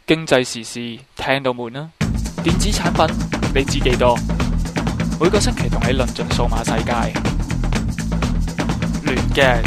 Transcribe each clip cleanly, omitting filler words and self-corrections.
經濟時事聽到悶啦，電子產品你知幾多？每個星期同你論盡數碼世界，亂嘅。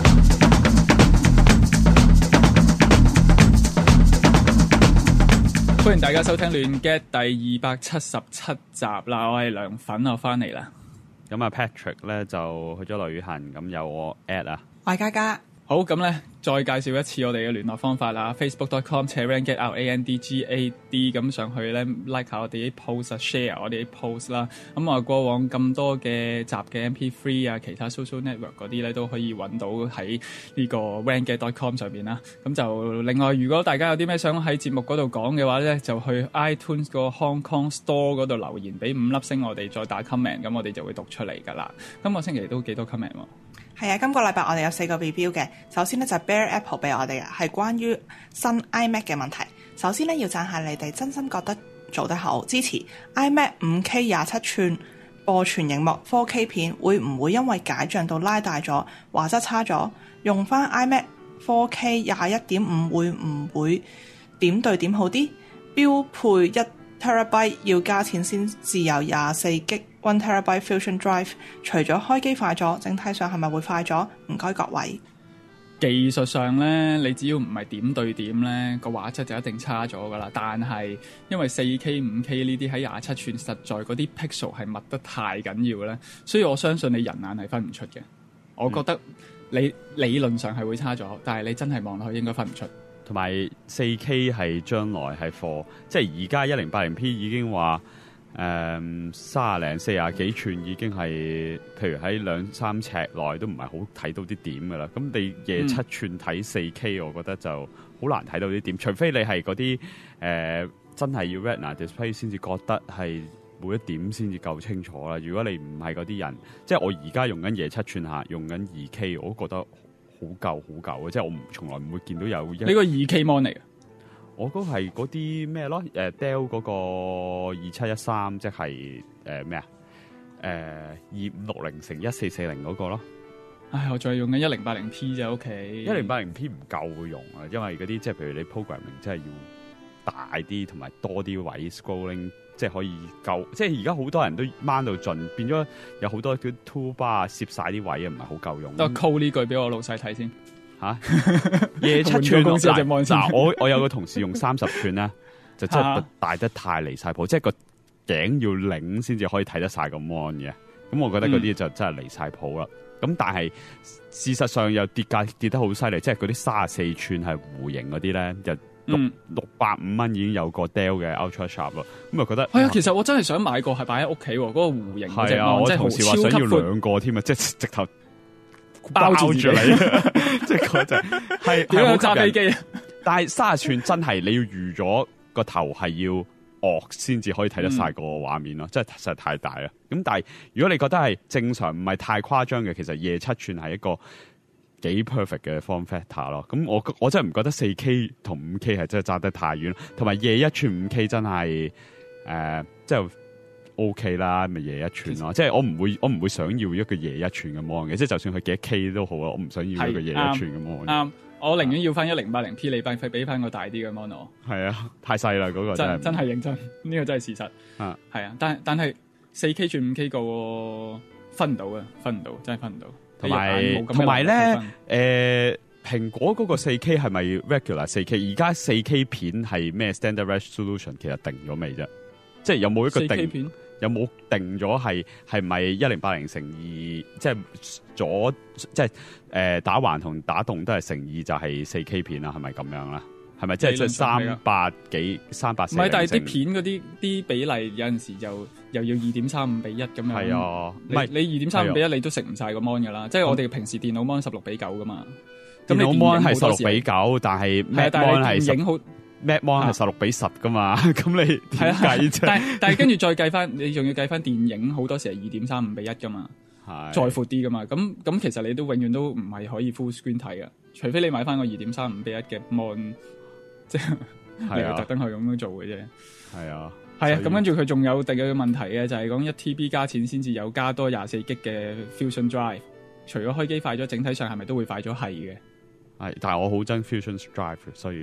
歡迎大家收聽亂嘅第277集啦，我係梁粉，我翻嚟啦。 咁啊 Patrick 咧就去咗旅行，咁有我 at 啊， 我係嘉嘉。 好，咁咧再介紹一次我哋嘅聯絡方法啦 ，facebook.com/rangad 咁上去咧 like 下我哋啲 post，share 我哋啲 post 啦。咁啊過往咁多嘅集嘅 MP3 啊，其他 social network 嗰啲咧都可以揾到喺呢個 rangad.com 上邊啦。咁就另外，如果大家有啲咩想喺節目嗰度講嘅話咧，就去 iTunes 個 Hong Kong Store 嗰度留言，俾5粒星我哋，再打 comment， 咁我哋就會讀出嚟噶啦。今個星期都幾多 comment 喎？ 係啊，今個禮拜我哋有4個 review 嘅。首先咧就係 Bear Apple 俾我哋嘅，係關於新 iMac 嘅問題。首先咧要讚下你哋，真心覺得做得好，支持 iMac 5K 27寸播全螢幕 4K 片，會唔會因為解像度拉大咗，畫質差咗？用翻 iMac 4K 21.5會唔會點對點好啲？標配1TB 要加錢先至有24GB 1TB Fusion Drive， 除咗開機快咗，整體上係咪會快咗？唔該各位。 技術上咧，你只要唔係點對點咧，個畫質就一定差咗噶啦。但係因為 4K 5K 呢啲喺27寸，實在嗰啲 pixel 係密得太緊要咧，所以我相信你人眼係分唔出嘅。我覺得你理論上係會差咗，但係你真係望落去應該分唔出。 同埋 4K 係將來係貨，即係而家 1080P 已經話30零40幾寸已經係，譬如喺2-3尺內都唔係好睇到啲點噶啦。咁你夜7寸睇 4K，我覺得就好難睇到啲點，除非你係嗰啲真係要 Retina display 先至覺得係每一點先至夠清楚啦。如果你唔係嗰啲人，即係我而家用緊夜7寸下，用緊 2K， 我都覺得好舊嘅，即係我從來唔會見到有你個 2K mon 嚟嘅。 我嗰係嗰啲咩咯？Dell 嗰個2713，即係咩啊？2560×1440嗰個咯。 唉，我再用緊 1080P 啫，屋企 1080P 唔夠用啊，因為嗰啲即係譬如你 programming 真係要大啲，同埋多啲位 scrolling， 即係可以夠。即係而家好多人都掹到盡，變咗有好多叫 toolbar 攝晒啲位啊，唔係好夠用。 都 call 呢句俾我老細睇先。 吓，夜7寸公司有隻 mon 先。 我有個同事用30寸咧，就真係大得太離晒譜，即係個頸要擰先至可以睇得晒個 mon 嘅。咁我覺得嗰啲就真係離晒譜啦。咁但係事實上又跌價跌得好犀利，即係嗰啲34寸係弧形嗰啲咧，就605蚊已經有個 Dell 嘅 Ultra Sharp 咯。咁啊覺得係啊，其實我真係想買個係擺喺屋企，嗰個弧形嗰隻 mon， 我同事話想要2個添啊，即係直頭包住你，即係嗰隻係點樣揸飛機啊？ 但係30寸真係你要預咗個頭係要惡先至可以睇得晒個畫面咯，真係實在太大啦。咁但係如果你覺得係正常，唔係太誇張嘅，其實夜7寸係一個幾 perfect 嘅 form factor 咯。咁我真係唔覺得 4K 同 5K 係真係爭得太遠，同埋夜1寸 5K 真係即係 OK 啦，咪夜1寸咯。即係我唔會想要一個夜1寸嘅 mon 嘅，即係就算佢幾多 K 都好啦，我唔想要一個夜1寸嘅 mon。啱， 我寧願要翻 1080P， 你俾翻個大啲嘅 mon 我。係啊，太細啦嗰個真係認真，呢個真係事實。係啊，但係 4K 轉 5K 個分唔到嘅，分唔到，真係分唔到。同埋咧，蘋果嗰個 4K 係咪 regular 4K？ 而家 4K 片係咩 standard resolution？ 其實定咗未啫？即係有冇一個定？片有冇定咗係咪1080×2？即係即係打橫同打動都係乘2就係 4K 片啦？係咪咁樣啦？係咪即係300幾340？唔係， 但係啲片嗰啲比例有陣時就又要2.35:1咁樣。係啊，唔係你2.35:1你都食唔晒個 mon 噶啦。即係我哋平時電腦 mon 16:9噶嘛。 電腦 mon 係16:9，但係 Mac mon 係影好。 Mac mon 係16:10噶嘛，咁你點計啫？ 但係跟住再計翻，你仲要計翻電影，好多時係2.35:1噶嘛，再闊啲噶嘛。咁其實你都永遠都唔係可以 full screen 睇噶，除非你買翻個2.35:1嘅 mon， 即係你特登去咁樣做嘅啫。係啊，咁跟住佢仲有第二個問題嘅，就係講1TB 加錢先至有加多24GB嘅 Fusion Drive， 除咗開機快咗，整體上係咪都會快咗？係嘅。 係，但係我好憎 Fusion Drive，所以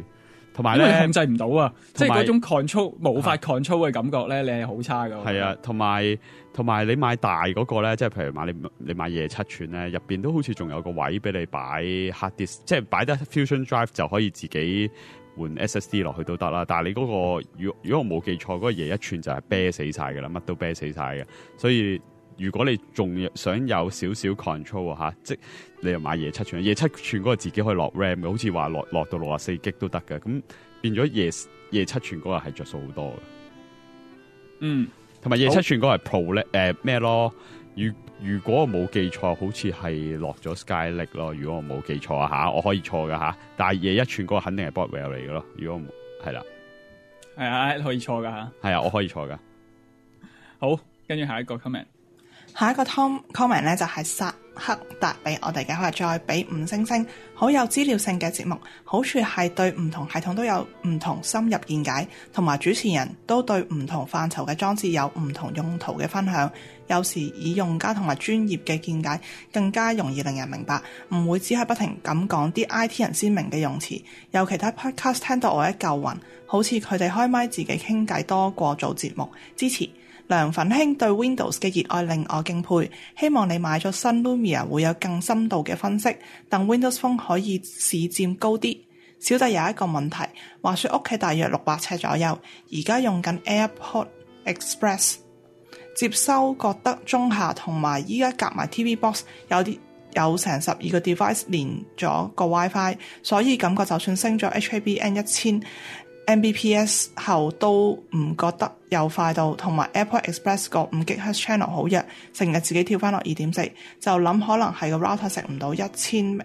同埋咧因為控制唔到啊，即係同埋嗰種 control 無法 control 嘅感覺咧，你係好差㗎。 係啊，同埋你買大嗰個咧，即係譬如你買廿7寸咧，入邊都好似仲有個位俾你擺 hard disk， 即係擺得 fusion drive 就可以自己換 SSD 落去都得啦。但係你嗰個如果我冇記錯，嗰個廿1寸就係啤死晒㗎啦，乜都啤死晒嘅。所以如果你仲想有少少 control 嚇，即你又買廿7寸嗰個自己可以落 RAM 嘅，好似話落到64GB都得嘅。咁變咗廿7寸嗰個係着數好多嘅。 嗯。 同埋廿7寸嗰個係 Pro 咧，咩咯？如果我冇記錯，好似係落咗 Skylake 咯。如果我冇記錯啊嚇，我可以錯噶嚇。但係廿1寸嗰個肯定係 Broadwell 嚟嘅咯。如果係啦， 係啊，可以錯噶嚇。 係啊，我可以錯噶。 好，跟住下一個 comment。 下一個 comment 咧就係薩克達俾我哋嘅，佢話再俾5星星，好有資料性嘅節目，好處係對唔同系統都有唔同深入見解，同埋主持人都對唔同範疇嘅裝置有唔同用途嘅分享，有時以用家同埋專業嘅見解更加容易令人明白，唔會只係不停咁講啲 IT 人先明嘅用詞。有其他 podcast 聽到我一嚿雲，好似佢哋開咪自己傾偈多過做節目，支持。梁粉兄對 Windows 嘅熱愛令我敬佩，希望你買咗新 Lumia 會有更深度嘅分析，等 Windows Phone 可以市佔高啲。小弟有一個問題，話說屋企大約600尺左右，而家用緊 AirPod Express， 接收覺得中下，同埋依家夾埋 TV Box 有成12個 device 連咗個 WiFi， 所以感覺就算升咗 HKBN 1000 Mbps 後都唔覺得有快到，同埋 AirPod Express 個5GHz channel 好弱，成日自己跳翻落 2.4， 就諗可能係個 router 食唔到1000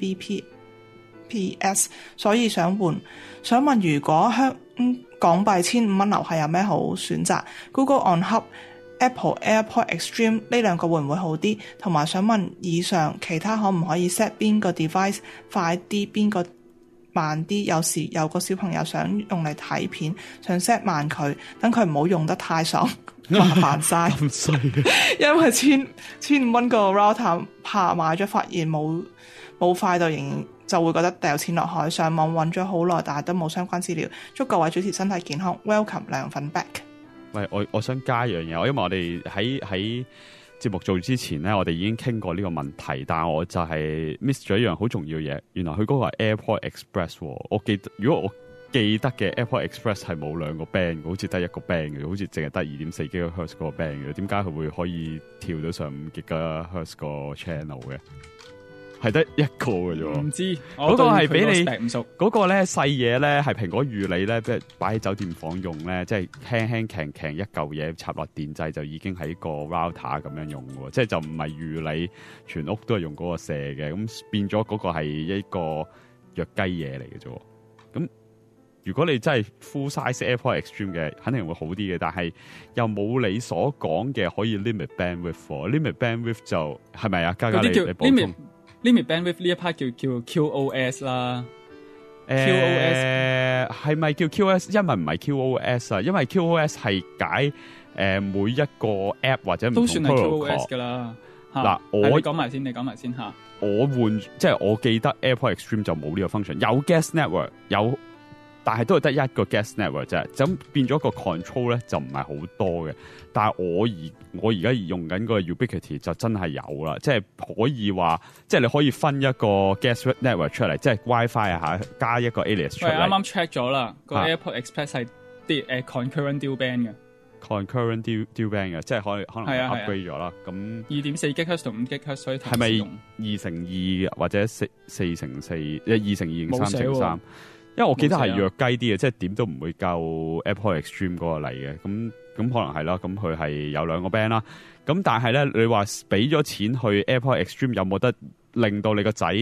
Mbps， 所以想換。想問如果港幣1500蚊樓下有咩好選擇？ Google On Hub、Apple AirPod Extreme 呢兩個會唔會好啲？同埋想問以上其他可唔可以 set 邊個 device 快啲，邊個慢啲？有時有個小朋友想用嚟睇片，想 set 慢佢，等佢唔好用得太爽，麻煩晒。 咁衰嘅， 因為1500蚊個 router 怕買咗發現冇快到，仍然就會覺得掉錢落海。上網揾咗好耐，但係都冇相關資料。祝各位主持身體健康。Welcome 涼粉 back。 喂，我想加一樣嘢，因為我哋喺節目做之前咧，我哋已經傾過呢個問題，但係我就係 miss 咗一樣好重要嘢。原來佢嗰個係 AirPod Express，如果我記得嘅 AirPod Express 係冇2個 band 嘅，好似得1個 band 嘅，好似淨係得 2.4 GHz 嗰個 band 嘅。點解佢會可以跳到上5 GHz 個 channel 嘅？係得1個嘅啫， 唔知嗰個係俾你唔熟嗰個咧細嘢咧，係蘋果預你咧，即係擺喺酒店房用咧，即係輕輕強強一嚿嘢插落電掣就已經喺個 router 咁樣用嘅，即係就唔係預你全屋都係用嗰個射嘅，咁變咗嗰個係一個弱雞嘢嚟嘅啫。咁如果你真係 full size AirPod Extreme 嘅，肯定會好啲嘅，但係又冇你所講嘅可以 limit bandwidth。limit bandwidth 就係咪啊？加你補充。 Limit bandwidth 呢一 part 叫 QoS 啦。QoS 係咪叫 QoS？ 因為唔係 QoS 啊，因為 QoS 係解每一個 app 或者唔同 protocol 都算係 QoS 噶啦。 嗱， 你講埋先吓。 我換即係我記得 AirPod Extreme 就冇呢個 function， 有 guest network 有。但係都係得一個 guest network 啫，咁變咗個 control 咧就唔係好多嘅。但係我而家用緊個 Ubiquiti 就真係有啦，即係可以話，即係你可以分一個 guest network 出嚟，即係 WiFi 啊嚇，加一個 alias 出嚟。 啱啱 check 咗啦，個 AirPod Express 係啲concurrent dual band 嘅。concurrent dual band 嘅，即係可能 upgrade 咗啦。咁 2.4 GHz 同5 GHz 所以係咪2乘2或者4乘4 2乘2 3乘3？因為我記得係弱雞啲嘅，即係點都唔會夠 AirPod Extreme 嗰個嚟嘅，咁可能係啦，咁佢係有2個 band 啦，咁但係咧，你話俾咗錢去 AirPod Extreme 有冇得令到你個仔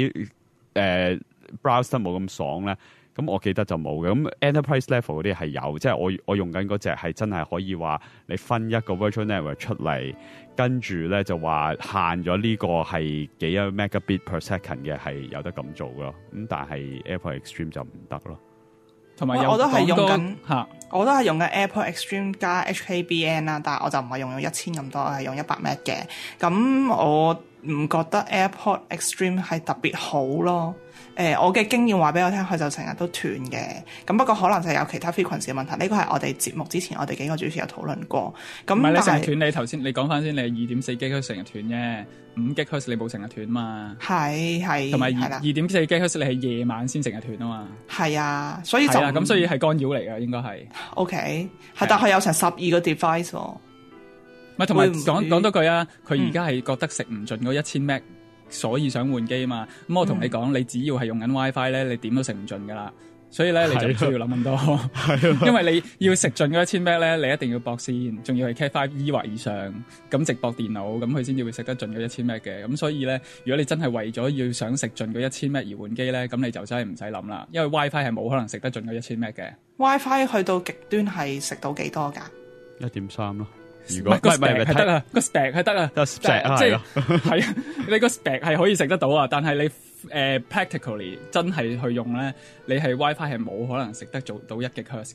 browse 得冇咁爽咧？咁我記得就冇嘅，咁 Enterprise Level 嗰啲係有，即係我用緊嗰隻係真係可以話你分一個 Virtual Network 出嚟，跟住咧就話限咗呢個係幾多 Megabit per second 嘅係有得咁做咯，咁但係 AirPod Extreme 就唔得咯。 同埋我都係用緊我都係用緊 AirPod Extreme 加 HKBN 啦，但係我就唔係用1000咁多，我係用100 Mbps 嘅。咁我唔覺得 AirPod Extreme 係特別好咯。我嘅經驗話俾我聽，佢就成日都斷嘅。咁不過可能就有其他 frequency 嘅問題。呢個係我哋節目之前我哋幾個主持有討論過。咁唔係你成日但斷，你頭先你講翻先，你係2.4 GHz 成日斷啫，5 GHz 你冇成日斷嘛。 係同埋係啦， 2.4 GHz 你係夜晚先成日斷啊嘛。 係啊，所以就係啊，咁所以係干擾嚟㗎，應該係。 OK 係，但係有成12個 device 喎。 唔係同埋會唔會講多句啊，佢而家係覺得食唔盡嗰1000 Mbps，所以想換機啊嘛。咁我同你講，你只要係用緊 WiFi 咧，你點都食唔盡㗎啦。所以咧，你就唔需要諗咁多，因為你要食盡嗰1000 Mbps咧，你一定要駁線，仲要係 Cat 5e 或以上，咁直駁電腦，咁佢先至會食得盡嗰1000 Mbps嘅。咁所以咧，如果你真係為咗要想食盡嗰1000 Mbps而換機咧，咁你就真係唔使諗啦，因為 WiFi 係冇可能食得盡嗰1000 Mbps 嘅。 WiFi 去到極端係食到幾多㗎 1.3咯。如果個 spec 係得啊，個 spec 係得啊， 得 spec 啊， 即係係啊，你個 spec 係可以食得到啊，但係你practically 真係去用咧，你係 WiFi 係冇可能食得做到1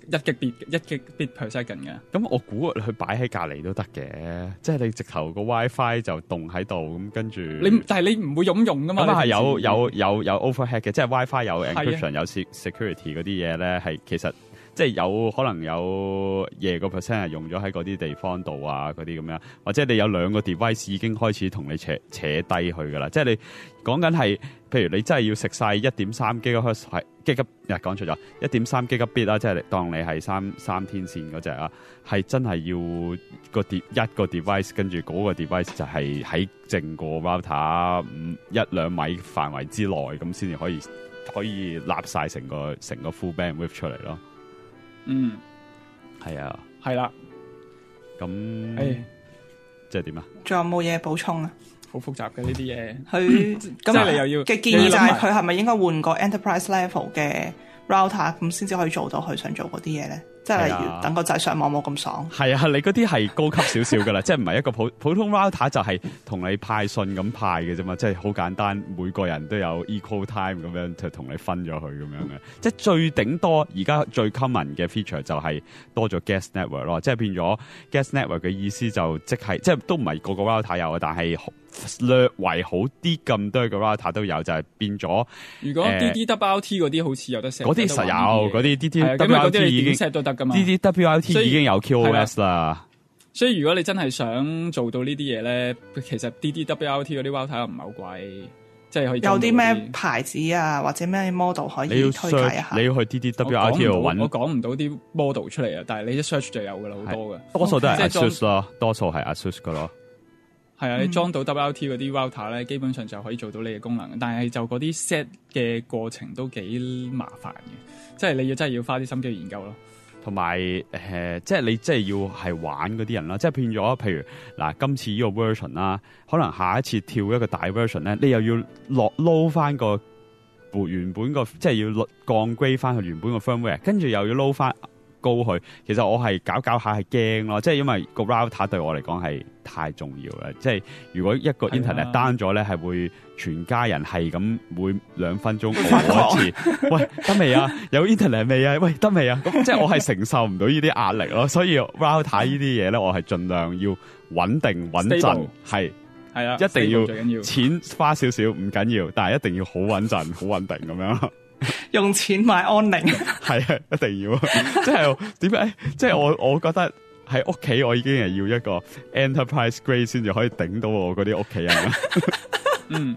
Gbps per second 嘅。 咁我估佢擺喺隔離都得嘅，即係你直頭個 WiFi 就凍喺度，咁跟住但係你唔會咁用噶嘛？ 咁係有 overhead 嘅，即係 WiFi 有 encryption 有 security 嗰啲嘢咧，係其實。即係有可能有夜個 percent 係用咗喺嗰啲地方度啊，嗰啲咁樣，或者你有2個 device 已經開始同你扯低去噶啦。即係你講緊係，譬如你真係要食晒1.3 GHz 係講錯咗1.3 Gbps 啦，即係當你係三天線嗰隻啊，係真係要一個 device 跟住嗰個 device 就係喺正個 router 1-2米範圍之內咁先至可以立晒成個 full bandwidth 出嚟咯。 嗯， 係啊， 係啦， 咁即係點啊？ 仲有冇嘢補充啊？ 好複雜嘅呢啲嘢， 佢即係你又要嘅建議就係佢係咪應該換個 enterprise level 嘅 router 咁先至可以做到佢想做嗰啲嘢咧？即係例如等個仔上網冇咁爽。 係啊，你嗰啲係高級少少噶啦，即係唔係一個普通 router 就係同你派信咁派嘅啫嘛，即係好簡單，每個人都有 equal time 咁樣就同你分咗佢咁樣嘅。即係最頂多而家最 common 嘅 feature 就係多咗 guest network 咯，即係變咗 guest network 嘅意思就即係都唔係個個 router 有嘅，但係略為好啲咁多個 router 都有，就係變咗。如果 DDWRT 嗰啲好似有得 set， 嗰啲實有，嗰啲 DDWRT 已經 set 都得噶嘛。 DDWRT 已經有 QoS 啦。 所以如果你真係想做到呢啲嘢咧，其實 DDWRT 嗰啲 router 又唔係好貴，即係可以有啲咩牌子啊，或者咩 model 可以推介一下？ 你要去 DDWRT 度揾， 我講唔到啲 model 出嚟啊！但係你一 search 就有噶啦，好多嘅。 多數都係 ASUS 咯，多數係 ASUS 噶咯。 係啊，你裝到 WRT 嗰啲 router 咧，基本上就可以做到你嘅功能。但係就嗰啲 set 嘅過程都幾麻煩嘅，即係你真係要花啲心機研究咯。 同埋即係你即係要係玩嗰啲人啦，即係變咗，譬如嗱，今次呢個 version 啦，可能下一次跳一個大 version 咧，你又要撈翻個原本個，即係要降 grade 翻佢原本個 firmware， 跟住又要撈翻高去。其實我係搞下係驚咯，即係因為個 router 對我嚟講係太重要啦。即係如果一個 internet down 咗咧，係會全家人係咁每2分鐘過一次。喂，得未啊？有 internet 未啊？喂，得未啊？咁即係我係承受唔到呢啲壓力咯。所以 router 呢啲嘢咧，我係盡量要穩定穩陣，係啊， 一定要錢花少少唔緊要，但係一定要好穩陣、好穩定咁樣。 用錢買安寧， 係啊，一定要。即係點解？即係我覺得喺屋企，我已經係要一個 enterprise grade 先至可以頂到我嗰啲屋企人。 嗯。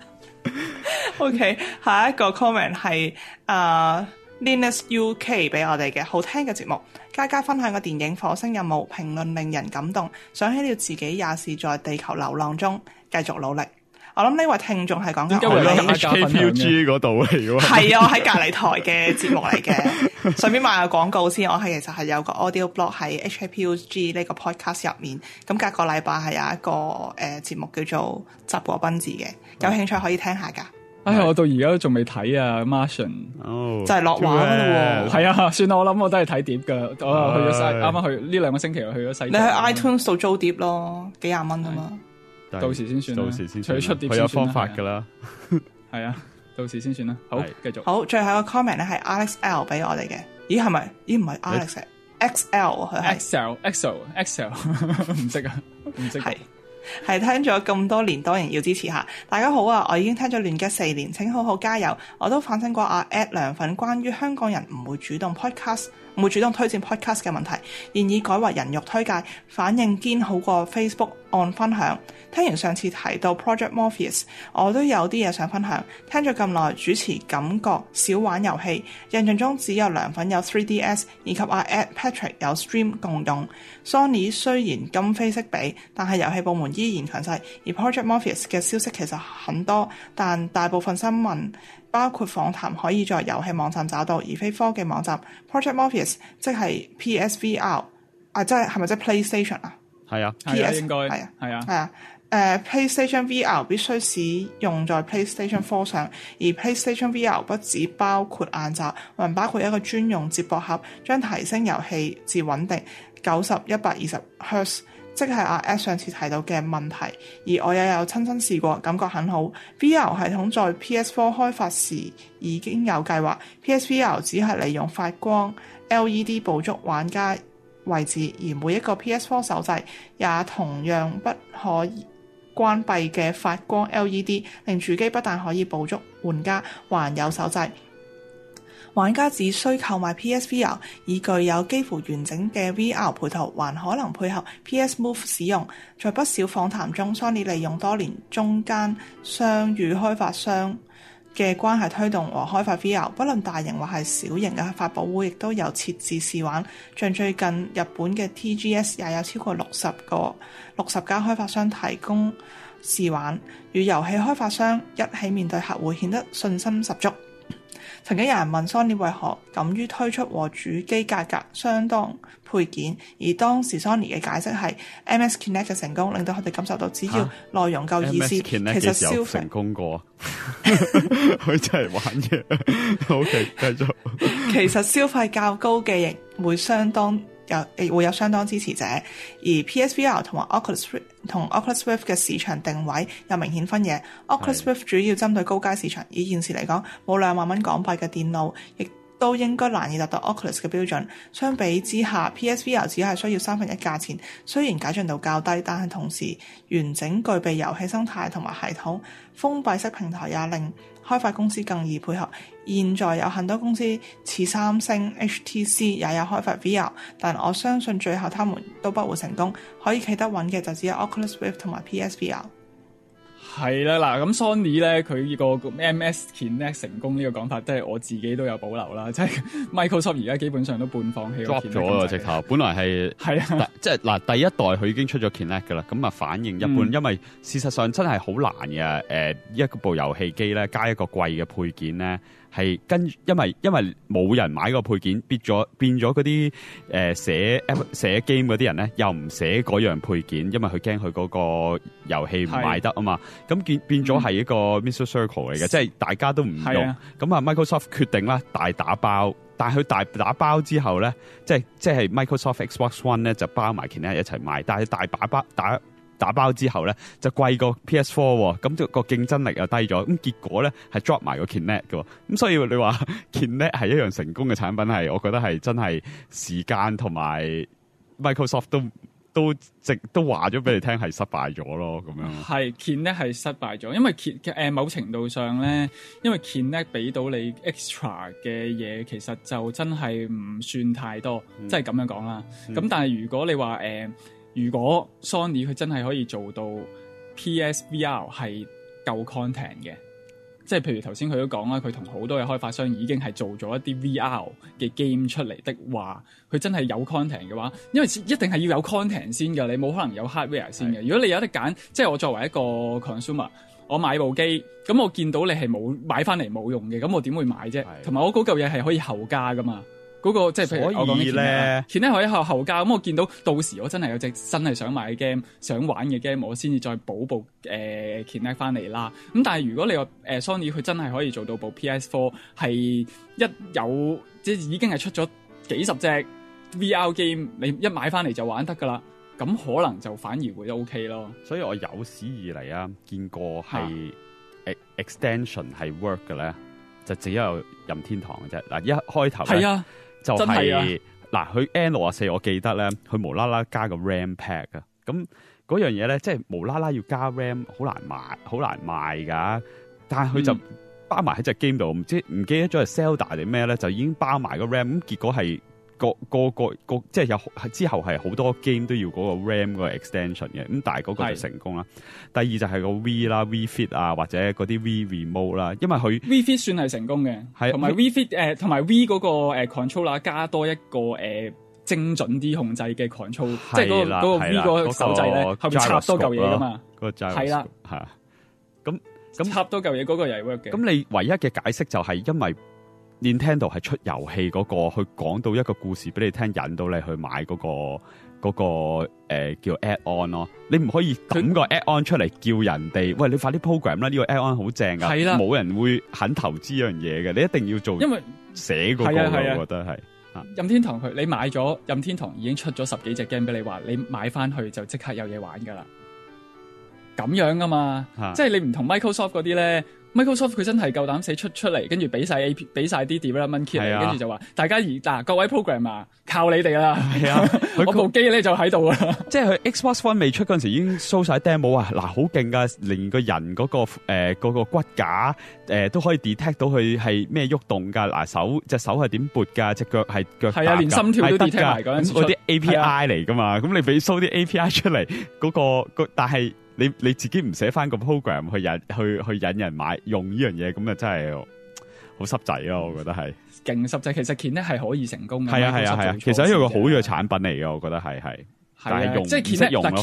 OK， 下一個 comment 係Linus UK 俾我哋嘅好聽嘅節目，嘉嘉分享個電影《火星任務》，評論令人感動，想起了自己也是在地球流浪中，繼續努力。我諗呢位聽眾係講緊我哋 HKPG 嗰度嚟嘅， 係啊，我喺隔離台嘅節目嚟嘅。順便賣個廣告先，我係其實係有個 audio blog 喺 HKPG 呢個 podcast 入面。咁隔個禮拜係有一個節目叫做《雜果賓治》嘅，有興趣可以聽下㗎。 哎呀，我到而家都仲未睇啊 ，Martian， 就係落畫啦喎。 係啊，算啦，我諗我都係睇碟㗎。我去咗西，啱啱去呢2個星期又去咗西。 你喺 iTunes 度租碟咯，幾廿蚊啊嘛。 到時先算， 到時先除咗出碟， 佢有方法噶啦。 係啊，到時先算啦。好，繼續。 好，最後一個 comment 咧係 Alex L 俾我哋嘅。咦，係咪？咦，唔係 Alex，XL 佢係 XL，唔識啊，唔識。係係聽咗咁多年，當然要支持下。大家好啊，我已經聽咗亂吉4年，請好好加油。我都反省過阿 Ed 涼粉關於香港人唔會主動推薦 podcast 嘅問題，現已改為人肉推介，反應堅好過 Facebook 按分享。聽完上次提到 Project Morpheus， 我都有啲嘢想分享。聽咗咁耐，主持感覺少玩遊戲，印象中只有涼粉有 3DS 以及阿 Ed Patrick 有 Stream 共用。Sony 雖然今非昔比，但係遊戲部門依然強勢，而 Project Morpheus 嘅消息其實很多，但大部分新聞包括訪談可以在遊戲網站找到，而非科技網站。Project Morpheus 即係 PSVR 即係咪即係 PlayStation 啊？ 係啊 PS 應該係啊。PlayStation VR 必須使用在 PlayStation 4上，而 PlayStation VR 不只包括眼罩，還包括一個專用接駁盒，將提升遊戲至穩定90-120Hz， 即係阿 Ed 上次提到嘅問題。而我又有親身試過，感覺很好。VR 系統在 PS4 開發時已經有計劃， PSVR 只係利用發光 LED 捕捉玩家位置，而每一個 PS4 手掣也同樣不可關閉嘅發光 LED， 令主機不但可以捕捉玩家，還有手掣。玩家只需購買 PSVR， 以具有幾乎完整嘅 VR 配套，還可能配合 PS Move 使用。在不少訪談中， Sony 利用多年中間商與開發商嘅關係推動和開發 VR， 不論大型或係小型嘅發佈會亦都有設置試玩，像最近日本嘅 TGS 也有超過60家開發商提供試玩，與遊戲開發商一起面對客戶，顯得信心十足。曾經有人問 Sony 為何敢於推出和主機價格相當配件，而當時 Sony 嘅解釋係 MS Kinect 嘅成功令到佢哋感受到只要內容夠意思，其實消費成功過，佢真係玩嘅。OK， 繼續。 其實消費較高嘅亦會有相當支持者，而 PSVR 同埋 Oculus Rift 嘅市場定位有明顯分野。Oculus Rift 主要針對高階市場，以現時嚟講，冇2萬蚊港幣嘅電腦，亦都應該難以達到 Oculus 嘅標準。相比之下 ，PSVR 只係需要1/3價錢，雖然解像度較低，但係同時完整具備遊戲生態同埋系統，封閉式平台也令開發公司更易配合。現在有很多公司似三星、HTC 也有開發 VR， 但我相信最後他們都不會成功。可以企得穩嘅就只有 Oculus Rift 同埋 PSVR。 係啦，嗱咁 Sony 咧，佢呢個 MS Kinect 成功呢個講法，即係我自己都有保留啦。即係 Microsoft 而家基本上都半放棄 drop 咗啦，直頭。本來係即係嗱，第一代佢已經出咗 Kinect 噶啦，咁啊反應一般，因為事實上真係好難嘅。一部遊戲機咧加一個貴嘅配件咧。係因為冇人買個配件，變咗嗰啲寫 game 嗰啲人咧，又唔寫嗰樣配件，因為佢驚佢嗰個遊戲唔賣得啊嘛。咁變咗係一個 Mr. Circle 嚟嘅，即係大家都唔用。咁啊 Microsoft 決定啦，大打包。但係佢大打包之後咧，即係 Microsoft Xbox One 咧就包埋 Kinect 一齊賣，但係打包之後咧就貴過 PS4 喎，咁就個競爭力又低咗，咁結果咧係 drop 埋個 Kinect 嘅，咁所以你話 Kinect 係一樣成功嘅產品，係我覺得係真係時間同埋 Microsoft 都話咗俾你聽係失敗咗咯，咁樣。係 Kinect 係失敗咗，因為某程度上咧，因為 Kinect 俾到你 extra 嘅嘢，其實就真係唔算太多，即係咁樣講啦。咁但係如果你話如果 Sony 佢真係可以做到 PSVR 係夠 content 嘅，即係譬如頭先佢都講啦，佢同好多嘅開發商已經係做咗一啲 VR 嘅 game 出嚟的話，佢真係有 content 嘅話，因為一定係要有 content 先㗎，你冇可能有 hardware 先嘅。如果你有得揀，即係我作為一個 consumer， 我買部機，咁我見到你係冇買翻嚟冇用嘅，咁我點會買啫？同埋我嗰嚿嘢係可以後加㗎嘛。嗰個即係譬如我講嘅 Kinect 可以後加，咁我見到到時我真係有隻真係想買嘅 game、想玩嘅 game，我先至再補部Kinect 翻嚟啦。咁但係如果你話Sony 佢真係可以做到部 PS4 係一有即係已經係出咗幾十隻 VR game， 你一買翻嚟就玩得㗎啦，咁可能就反而會 OK 咯。 所以我有史以嚟見過係 extension 係 work 嘅咧，就只有任天堂嘅啫。嗱，一開頭係啊。就係嗱，佢 N64我記得咧，佢無啦啦加個 RAM pack 啊，咁嗰樣嘢咧，即係無啦啦要加 RAM， 好難賣㗎。但係佢就包埋喺隻 game 度，唔記得咗係 Zelda 定咩咧，就已經包埋個 RAM。咁結果係個即係有之後係好多 game 都要嗰個 RAM 嗰個 extension 嘅。咁但係嗰個就成功啦。第二就係個 V 啦 ，V Fit 啊，或者嗰啲 V Remote 啦，因為佢 V Fit 算係成功嘅，同埋 V Fit 同埋 V 嗰個controller 加多一個精準啲控制嘅 control， 即係嗰個 V 嗰個手掣咧，後面插多嚿嘢噶嘛，係啦， 係啊，咁插多嚿嘢嗰個又係 work 嘅。 咁你唯一嘅解釋就係因為 Nintendo 係出遊戲嗰個，去講到一個故事俾你聽，引到你去買嗰個叫 add-on 咯。你唔可以咁個 add-on 出嚟叫人哋，喂，你快啲 program 啦，呢個 add-on 好正噶，冇人會肯投資樣嘢嘅，你一定要做，因為寫嗰個，我覺得係。 任天堂你買咗，任天堂已經出咗10幾隻 game 俾你，話你買翻去就即刻有嘢玩噶啦，咁樣噶嘛，即係你唔同 Microsoft 嗰啲咧。Microsoft 佢真係夠膽死出嚟，跟住俾晒啲 development kit 嚟，跟住就話大家各位 programmer 靠你哋啦，我部機咧就喺度啦。 即係佢 Xbox One 未出嗰陣時已經 show 晒 demo 啊，嗱好勁噶，連個人嗰個骨架都可以 detect 到佢係咩喐動噶，嗱隻手係點撥噶，隻腳係腳係啊，連心跳都 detect 埋嗰陣時。 嗰啲 API 嚟噶嘛，咁你俾 show 啲 API 出嚟但係。你自己唔寫翻個 program 去引人買用呢樣嘢，咁啊真係好濕仔咯，我覺得係勁濕仔。其實 Kinect 係可以成功嘅， 係啊，其實係一個好嘅產品嚟嘅，我覺得係，但係用即係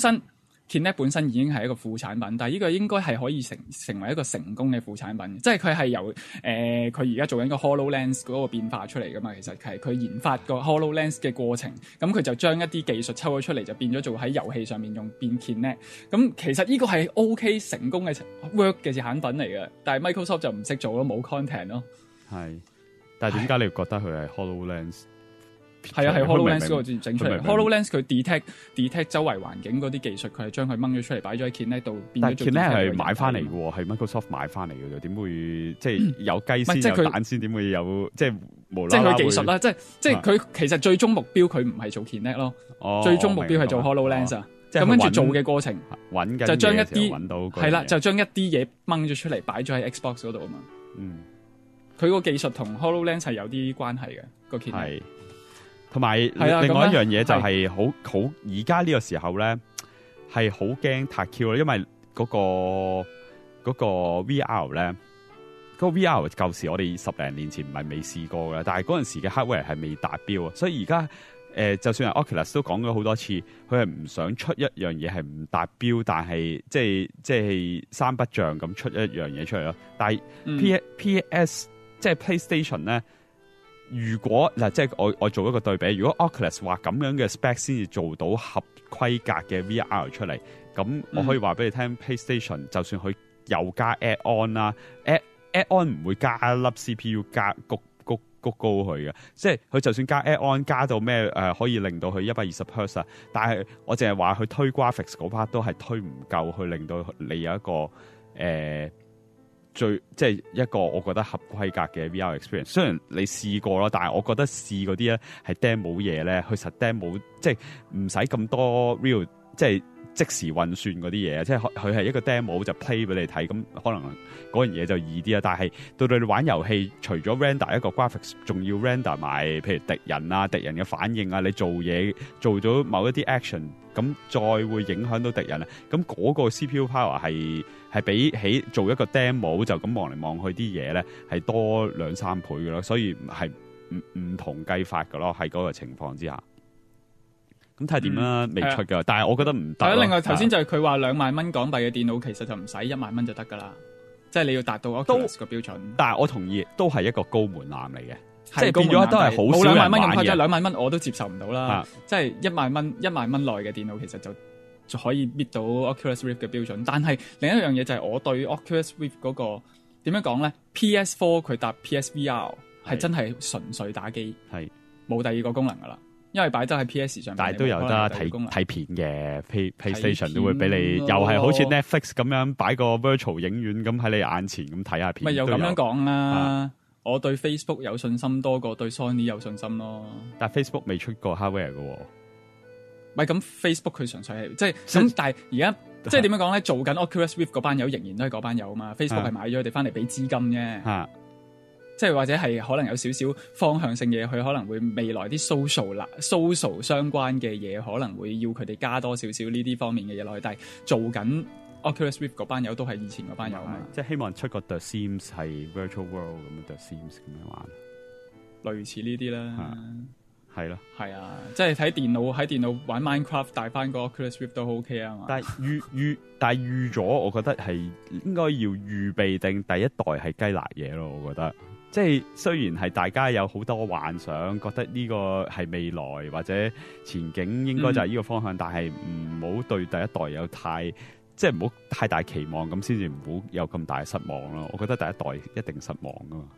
Kinect 本身已經係一個副產品，但係呢個應該係可以成為一個成功嘅副產品，即係佢係由佢而家做緊個 HoloLens 嗰個變化出嚟噶嘛。其實係佢研發個 HoloLens 嘅過程，咁佢就將一啲技術抽咗出嚟，就變咗做喺遊戲上面用變 Kinect。咁其實呢個係 OK 成功嘅 work 嘅產品嚟嘅，但係 Microsoft 就唔識做咯，冇 content 咯。 係，但係點解你覺得佢係 HoloLens？ 係啊，係 HoloLens 嗰個整出嚟。HoloLens 佢 detect 周圍環境嗰啲技術，佢係將佢掹咗出嚟，擺咗喺 Kinect 度。但係 Kinect 係買翻嚟嘅喎，係 Microsoft 買翻嚟嘅啫。點會即係有雞先有蛋先？點會有即係無啦啦？即係佢技術啦，即係佢其實最終目標佢唔係做 Kinect 咯，最終目標係做 HoloLens 啊。咁跟住做嘅過程，就將一啲係啦，就將一啲嘢掹咗出嚟，擺咗喺 Xbox 嗰度啊嘛。佢個技術同 HoloLens 係有啲關係嘅個 Kinect。 同埋另外一樣嘢就係好而家呢個時候咧係好驚撻 Q 啦，因為嗰個 VR 咧，嗰個 VR 舊時我哋10零年前唔係未試過嘅，但係嗰陣時嘅 hardware 係未達標啊，所以而家就算係 Oculus 都講咗好多次，佢係唔想出一樣嘢係唔達標，但係即係三不像咁出一樣嘢出嚟咯。但係 PS 即係 PlayStation 咧。如果嗱，即係我做一個對比，如果 Oculus 話咁樣嘅 spec 先至做到合規格嘅 VR 出嚟，咁我可以話俾你聽，PlayStation 就算佢又加 add-on 啦，add-on 唔會加一粒 CPU 加谷高佢嘅，即係佢就算加 add-on 加到咩可以令到佢120Hz啊，但係我淨係話佢推 graphics 嗰 part 都係推唔夠，去令到你有一個即係一個我覺得合規格嘅 VR experience。雖然你試過咯，但係我覺得試嗰啲咧係 demo 嘢咧，佢實 demo 即係唔使咁多 real 即時運算嗰啲嘢，即係佢係一個 demo 就 play 俾你睇，咁可能嗰樣嘢就易啲啊。但係到你玩遊戲，除咗 render 一個 graphics， 仲要 render 埋譬如敵人啊、敵人嘅反應啊，你做嘢做咗某一啲 action， 咁再會影響到敵人啊。咁嗰個 CPU power 係比起做一個 demo 就咁望嚟望去啲嘢咧，係多2-3倍嘅咯。所以係唔同計法嘅咯，喺嗰個情況之下。咁睇下點啦，未出噶，但係我覺得唔得。 另外頭先就係佢話2萬蚊港幣嘅電腦，其實就唔使1萬蚊就得噶啦，即係你要達到 Oculus 個標準。但係我同意，都係一個高門檻嚟嘅，即係變咗都係好少人玩嘅。冇2萬蚊咁誇張，2萬蚊我都接受唔到啦。即係1萬蚊內嘅電腦，其實就可以搣到 Oculus Rift 嘅標準。但係另一樣嘢就係我對 Oculus Rift 嗰個點樣講咧 ？PS4 佢搭 PSVR 係真係純粹打機，係冇第二個功能噶啦。因為擺得喺 PS 上面， 但係都有得睇片嘅 PlayStation 都會俾你，又係好似 Netflix 咁樣擺個 virtual 影院咁喺你眼前咁睇下片。 咪又咁樣講啦，我對 Facebook 有信心多過對 Sony 有信心咯。 但係 Facebook 未出過 hardware 嘅喎。 係咁 Facebook 佢純粹係即係咁，但係而家即係點樣講咧？做緊 Oculus Rift 嗰班友仍然都係嗰班友啊嘛。Facebook 係買咗佢哋翻嚟俾資金啫。即係或者係可能有少少方向性嘢，佢可能會未來啲 social 相關嘅嘢，可能會要佢哋加多少少呢啲方面嘅嘢落去。但係做緊 Oculus Rift 嗰班友都係以前嗰班友啊嘛。 即係希望出個 The Sims 係 Virtual World 咁 The Sims 咁樣玩， 類似呢啲啦。 係咯， 係啊，即係喺電腦玩 Minecraft 帶翻個 Oculus Rift 都 OK 啊嘛。 但係預咗，我覺得係應該要預備定第一代係雞肋嘢咯。我覺得即係雖然係大家有好多幻想，覺得呢個係未來或者前景應該就係呢個方向，但係唔好對第一代有即係唔好太大期望，咁先至唔好有咁大失望咯。我覺得第一代一定失望噶嘛。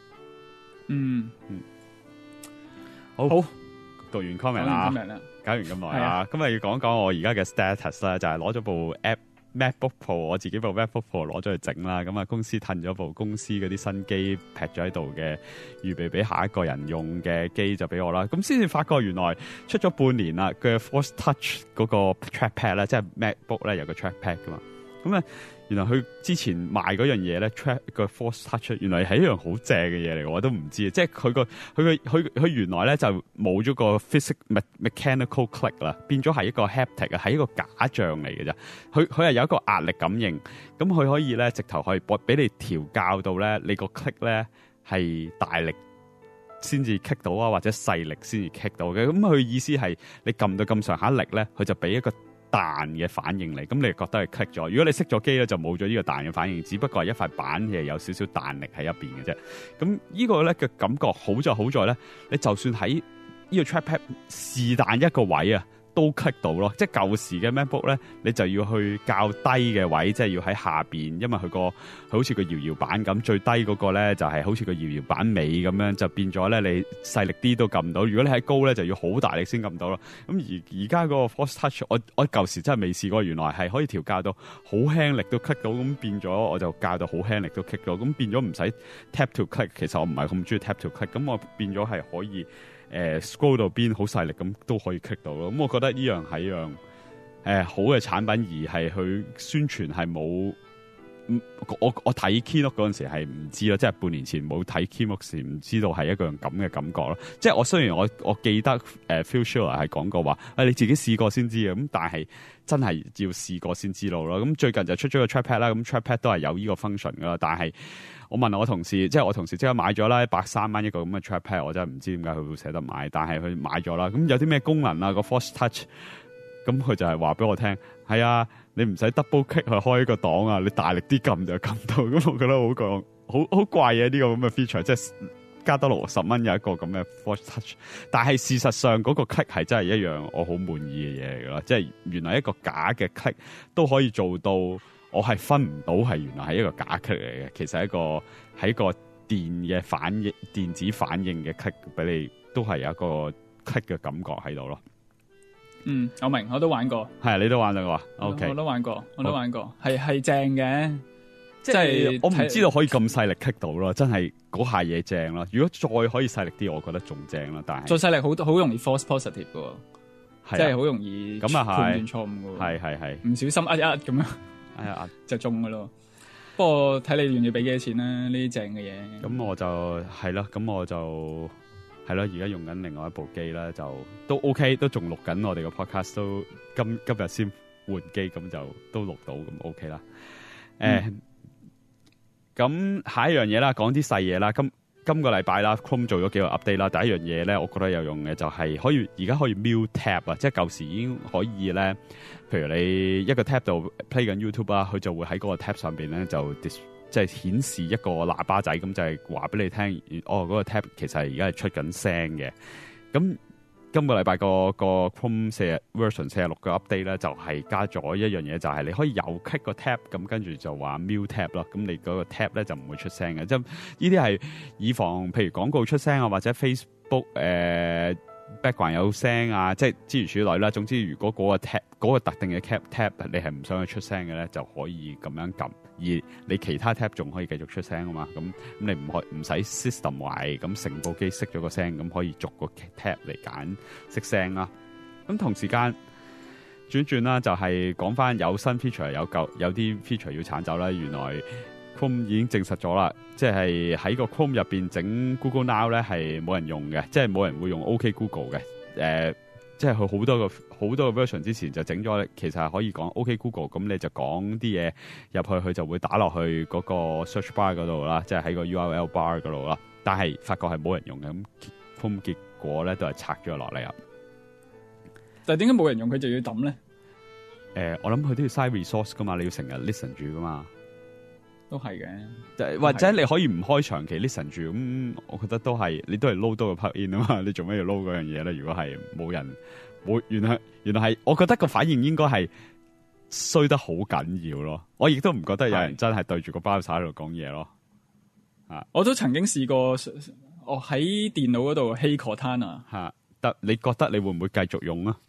好讀完 comment 啦，搞完咁耐啦，今日要講講我而家嘅 status 啦，就係攞咗部 MacBook Pro， 我自己部 MacBook Pro 攞咗去整啦，咁啊公司褪咗部公司嗰啲新機劈咗喺度嘅，預備俾下一個人用嘅機就俾我啦，咁先至發覺原來出咗半年啦，嘅 Force Touch 嗰個 trackpad 咧，即係 MacBook 咧有個 trackpad 噶嘛，咁咧原來佢之前賣嗰樣嘢咧 track 個 Force Touch 原來係一樣好正嘅嘢嚟，我都唔知，即係佢原來咧就冇咗個 mechanical click 啦，變咗係一個 haptic 啊，係一個假象嚟嘅啫。佢係有一個壓力感應，咁佢可以咧直頭可以俾你調校到咧，你個 click 咧係大力先至 click 到啊，或者細力先至 click 到嘅。咁佢意思係你撳到咁上下力咧，佢就俾一個彈嘅反應嚟，咁你覺得係 click 咗。如果你熄咗機咧，就冇咗呢個彈嘅反應，只不過係一塊板嘅有少少彈力喺入邊嘅啫。咁呢個咧嘅感覺好就好在咧，你就算喺呢個 trackpad 是但一個位啊，都 click 到咯。即係舊時嘅 MacBook 咧，你就要去較低嘅位，即係要喺下邊，因為佢好似個搖搖板咁，最低嗰個咧就係好似個搖搖板尾咁樣，就變咗咧你細力啲都撳到。如果你喺高咧，就要好大力先撳到咯。咁而家嗰個 Force Touch，我舊時真係未試過，原來係可以調校到好輕力都 click 到，咁變咗我就校到好輕力都 click 到，咁變咗唔使 tap to click。其實我唔係咁中意 tap to click，咁我變咗係可以scroll 到邊好細力咁都可以 click 到咯。咁我覺得呢樣係一樣好嘅產品，而係佢宣傳係冇。我睇 Keynote 嗰陣時係唔知咯，即係半年前冇睇 Keynote 時唔知道係一個咁嘅感覺咯。即係我雖然我記得Phil Schiller 係講過話，你自己試過先知嘅，咁但係真係要試過先知道咯。咁最近就出咗個 trackpad 啦，咁 trackpad 都係有呢個 function 噶啦。但係我問我同事，即係我同事即刻買咗啦，130蚊一個咁嘅 trackpad，我真係唔知點解佢會捨得買，但係佢買咗啦。咁有啲咩功能啊？個 Force Touch， 咁佢就係話俾我聽，係啊。你唔使 double click 去開個檔啊，你大力啲撳就撳到，咁我覺得好怪嘅呢個咁嘅 feature， 即係加多60蚊有一個咁嘅 Force Touch， 但係事實上嗰個 click 係真係一樣我好滿意嘅嘢嚟㗎，即係原來一個假嘅 click 都可以做到，我係分唔到係原來係一個假 click 嚟嘅，其實係一個電子反應嘅 click 俾你，都係有一個 click 嘅感覺喺度咯。 我明，我都玩過。係你都玩過 ？OK， 我都玩過，係正嘅。即係我唔知道可以咁細力 click 到咯，真係嗰下嘢正咯。如果再可以細力啲，我覺得仲正咯。但係再細力好容易 false positive 嘅，即係好容易判斷錯誤嘅。 係唔小心咁樣，就中嘅咯。不過睇你願意俾幾多錢啦，呢啲正嘅嘢。咁我就係咯，係咯，而家用緊另外一部機啦，就都 OK， 都仲錄緊我哋個 podcast， 都今日先換機，咁就都錄到，咁 OK 啦。咁下一樣嘢啦，講啲細嘢啦。今個禮拜啦 ，Chrome 做咗幾個 update 啦。第一樣嘢咧，我覺得有用嘅就係而家可以 mute tab 啊，即係舊時已經可以咧，譬如你一個 tab 度 play 緊 YouTube 啦，佢就會喺嗰個 tab 上邊咧就即係顯示一個喇叭仔，咁就係話俾你聽，嗰個 tab 其實而家係出緊聲嘅。咁今個禮拜個 Chrome version 46嘅 update 咧，就係加咗一樣嘢，就係你可以右 click 個 tab， 咁跟住就話 mute tab 咯。咁你嗰個 tab 咧就唔會出聲嘅。即係呢啲係以防譬如廣告出聲啊，或者 Facebook background 有聲啊，即係諸如此類啦。總之，如果嗰個 tab 嗰個特定嘅 tab 你係唔想佢出聲嘅咧，就可以咁樣撳。而你其他 tab 仲可以繼續出聲啊嘛，咁你唔使 system wide 咁成部機熄咗個聲，咁可以逐個 tab 嚟揀熄聲啦。 咁同時間轉啦，就係講翻有新 feature 有啲 feature 要剷走啦。原來 Chrome 已經證實咗啦，即係喺個 Chrome 入邊整 Google Now 咧係冇人用嘅，即係冇人會用 OK Google 嘅。即係佢好多個 version 之前就整咗，其實係可以講 OK Google， 咁你就講啲嘢入去，佢就會打落去嗰個 search bar 嗰度啦，即係喺個 URL bar 嗰度啦。但係發覺係冇人用嘅，咁 Chrome 結果咧都係拆咗落嚟啊。 但係點解冇人用佢就要抌咧？ 我諗佢都要嘥 resource 噶嘛，你要成日 listen 住噶嘛。 都係嘅， 或者你可以唔開長期 listen 住，咁我覺得都係你都係撈多個 plugin 啊嘛，你做咩要撈嗰樣嘢咧？如果係冇人原來係，我覺得個反應應該係衰得好緊要咯。我亦都唔覺得有人真係對住個 browser 喺度講嘢咯。 我都曾經試過，我喺電腦嗰度 hey Cortana 得你覺得你會唔會繼續用啊？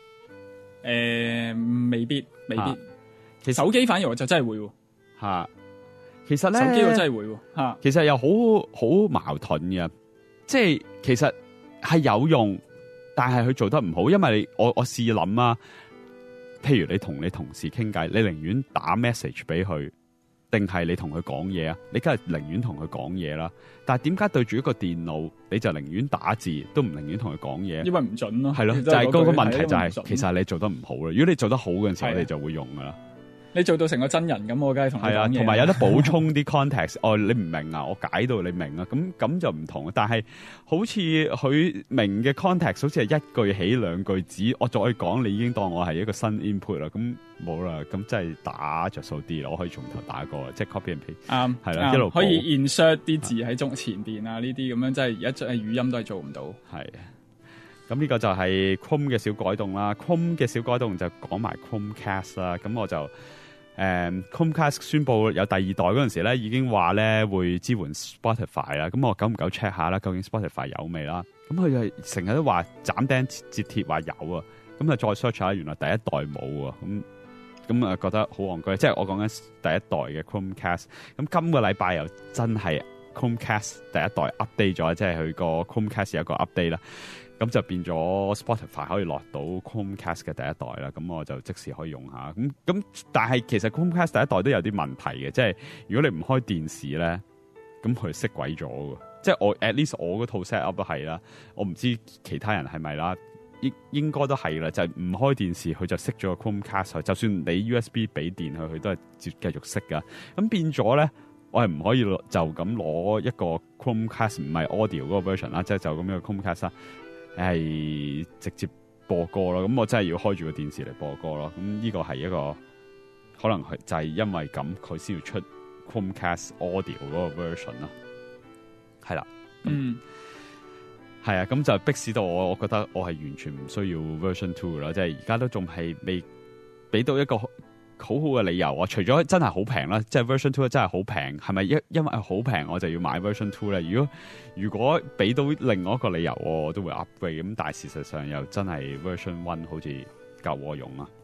未必。其實手機反而我就真係會其實咧， 手機我真係會喎。 其實又好矛盾嘅，即係其實係有用，但係佢做得唔好，因為我試諗啊，譬如你同你同事傾偈，你寧願打 message 俾佢，定係你同佢講嘢啊？你梗係寧願同佢講嘢啦。但係點解對住一個電腦，你就寧願打字，都唔寧願同佢講嘢？ 因為唔準咯。 係咯，就係嗰個問題就係，其實係你做得唔好啦。如果你做得好嗰陣時候，我哋就會用噶啦。你做到成個真人咁，我梗係同你講嘢。 同埋有得補充啲 context 。你唔明啊，我解到你明啊，咁就唔同。但係好似佢明嘅 context，好似係一句起兩句止，我再講你已經當我係一個新 input 啦。咁冇啦，咁真係打着數啲啦。我可以從頭打過，即係 copy and paste。啱，係啦，一路可以 insert 啲字喺前邊啊，呢啲咁樣，即係而家語音都係做唔到。 係。咁呢個就係 Chrome 嘅小改動啦。Chrome 嘅小改動就講埋 Chromecast 啦。咁我就Chromecast 宣布有第二代嗰陣時咧，已經話咧會支援 Spotify 啦。咁我久唔久 check 下啦，究竟 Spotify 有未啦？咁佢就成日都話斬釘截鐵話有啊。咁啊再 search 下，原來第一代冇啊。咁啊覺得好戇居，即係我講緊第一代嘅 Chromecast。咁今個禮拜又真係 Chromecast 第一代 update 咗，即係佢個 Chromecast 有一個 update 啦。咁就變咗 Spotify 可以落到 Chromecast 嘅第一代啦，咁我就即時可以用下。咁但係其實 Chromecast 第一代都有啲問題嘅，即係如果你唔開電視咧，咁佢熄鬼咗嘅。即係我 at least 我嗰套 set up 都係啦，我唔知其他人係咪啦，應該都係啦，就係唔開電視佢就熄咗個 Chromecast，就算你 USB 俾電佢都係繼續熄噶。咁變咗咧，我係唔可以就咁攞一個 Chromecast 唔係 audio 嗰個 version 啦，即係就咁樣個 Chromecast 啦。係直接播歌咯，咁我真係要開住個電視嚟播歌咯。咁呢個係一個可能係就係因為咁，佢先要出 Chromecast Audio 嗰個 version 咯。係啦，係啊，咁就逼使到我覺得我係完全唔需要 Version 2啦，即係而家都仲係未俾到一個好好嘅理由啊！除咗真係好平啦，即係 Version 2真係好平，係咪因為好平我就要買 Version 2咧？如果俾到另外一個理由，我都會 upgrade。咁但係事實上又真係 Version 1好似夠我用啊。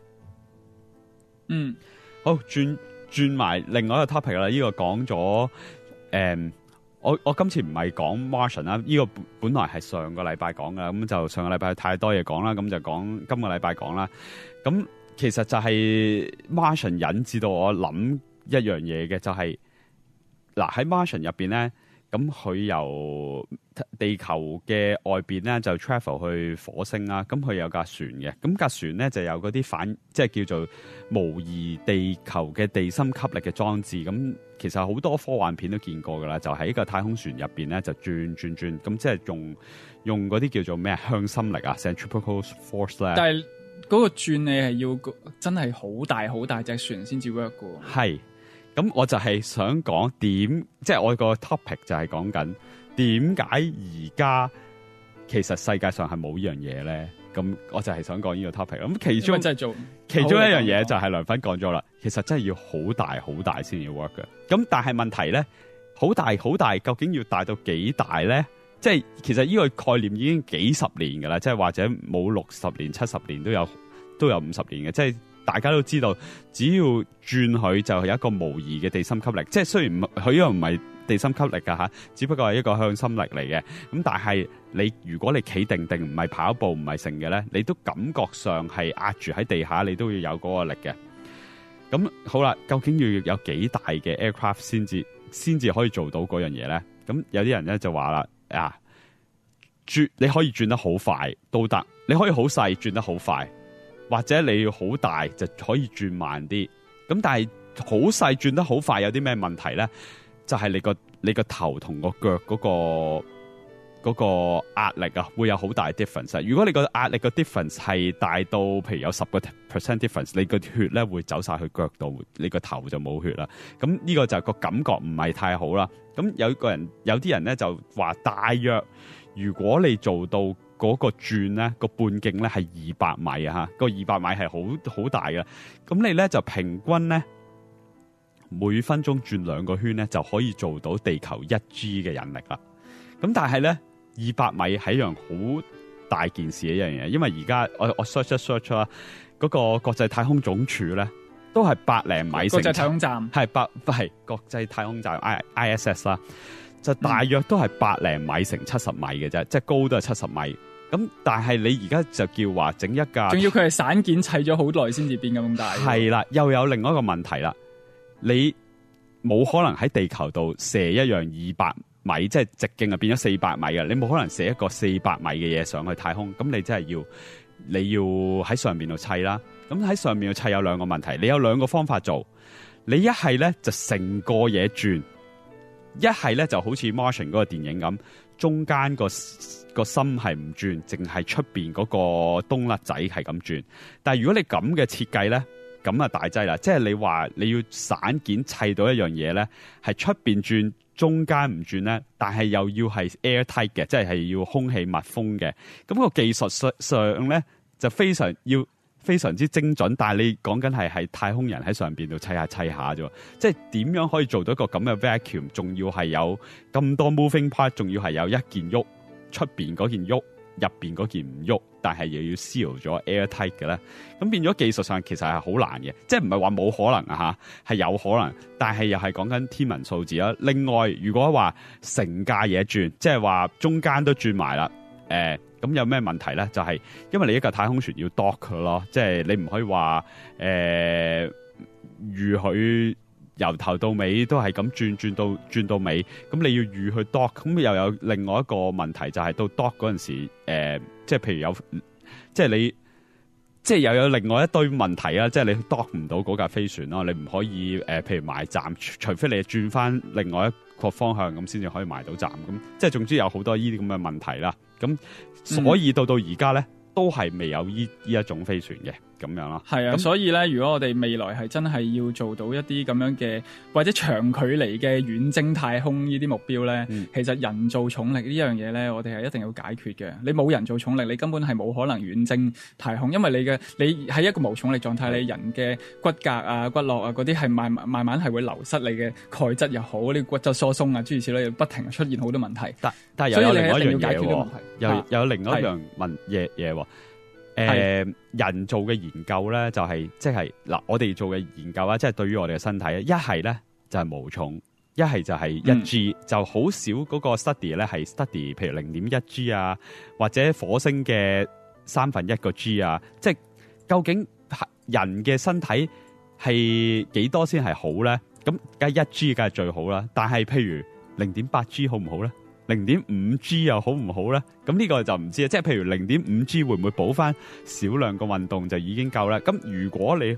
好，轉埋另外一個 topic 啦。呢個講咗我今次唔係講 Martian 啦，呢個本來係上個禮拜講噶，咁就上個禮拜太多嘢講啦，咁就講今個禮拜講啦。咁其實就係 Martian 引致到我諗一樣嘢嘅，就係嗱喺 Martian 入邊咧，咁佢由地球嘅外邊咧就 travel 去火星啦，咁佢有架船嘅，咁架船咧就有嗰啲即係叫做模擬地球嘅地心吸力嘅裝置。咁其實好多科幻片都見過噶啦，就喺一個太空船入邊咧就轉，咁即係用嗰啲叫做咩向心力啊 centrifugal force 咧。但係嗰個轉你係要真係好大隻船先至 work 嘅。 係，咁我就係想講點，即係我個 topic 就係講緊點解而家其實世界上係冇呢樣嘢咧。咁我就係想講呢個 topic。咁其中一樣嘢就係梁粉講咗啦，其實真係要好大先要 work 嘅。咁但係問題咧，好大，究竟要大到幾大咧？即係其實呢個概念已經幾十年噶啦，即係或者冇60年、70年都有50年嘅。即係大家都知道，只要轉佢就係有一個模擬嘅地心吸力。即係雖然佢又唔係地心吸力㗎吓，只不過係一個向心力嚟嘅。咁但係如果你企定定唔係跑步唔係成嘅咧，你都感覺上係壓住喺地下，你都要有嗰個力嘅。咁好啦，究竟要有幾大嘅 aircraft 先至可以做到嗰樣嘢咧？咁有啲人咧就話啦，你可以轉得好快都得，你可以好細轉得好快，或者你要好大就可以轉慢啲。咁但係好細轉得好快有啲咩問題咧？就係你個頭同個腳嗰個壓力啊，會有好大 difference。如果你個壓力個 difference 係大到，譬如有10% difference， 你個血咧會走晒去腳度，你個頭就冇血啦。咁呢個就個感覺唔係太好啦。咁有啲人咧就話，大約如果你做到嗰個轉咧，個半徑咧係200米啊，個200米係好大嘅。咁你咧就平均咧每分鐘轉2個圈咧，就可以做到地球1G 嘅引力啦。咁但係咧200米係一樣好大件事嘅一樣嘢，因為而家我 search 啦，嗰個國際太空總署咧都係百零米成。國際太空站係國際太空站 ISS 啦，就大約都係百零米乘70米嘅啫，即係高都係70米。咁但係你而家就叫話整一架，仲要佢係散件砌咗好耐先至變咁大。係啦，又有另外一個問題啦，你冇可能喺地球度射一樣200米，即係直徑啊變咗400米嘅，你冇可能射一個400米嘅嘢上去太空，咁你真係你要喺上面度砌啦。咁喺上面度砌有兩個問題，你有兩個方法做，你一係咧就成個嘢轉，一係咧就好似 Martian 嗰個電影咁，中間個心係唔轉，淨係出邊嗰個冬甩仔係咁轉。但係如果你咁嘅設計咧，咁啊大劑啦，即係你話你要散件砌到一樣嘢咧，係出邊轉，中間唔轉咧，但係又要係 airtight 嘅，即係要空氣密封嘅。咁個技術上咧就非常之精準，但係你講緊係太空人喺上邊度砌下啫，即係點樣可以做到一個咁嘅 vacuum， 仲要係有咁多 moving part， 仲要係有一件喐，出邊嗰件喐，入邊嗰件唔喐，但係又要 seal 咗 airtight 嘅咧，咁變咗技術上其實係好難嘅，即係唔係話冇可能啊吓，係有可能，但係又係講緊天文數字啦。另外，如果話成架嘢轉，即係話中間都轉埋啦，咁有咩問題咧？就係因為你一架太空船要 dock 佢咯，即係你唔可以話預佢由頭到尾都係咁轉到尾，咁你要預去 dock， 咁又有另外一個問題就係到 dock 嗰陣時，即係譬如即係你即係又有另外一堆問題啊！即係你 dock 唔到嗰架飛船咯，你唔可以譬如埋站，除非你轉翻另外一個方向咁先至可以埋到站，咁即係總之有好多呢啲咁嘅問題啦。咁所以到而家咧，都係未有呢一種飛船嘅咁樣咯。係啊，所以咧，如果我哋未來係真係要做到一啲咁樣嘅或者長距離嘅遠征太空呢啲目標咧，其實人造重力呢樣嘢咧，我哋係一定要解決嘅。你冇人造重力，你根本係冇可能遠征太空，因為你喺一個無重力狀態，你人嘅骨骼啊、骨骼啊嗰啲係慢慢係會流失，你嘅鈣質又好，你骨質疏鬆啊諸如此類，不停出現好多問題。但係又有另外一樣嘢喎，又有另外一樣嘢喎。人造嘅研究咧，就係即係嗱，我哋做嘅研究啦，即係對於我哋嘅身體咧，一係咧就係無重，一係就係1G，就好少嗰個 study 咧係 study，譬如0.1G 啊，或者火星嘅1/3個 G 啊，即係究竟人嘅身體係幾多先係好咧？咁梗係1G梗係最好啦，但係譬如0.8G 好唔好咧？0.5G 又好唔好咧？咁呢個就唔知啊。即係譬如0.5G 會唔會補翻少量嘅運動就已經夠咧？咁如果你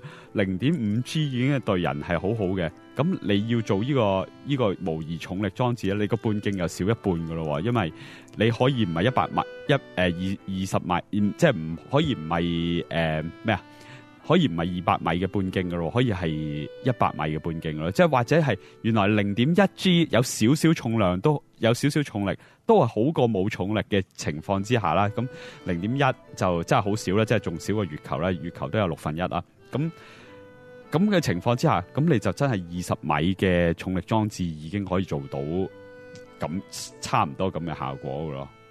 0.5G 已經係對人係好好嘅，咁你要做呢個模擬重力裝置咧，你個半徑又少一半噶咯，因為你可以唔係100米20米，即係唔可以唔係咩啊？可以唔係200米嘅半徑噶咯，可以係100米嘅半徑咯。即係或者係原來0.1G 有少少重量都有少少重力，都係好過冇重力嘅情況之下啦。咁0.1就真係好少啦，即係仲少過月球啦。月球都有1/6啦。咁嘅情況之下，咁你就真係20米嘅重力裝置已經可以做到咁差唔多咁嘅效果噶咯。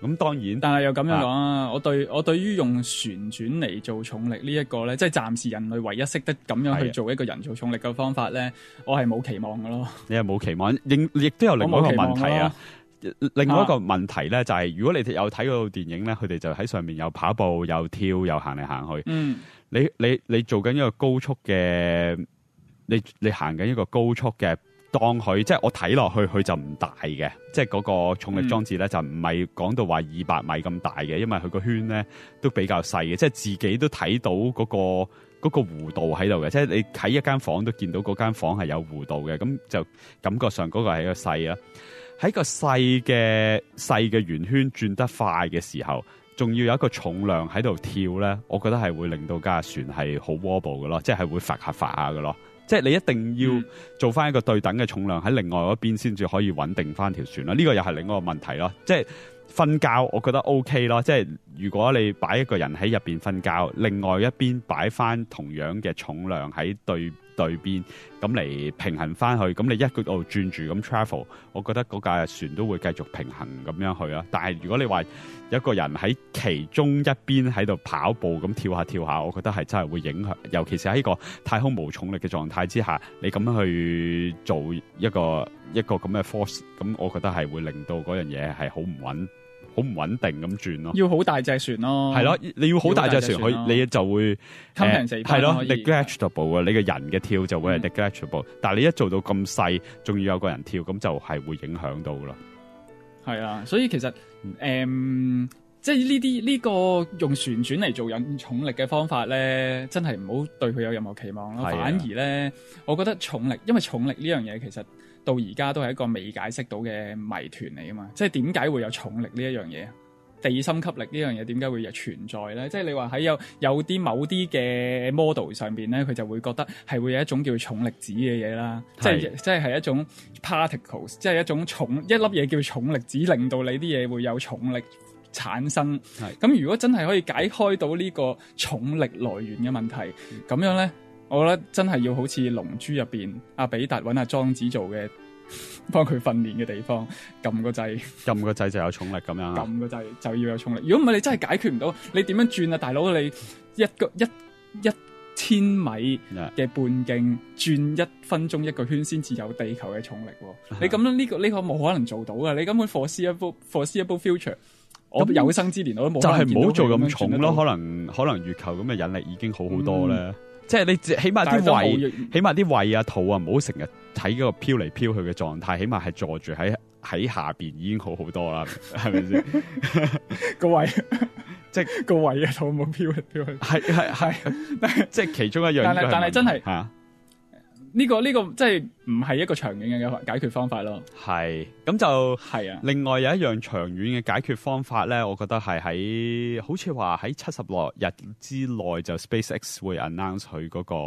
咁當然， 但係又咁樣講啊，我對於用旋轉嚟做重力呢一個咧，即係暫時人類唯一識得咁樣去做一個人造重力嘅方法咧，我係冇期望嘅咯。 你係冇期望，亦都有另外一個問題啊。另外一個問題咧，就係如果你有睇嗰套電影咧，佢哋就喺上面又跑步又跳又行嚟行去。你做緊一個高速嘅，你行緊一個高速嘅，當佢即係我睇落去佢就唔大嘅，即係嗰個重力裝置咧就唔係講到話200米咁大嘅，因為佢個圈咧都比較細嘅，即係自己都睇到嗰個弧度喺度嘅，即係你喺一間房都見到嗰間房係有弧度嘅，咁就感覺上嗰個係一個細啊。喺個細嘅圓圈轉得快嘅時候，仲要有一個重量喺度跳咧，我覺得係會令到架船係好 wobble 嘅咯，即係會發下嘅咯。即係你一定要做翻一個對等嘅重量喺另外嗰邊先至可以穩定翻條船啦。呢個又係另外一個問題咯。即係瞓覺，我覺得 OK 咯。即係如果你擺一個人喺入邊瞓覺，另外一邊擺翻同樣嘅重量喺對邊，咁嚟平衡翻去，咁你一個度轉住咁 travel， 我覺得嗰架船都會繼續平衡咁樣去啦。但係如果你話有一個人喺其中一邊喺度跑步咁跳下，我覺得係真係會影響，尤其是喺個太空無重力嘅狀態之下，你咁樣去做一個咁嘅 force， 咁我覺得係會令到嗰樣嘢係好唔穩定咁轉咯， 要好大隻船咯， 係咯，你要好大隻船，你就會係咯 negligible 啊，你個人嘅跳就會係 negligible，但係你一做到咁細，仲要有個人跳，咁就係會影響到咯。 係啊，所以其實即係呢個用旋轉嚟做引重力嘅方法咧，真係唔好對佢有任何期望咯。反而咧，我覺得重力，因為重力呢樣嘢其實到而家都係一個未解釋到嘅謎團嚟啊嘛。即係點解會有重力呢一樣嘢？地心吸力呢樣嘢點解會有存在咧？即係你話喺有啲某啲嘅 model 上邊咧，佢就會覺得係會有一種叫重力子嘅嘢啦。即係一種 particles， 即係一種一粒嘢叫重力子，令到你啲嘢會有重力產生。咁如果真係可以解開到呢個重力來源嘅問題，咁樣咧，我覺得真係要好似龍珠入邊阿比達揾阿莊子做嘅，幫佢訓練嘅地方，撳個掣就有重力咁樣， 撳個掣就要有重力。如果唔係，你真係解決唔到，你點樣轉啊，大佬？你一千米嘅半徑轉1分鐘一個圈先至有地球嘅重力喎。你咁樣呢個冇可能做到噶。你根本 foreseeable future。我有生之年我都冇，就係唔好做咁重咯。可能月球咁嘅引力已經好多咧。即係你起碼啲胃啊肚啊唔好成日睇嗰個飄嚟飄去嘅狀態，起碼係坐住喺下邊已經好多啦，係咪先？個胃即係個胃啊肚冇飄嚟飄去，係即係其中一樣。但係真係呢個即係唔係一個長遠嘅解決方法咯。係咁就係啊。另外有一樣長遠嘅解決方法咧，我覺得係好似話喺76日之內就 SpaceX 會 announce 佢嗰個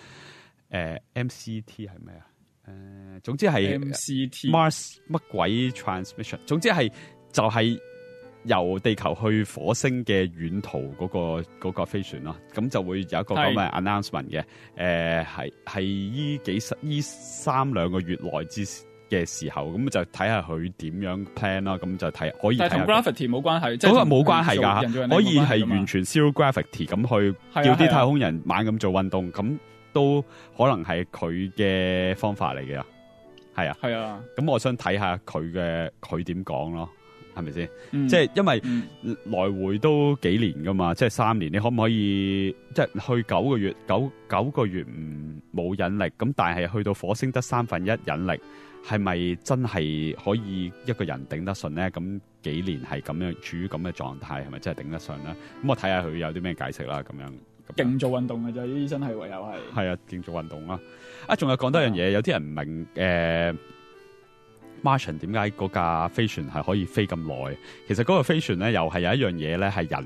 MCT 係咩啊？總之係 MCT Mars 乜鬼 transmission， 總之係就係由地球去火星嘅遠途嗰個飛船咯，咁就會有一個咁嘅 announcement 嘅，係依3-2個月內之嘅時候，咁就睇下佢點樣 plan 啦，咁就睇可以。但係同 gravity 冇關係，即係冇關係㗎，可以係完全 zero gravity 咁去叫啲太空人猛咁做運動，咁都可能係佢嘅方法嚟嘅，係啊，係啊，咁我想睇下佢點講咯。係咪先？即係因為來回都幾年噶嘛，即係3年，你可唔可以即係去9個月9個月冇引力？咁但係去到火星得1/3引力，係咪真係可以一個人頂得順咧？咁幾年係咁樣處於咁嘅狀態，係咪真係頂得順咧？咁我睇下佢有啲咩解釋啦。咁樣勁做運動嘅啫，呢啲真係唯有係啊，勁做運動啦。仲有講多樣嘢，有啲人唔明Martian 點解嗰架飛船係可以飛咁耐？其實嗰個飛船咧，又係有一樣嘢咧，係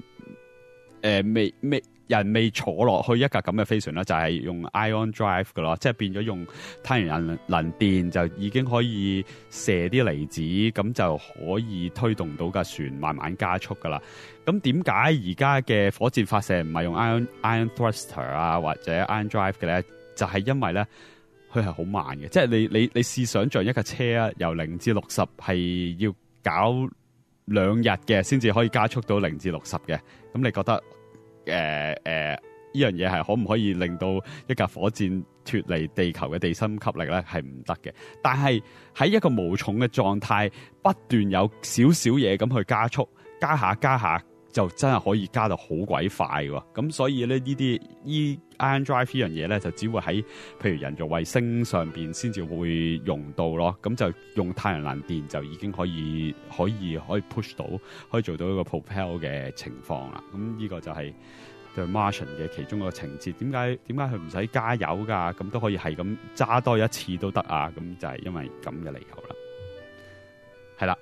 人未坐落去一架咁嘅飛船啦，就係用 ion drive 噶咯，即係變咗用太陽能電就已經可以射啲離子，咁就可以推動到架船慢慢加速噶啦。咁點解而家嘅火箭發射唔係用 ion thruster 啊或者 ion drive 嘅咧？就係因為咧，佢係好慢嘅，即係你試想像一架車啊，由0至60係要搞 2日嘅先至可以加速到0至60嘅。咁你覺得呢樣嘢係可唔可以令到一架火箭脫離地球嘅地心吸力咧？係唔得嘅。但係喺一個無重嘅狀態，不斷有少少嘢咁去加速，加下就真係可以加到好鬼快喎。咁所以咧，呢啲Ion Drive 呢樣嘢咧，就只會喺譬如人造衛星上邊先至會用到咯。咁就用太陽能電就已經可以 push 到，可以做到一個 propel 嘅情況啦。咁呢個就係對 Martian 嘅其中一個情節。點解佢唔使加油㗎？咁都可以係咁揸多一次都得啊！咁就係因為咁嘅理由啦。係啦，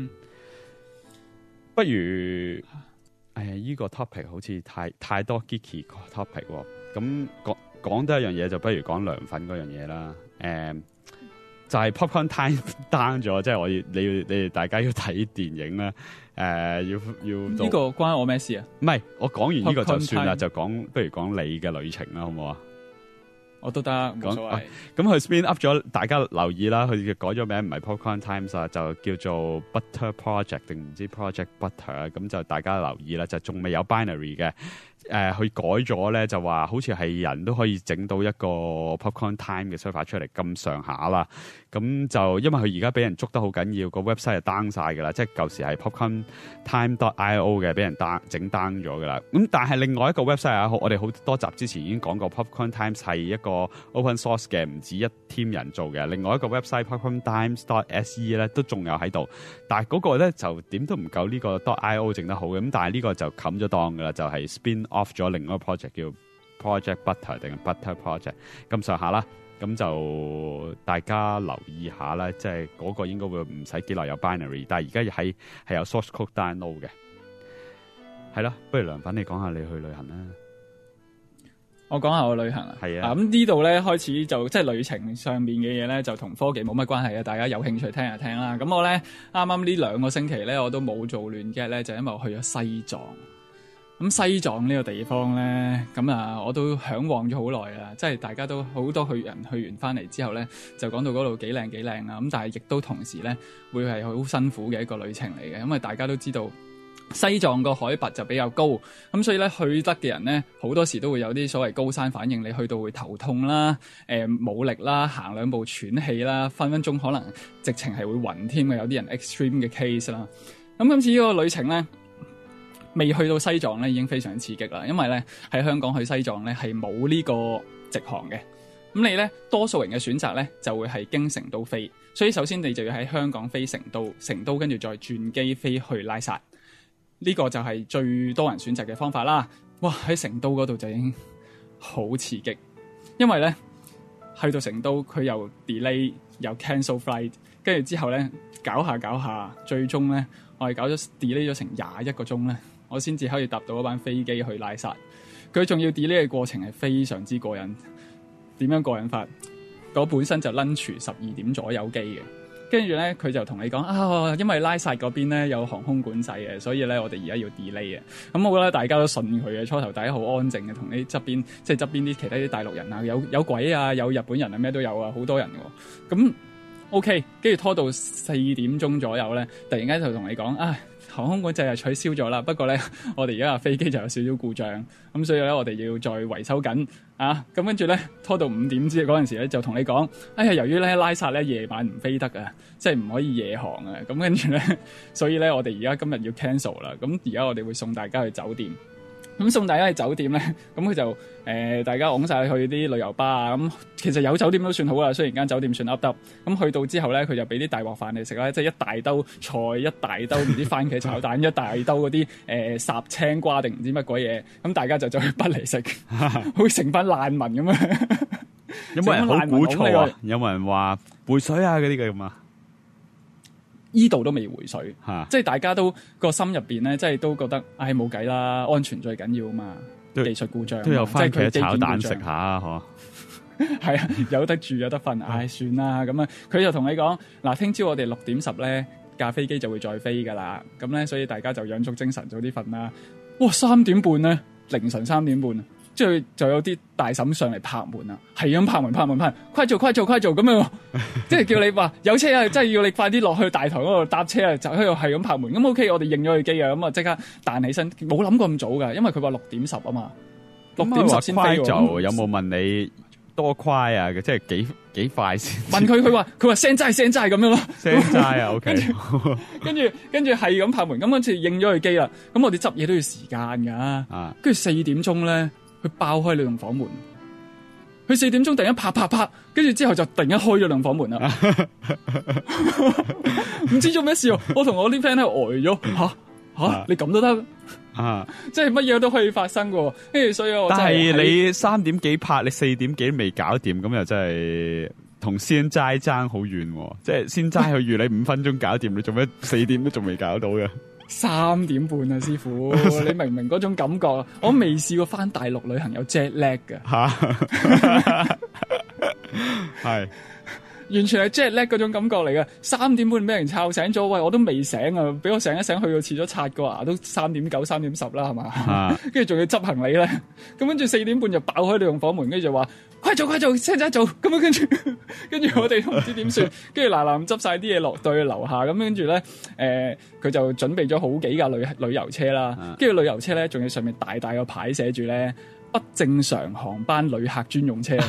不如呢個 topic 好似太多 geeky topic 喎。咁講多一樣嘢，就不如講涼粉嗰樣嘢啦。就係 Popcorn Time down 咗，即係你哋大家要睇電影啦。要呢個關我咩事啊？ 唔係，我講完呢個就算啦， Popcorn Time 就不如講你嘅旅程啦，好唔好啊？ 我都得，冇所謂。 咁佢 spin up 咗，大家留意啦。佢改咗名，唔係 Popcorn Times 啊，就叫做 Butter Project 定唔知 Project Butter。咁就大家留意啦，就仲未有 binary 嘅。佢改咗咧，就話好似係人都可以整到一個 Popcorn Time 嘅 server 出嚟咁上下啦。咁就因為佢而家俾人捉得好緊要，個 website 係 down 晒㗎啦，即係舊時係 popcorntime.io 嘅，俾人整 down 咗㗎啦。咁但係另外一個 website 我哋好多集之前已經講過 Popcorn Times 係一個 open source 嘅，唔止一 team 人做嘅。另外一個 website popcorntimes.se 咧都仲有喺度，但係嗰個咧就點都唔夠呢個 .io 整得好嘅。咁但係呢個就冚咗檔㗎啦，就係 spin off 咗另外一個 project 叫 Project Butter 定 Butter Project 咁上下啦。咁就大家留意下啦，即係嗰個應該會唔使幾耐有 binary， 但係而家係有 source code download 嘅。係啦，不如涼粉你講下你去旅行啦。 我講下我旅行啦。 係啊。 咁呢度咧開始就即係旅程上面嘅嘢咧，就同科技冇乜關係嘅，大家有興趣聽就聽啦。咁我咧啱啱呢2個星期咧，我都冇做亂嘅咧，就因為我去咗西藏。咁西藏呢個地方咧，我都嚮往咗好耐啦。即係大家都好多去完翻嚟之後咧，就講到嗰度幾靚啊。咁但係亦都同時咧，會係好辛苦嘅一個旅程嚟嘅。因為大家都知道西藏個海拔就比較高，咁所以咧去得嘅人咧，好多時都會有啲所謂高山反應。你去到會頭痛啦，冇力啦，行2步喘氣啦，分分鐘可能直情係會暈添嘅。有啲人 extreme 嘅 case 啦。咁今次呢個旅程咧，未去到西藏咧，已經非常刺激啦。因為咧喺香港去西藏咧係冇呢個直航嘅。咁你咧多數人嘅選擇咧就會係經成都飛，所以首先你就要喺香港飛成都跟住再轉機飛去拉薩。呢個就係最多人選擇嘅方法啦。哇！喺成都嗰度就已經好刺激，因為咧去到成都佢又 delay 又 cancel flight， 跟住之後咧搞下，最終咧我係搞咗 delay 咗成21個鐘咧，我先至可以搭到一班飛機去拉薩。佢仲要 delay 嘅過程係非常之過癮。點樣過癮法？我本身就 lunch 12點左右機嘅。跟住咧，佢就同你講因為拉薩嗰邊咧有航空管制嘅，所以咧我哋而家要 delay 嘅。咁我覺得大家都信佢嘅，初頭大家好安靜嘅，同你側邊即係側邊啲其他啲大陸人啊，有鬼啊，有日本人啊，咩都有啊，好多人喎。咁 OK， 跟住拖到4點鐘左右咧，突然間就同你講航空管制係取消咗啦，不過咧我哋而家飛機就有少少故障，咁所以咧我哋要再維修緊啊。咁跟住咧拖到5點之嗰陣時咧，就同你講，由於咧拉薩咧夜晚唔飛得啊，即係唔可以夜航啊。咁跟住咧，所以咧我哋而家今日要 cancel 啦。咁而家我哋會送大家去酒店。咁送大家去酒店咧，咁佢就大家擁晒去啲旅遊巴啊。咁其實有酒店都算好啦，雖然間酒店算噏得。咁去到之後咧，佢就俾啲大鑊飯你食啦，即係一大兜菜，一大兜唔知番茄炒蛋，一大兜嗰啲烚青瓜定唔知乜鬼嘢。咁大家就走去不嚟食，好似成班難民咁樣。 有冇人好鼓噪啊？有冇人話回水啊嗰啲嘅咁啊？ 依度都未回水，即係大家都個心入邊咧，即係都覺得冇計啦，安全最緊要啊嘛，技術故障都有番茄炒蛋食下啊， 係啊，有得住有得瞓，算啦咁啊。佢就同你講嗱，聽朝我哋6點10咧架飛機就會再飛噶啦，咁咧所以大家就養足精神早啲瞓啦。哇，3點半咧，凌晨3點半之後就有啲大嬸上嚟拍門啦，係咁拍門，快做咁樣，即係叫你話有車啊，即係要你快啲落去大堂嗰度搭車啊，就喺度係咁拍門。咁 OK，我哋認咗佢機啊，咁啊即刻彈起身，冇諗過咁早㗎，因為佢話6:10啊嘛，6:10先飛喎。 就有冇問你多快啊？即係幾快先？ 問佢話聲齋咁樣咯， 聲齋啊 ，OK。 跟住係咁拍門，咁嗰次應咗佢機啦。咁我哋執嘢都要時間㗎，跟住4點鐘咧。佢爆開你棟房門，佢4點鐘突然間啪，跟住之後就突然間開咗棟房門啦，唔知做咩事，我同我啲 friend 喺度呆咗，吓你咁都得，即係乜嘢都可以發生㗎，跟住所以我真係。但係你3點幾拍，你4點幾都未搞掂，咁又真係同先齋爭好遠，即係先齋去預你5分鐘搞掂，你做咩4點都仲未搞到嘅 ？3點半啊，師傅，你明唔明嗰種感覺啊？我未試過翻大陸旅行有 jet lag 嘅， 係完全係 jet lag 嗰種感覺嚟嘅。3點半俾人吵醒咗，喂，我都未醒啊！俾我醒一醒，去到廁咗刷個牙都3點9、3點10啦，係嘛？跟住仲要執行李咧，咁跟住4點半就爆開你棟房門，跟住就話快做，車仔做，咁樣跟住我哋都唔知點算，跟住嗱執晒啲嘢落到去樓下，咁跟住咧佢就準備咗好幾架旅遊車啦，跟住旅遊車咧仲要上面大個牌寫住咧不正常航班旅客專用車，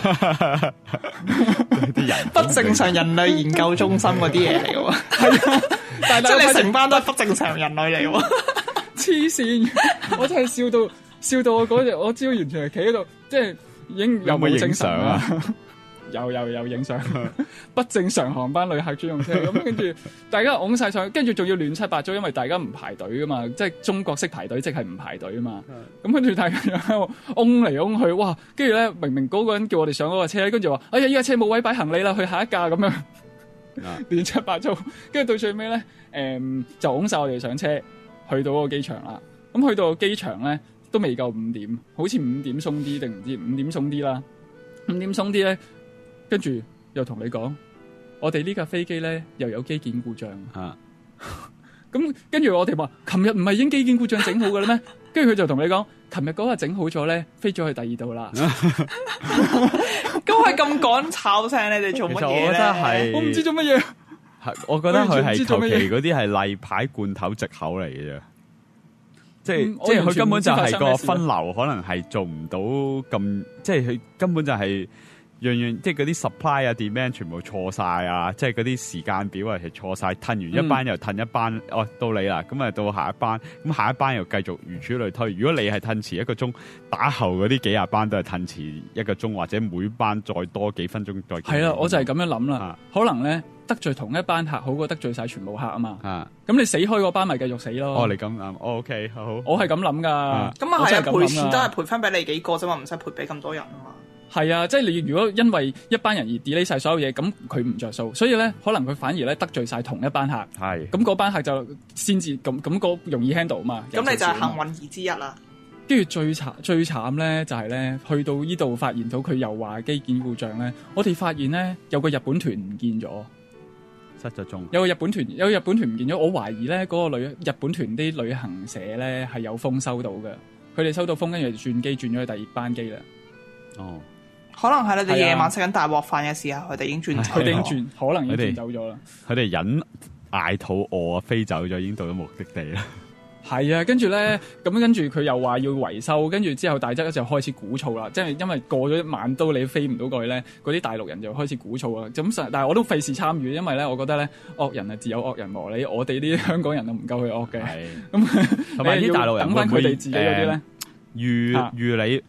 啲人不正常人類研究中心嗰啲嘢嚟喎，係啊，但係你成班都係不正常人類嚟喎， 黐線！我真係笑到我嗰日，我知道完全係企喺度，即係已經有冇精神啊？有影相，不正常航班旅客專用車咁，跟住大家擁晒上去，跟住仲要亂七八糟，因為大家唔排隊噶嘛，即係中國式排隊，即係唔排隊啊嘛。咁跟住大家又喺度擁嚟擁去，哇！跟住咧明明嗰個人叫我哋上嗰個車，跟住話：哎呀，依架車冇位擺行李啦，去下一架咁樣，亂七八糟。跟住到最尾咧，就擁晒我哋上車，去到嗰個機場啦。咁去到機場咧都未夠5點，好似5點鬆啲定唔知5點鬆啲啦。5點鬆啲咧。跟住又同你講，我哋呢架飛機咧又有機件故障。咁跟住我哋話，琴日唔係已經機件故障整好嘅啦咩？跟住佢就同你講，琴日嗰日整好咗咧，飛咗去第二度啦。 咁佢咁趕炒聲，你哋做乜嘢咧？ 我唔知做乜嘢。 我覺得佢係求其嗰啲係例牌罐頭藉口嚟嘅啫。即係佢根本就係個分流，可能係做唔到咁，即係佢根本就係。樣即係嗰啲 supply 啊 demand 全部錯晒啊！即係嗰啲時間表係錯晒，褪完一班又褪一班，哦到你啦，咁啊到下一班，咁下一班又繼續如此類推。如果你係褪遲1個鐘，打後嗰啲幾廿班都係褪遲1個鐘，或者每班再多幾分鐘再。係啦， 我就係咁樣諗啦。可能咧得罪同一班客好過得罪晒全部客啊嘛。咁你死開嗰班咪繼續死咯。哦， 你咁諗，OK 好。 我係咁諗噶。 咁啊係啊，賠錢都係賠翻俾你幾個啫嘛，唔使賠俾咁多人啊嘛。 係啊，即係你如果因為一班人而 delay 晒所有嘢，咁佢唔着數，所以咧可能佢反而咧得罪晒同一班客。係，咁嗰班客就先至咁個容易 handle 嘛。咁你就係幸運兒之一啦。跟住最慘咧就係咧，去到呢度發現到佢又話機件故障咧，我哋發現咧有個日本團唔見咗， 失咗蹤。有日本團唔見咗，我懷疑咧嗰個日本團啲旅行社咧係有風收到嘅，佢哋收到風跟住轉機轉咗去第二班機啦。哦。 可能係你哋夜晚食緊大鑊飯嘅時候，佢哋已經轉， 可能已經轉走咗啦。 佢哋忍嗌肚餓啊，飛走咗，已經到咗目的地啦。 係啊，跟住咧，跟住佢又話要維修，跟住之後大家就開始鼓噪啦。即係因為過咗一晚都你飛唔到過去咧，嗰啲大陸人就開始鼓噪啦。咁但係我都費事參與，因為咧，我覺得咧惡人係自有惡人磨你，我哋啲香港人都唔夠佢惡嘅。咁同埋啲大陸人等翻佢哋自己嗰啲咧， 預你。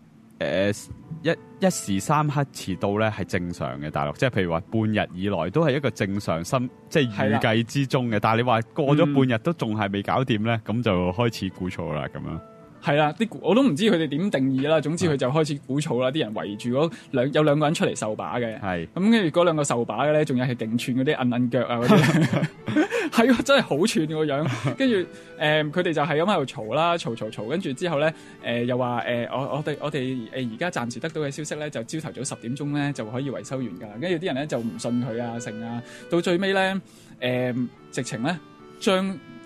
一時三刻遲到咧係正常嘅，大陸即係譬如話半日以內都係一個正常即係預計之中嘅。但係你話過咗半日都仲係未搞掂咧，咁就開始估錯啦咁樣。係啦，我都唔知佢哋點定義啦。總之佢就開始鼓噪啦，啲人圍住有兩個人出嚟受把嘅。係咁跟住嗰兩個受把嘅咧，仲有係勁串嗰啲摁腳啊嗰啲，係真係好串個樣。跟住佢哋就係咁喺度嘈啦，嘈，跟住之後咧又話我哋而家暫時得到嘅消息咧，就朝頭早10點鐘咧就可以維修完㗎。跟住啲人咧就唔信佢啊成啊，到最尾咧直情咧將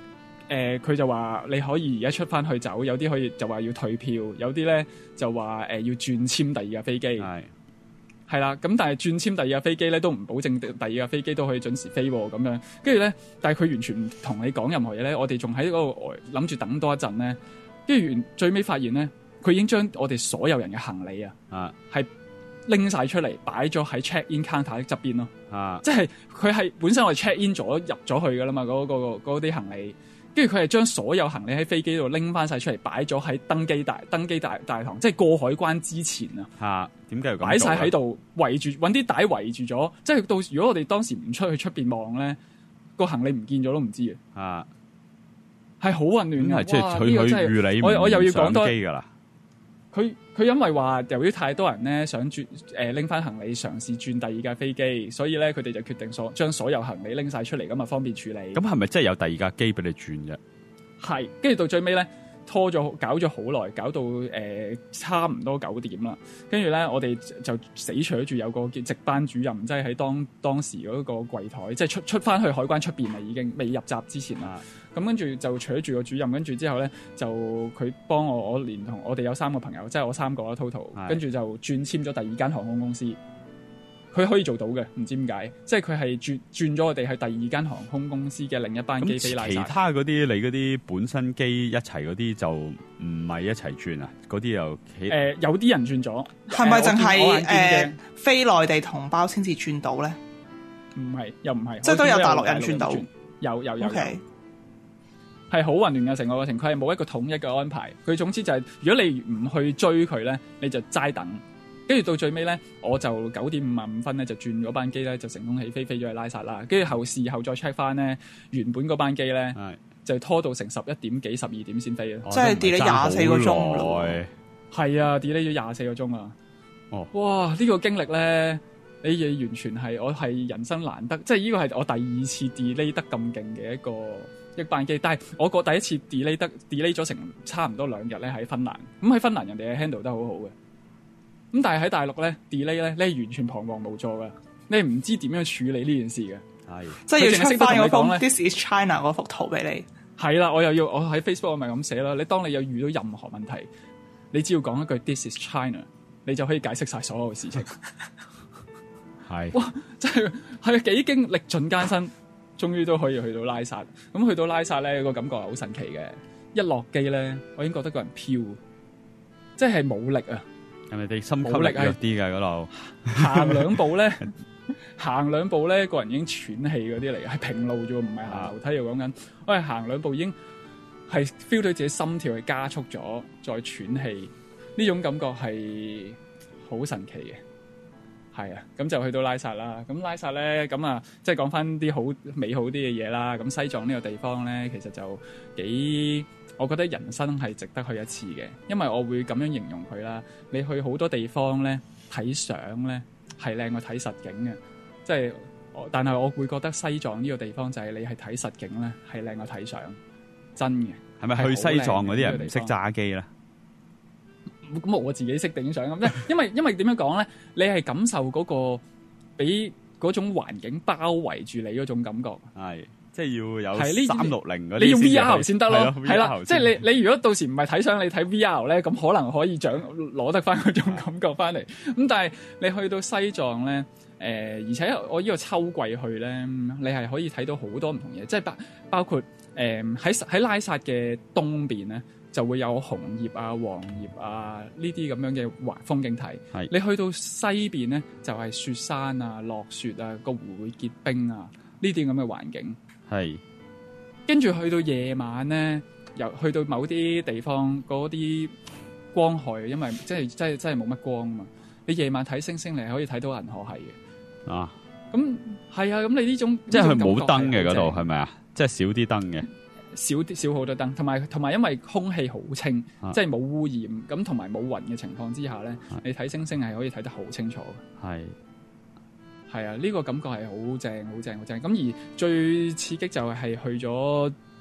佢就話你可以而家出翻去走，有啲可以就話要退票，有啲咧就話要轉簽第二架飛機。係啦，咁但係轉簽第二架飛機咧都唔保證第二架飛機都可以準時飛喎咁樣。跟住咧，但係佢完全唔同你講任何嘢咧，我哋仲喺嗰度諗住等多一陣咧，跟住最尾發現咧，佢已經將我哋所有人嘅行李係拎晒出嚟，擺咗喺 check in counter 側邊咯。即係佢係本身我哋 check in 咗入咗去噶啦嘛，嗰啲行李。跟住佢係將所有行李喺飛機度拎翻晒出嚟，擺咗喺登機大堂，即係過海關之前啊！ 點解要咁做？ 擺晒喺度圍住，揾啲帶圍住咗，即係到如果我哋當時唔出去出邊望咧，個行李唔見咗都唔知嘅。係好混亂嘅。 即係佢預你我又要講多機㗎啦。 佢因為話由於太多人咧想拎翻行李嘗試轉第二架飛機，所以咧佢哋就決定將所有行李拎晒出嚟，咁啊方便處理。 咁係咪真係有第二架機俾你轉啫？ 係，跟住到最尾咧搞咗好耐，搞到差唔多9點啦。跟住咧我哋就死取住有個值班主任，即係喺當時嗰個櫃台，即係出翻去海關出邊啦，已經未入閘之前啦。咁跟住就取住個主任，跟住之後咧就佢幫我連同我哋有3個朋友，即係我3個啦 total， 跟住就轉簽咗第二間航空公司。佢可以做到嘅，唔知點解，即係佢係轉咗我哋去第二間航空公司嘅另一班機飛拉薩。 其他嗰啲你嗰啲本身機一齊嗰啲就唔係一齊轉啊？嗰啲又有啲人轉咗， 係咪淨係飛內地同胞先至轉到咧？ 唔係，又唔係， 即係都有大陸人轉到， 有。 Okay。 係好混亂嘅成個過程，佢係冇一個統一嘅安排。佢總之就係、如果你唔去追佢咧，你就齋等。跟住到最尾咧，我就9點55分咧就轉咗班機咧，就成功起飛咗去拉薩啦。跟住事後再 check 翻咧，原本嗰班機咧就拖到成11點幾12點先飛嘅， 即係 delay 24個鐘咯。 係啊，delay 咗24個鐘啊！哇！呢個經歷咧，你完全係我係人生難得，即係呢個係我第2次 delay 得咁勁嘅一班機。但係我個第一次 delay 咗成差唔多2日咧喺芬蘭。咁喺芬蘭人哋係 handle 得好好嘅。咁但係喺大陸咧 delay 咧，你係完全彷徨無助噶，你唔知點樣處理呢件事嘅。 係，即係要出翻嗰幅 This is China 嗰幅圖俾你。 係啦，我喺 Facebook 我咪咁寫咯。當你有遇到任何問題，你只要講一句 This is China， 你就可以解釋晒所有嘅事情。 係， 哇！真係幾經歷盡艱辛，終於都可以去到拉薩。咁去到拉薩咧，個感覺係好神奇嘅。一落機咧，我已經覺得個人飄，即係冇力啊！ 係咪你心吸力弱啲㗎嗰度？ 行兩步咧，個人已經喘氣嗰啲嚟，係平路啫，唔係行樓梯。又講緊，我係行2步已經係 feel 到自己心跳係加速咗，再喘氣，呢種感覺係好神奇嘅。係啊，咁就去到拉薩啦。咁拉薩咧，咁啊，即係講翻啲好美好啲嘅嘢啦。咁西藏呢個地方咧，其實就我覺得人生係值得去一次嘅，因為我會咁樣形容佢啦。你去好多地方咧睇相咧係靚過睇實景嘅，即係但係我會覺得西藏呢個地方就係你係睇實景咧係靚過睇相，真嘅。 係咪去西藏嗰啲人唔識揸機咧？ 咁我自己識頂相咁，因為點樣講咧？你係感受嗰個俾嗰種環境包圍住你嗰種感覺。係。 即係要有360嗰啲， 你用 VR 先得咯，係啦，即係你如果到時唔係睇相，你睇 VR 咧，咁可能可以攞得翻嗰種感覺翻嚟。咁但係你去到西藏咧，而且我呢個秋季去咧，你係可以睇到好多唔同嘢，即係包括喺拉薩嘅東邊咧，就會有紅葉啊、黃葉啊呢啲咁樣嘅風景睇。你去到西邊咧，就係雪山啊、落雪啊、個湖會結冰啊呢啲咁嘅環境。係，跟住去到夜晚咧，又去到某啲地方嗰啲光害，因為真係冇乜光啊嘛。你夜晚睇星星，你係可以睇到銀河系嘅。啊，咁係啊，咁你呢種即係佢冇燈嘅嗰度係咪啊？即係少啲燈嘅，少好多燈，同埋因為空氣好清，即係冇污染，咁同埋冇雲嘅情況之下咧，你睇星星係可以睇得好清楚嘅。係啊，呢個感覺係好正。咁而最刺激就係去咗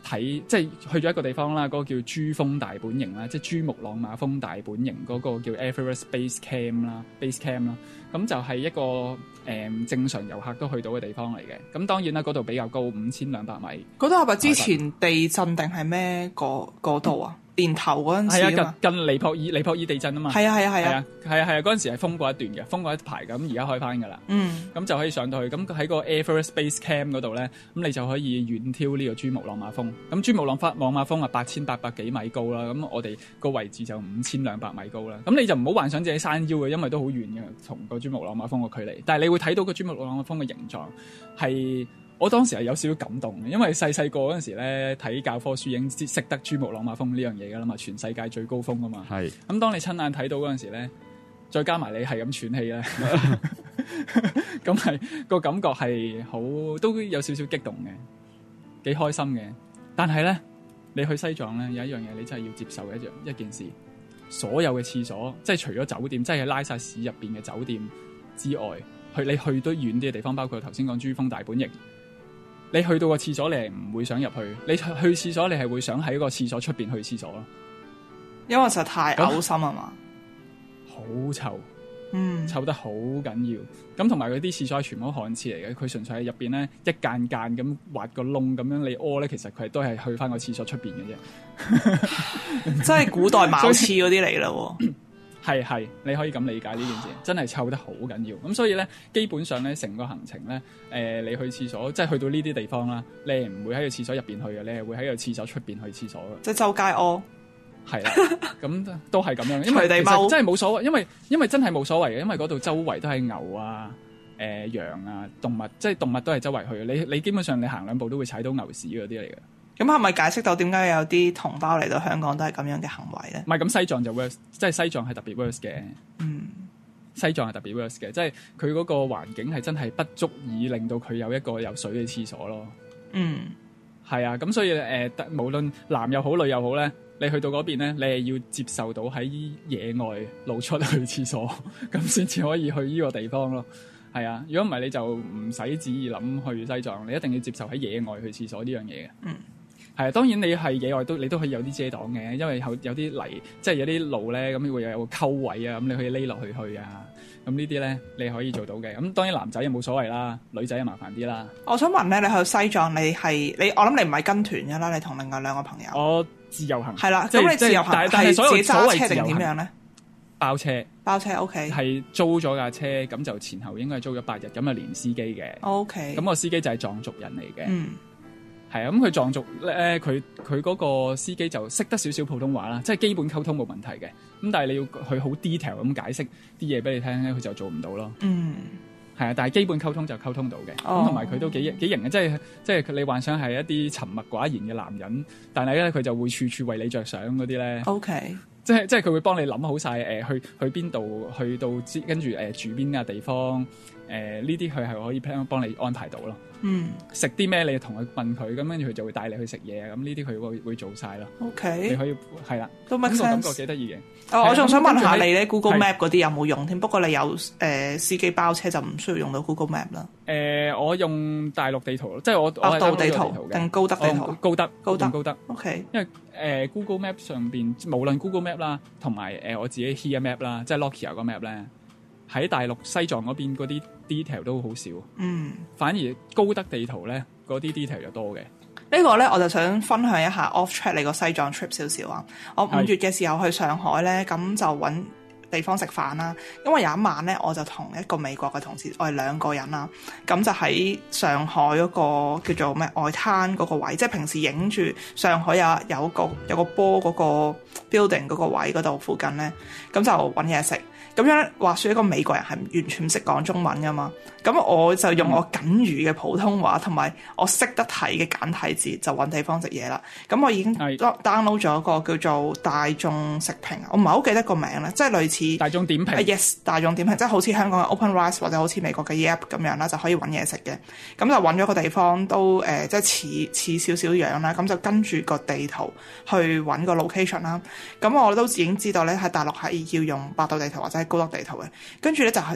睇，即係去咗一個地方啦，嗰、個叫珠峰大本營啦，即係珠穆朗瑪峰大本營嗰個叫 Everest Base Camp 啦，Base Camp 啦，咁就係一個正常遊客都去到嘅地方嚟嘅。咁當然啦，嗰度比較高，5200米。 嗰度係咪之前地震定係咩嗰度啊？年頭嗰陣時係啊，近尼泊爾地震啊嘛。係啊，嗰陣時係封過一段嘅，封過一排咁，而家開翻㗎啦。咁就可以上到去。咁喺個 Everest Base Camp 嗰度咧，咁你就可以遠眺呢個珠穆朗瑪峰。咁珠穆朗瑪峰啊，8800幾米高啦。咁我哋個位置就5200米高啦。咁你就唔好幻想自己山腰嘅，因為都好遠嘅，同個珠穆朗瑪峰個距離。但係你會睇到個珠穆朗瑪峰嘅形狀係。我當時係有少少感動嘅，因為細個嗰陣時咧睇教科書已經識得珠穆朗瑪峰呢樣嘢㗎啦嘛，全世界最高峰啊嘛。係。咁當你親眼睇到嗰陣時咧，再加埋你係咁喘氣咧，咁係個感覺係好都有少少激動嘅，幾開心嘅。但係咧，你去西藏咧有一樣嘢你真係要接受嘅一件事，所有嘅廁所即係除咗酒店，即係拉薩市入邊嘅酒店之外，你去到遠啲嘅地方，包括頭先講珠峰大本營。你去到個廁所，你係唔會想入去。你去廁所，你係會想喺個廁所出邊去廁所咯。因為實在太嘔心啊嘛，好臭，臭得好緊要。咁同埋佢啲廁所係全部旱廁嚟嘅，佢純粹係入邊咧一間間咁挖個窿咁樣你屙咧，其實佢都係去翻個廁所出邊嘅啫。真係古代茅廁嗰啲嚟啦。係，你可以咁理解呢件事，真係臭得好緊要。咁所以咧，基本上咧，成個行程咧，你去廁所，即係去到呢啲地方啦，你係唔會喺個廁所入邊去嘅，你係會喺個廁所出邊去廁所嘅。即係周街屙。係啦，咁都係咁樣，因為其實真係冇所謂，因為真係冇所謂嘅，因為嗰度周圍都係牛啊、羊啊、動物，即係動物都係周圍去嘅。你基本上你行兩步都會踩到牛屎嗰啲嚟嘅。咁係咪解釋到點解有啲同胞嚟到香港都係咁樣嘅行為咧？唔係，咁西藏就 worse， 即係西藏係特別 worse 嘅。西藏係特別 worse 嘅，即係佢嗰個環境係真係不足以令到佢有一個有水嘅廁所咯。係啊，咁所以無論男又好女又好咧，你去到嗰邊咧，你係要接受到喺野外露出去廁所，咁先至可以去呢個地方咯。係啊，如果唔係你就唔使旨意諗去西藏，你一定要接受喺野外去廁所呢樣嘢嘅。係啊，當然你係野外你都可以有啲遮擋嘅，因為有啲泥，即係有啲路咧，咁會有個溝位啊，咁你可以匿落去啊，咁呢啲咧你可以做到嘅。咁當然男仔又冇所謂啦，女仔就麻煩啲啦。我想問咧，你去西藏我諗你唔係跟團㗎啦，你同另外兩個朋友。我自由行。係啦，咁你自由行但係自己揸車定點樣咧？包車 OK， 係租咗架車，咁就前後應該係租咗8日，咁啊連司機嘅 OK， 咁個司機就係藏族人嚟嘅。係啊，咁佢藏族咧，佢嗰個司機就識得少少普通話啦，即係基本溝通冇問題嘅。咁但係你要佢好 detail 咁解釋啲嘢俾你聽咧，佢就做唔到咯。係啊，但係基本溝通就溝通到嘅。咁同埋佢都幾型嘅，即係你幻想係一啲沉默寡言嘅男人，但係咧佢就會處處為你着想嗰啲咧。OK。即係佢會幫你諗好晒去邊度，去到跟住住邊個地方，呢啲佢係可以幫你安排到咯。食啲咩你同佢問佢，咁跟住佢就會帶你去食嘢，咁呢啲佢會做晒咯。OK， 你可以係啦，都 make sense，感覺幾得意嘅。我仲想問下你咧，Google Map 嗰啲有冇用添？不過你有司機包車就唔需要用到 Google Map 啦。我用大陸地圖，即係我百度地圖定高德地圖？高德。OK，因為Google Map 上邊無論 Google Map 啦，同埋我自己 Here Map 啦，即係 Lockyer 個 map 咧，喺大陸西藏嗰邊嗰啲 detail 都好少。反而高德地圖咧嗰啲 detail 就多嘅。呢個咧我就想分享一下 off track 你個西藏 trip 少少啊。我5月嘅時候去上海咧，咁就揾地方食飯啦。因為有一晚咧，我就同一個美國嘅同事，我哋2個人啦，咁就喺上海嗰個叫做咩外灘嗰個位，即係平時影住上海有個波嗰個 building 嗰個位嗰度附近咧，咁就揾嘢食。咁樣話說一個美國人係完全唔識講中文噶嘛，咁我就用我僅餘嘅普通話同埋我識得睇嘅簡體字就揾地方食嘢啦。咁我已經 download 咗一個叫做大眾食評，我唔係好記得個名咧，即係類似大眾點評。Yes， 大眾點評，即係好似香港嘅 OpenRice 或者好似美國嘅 Yelp 咁樣啦，就可以揾嘢食嘅。咁就揾咗個地方都即係似少少樣啦，咁就跟住個地圖去揾個 location 啦。咁我都已經知道咧喺大陸係要用百度地圖或者高德地圖嘅，跟住咧就係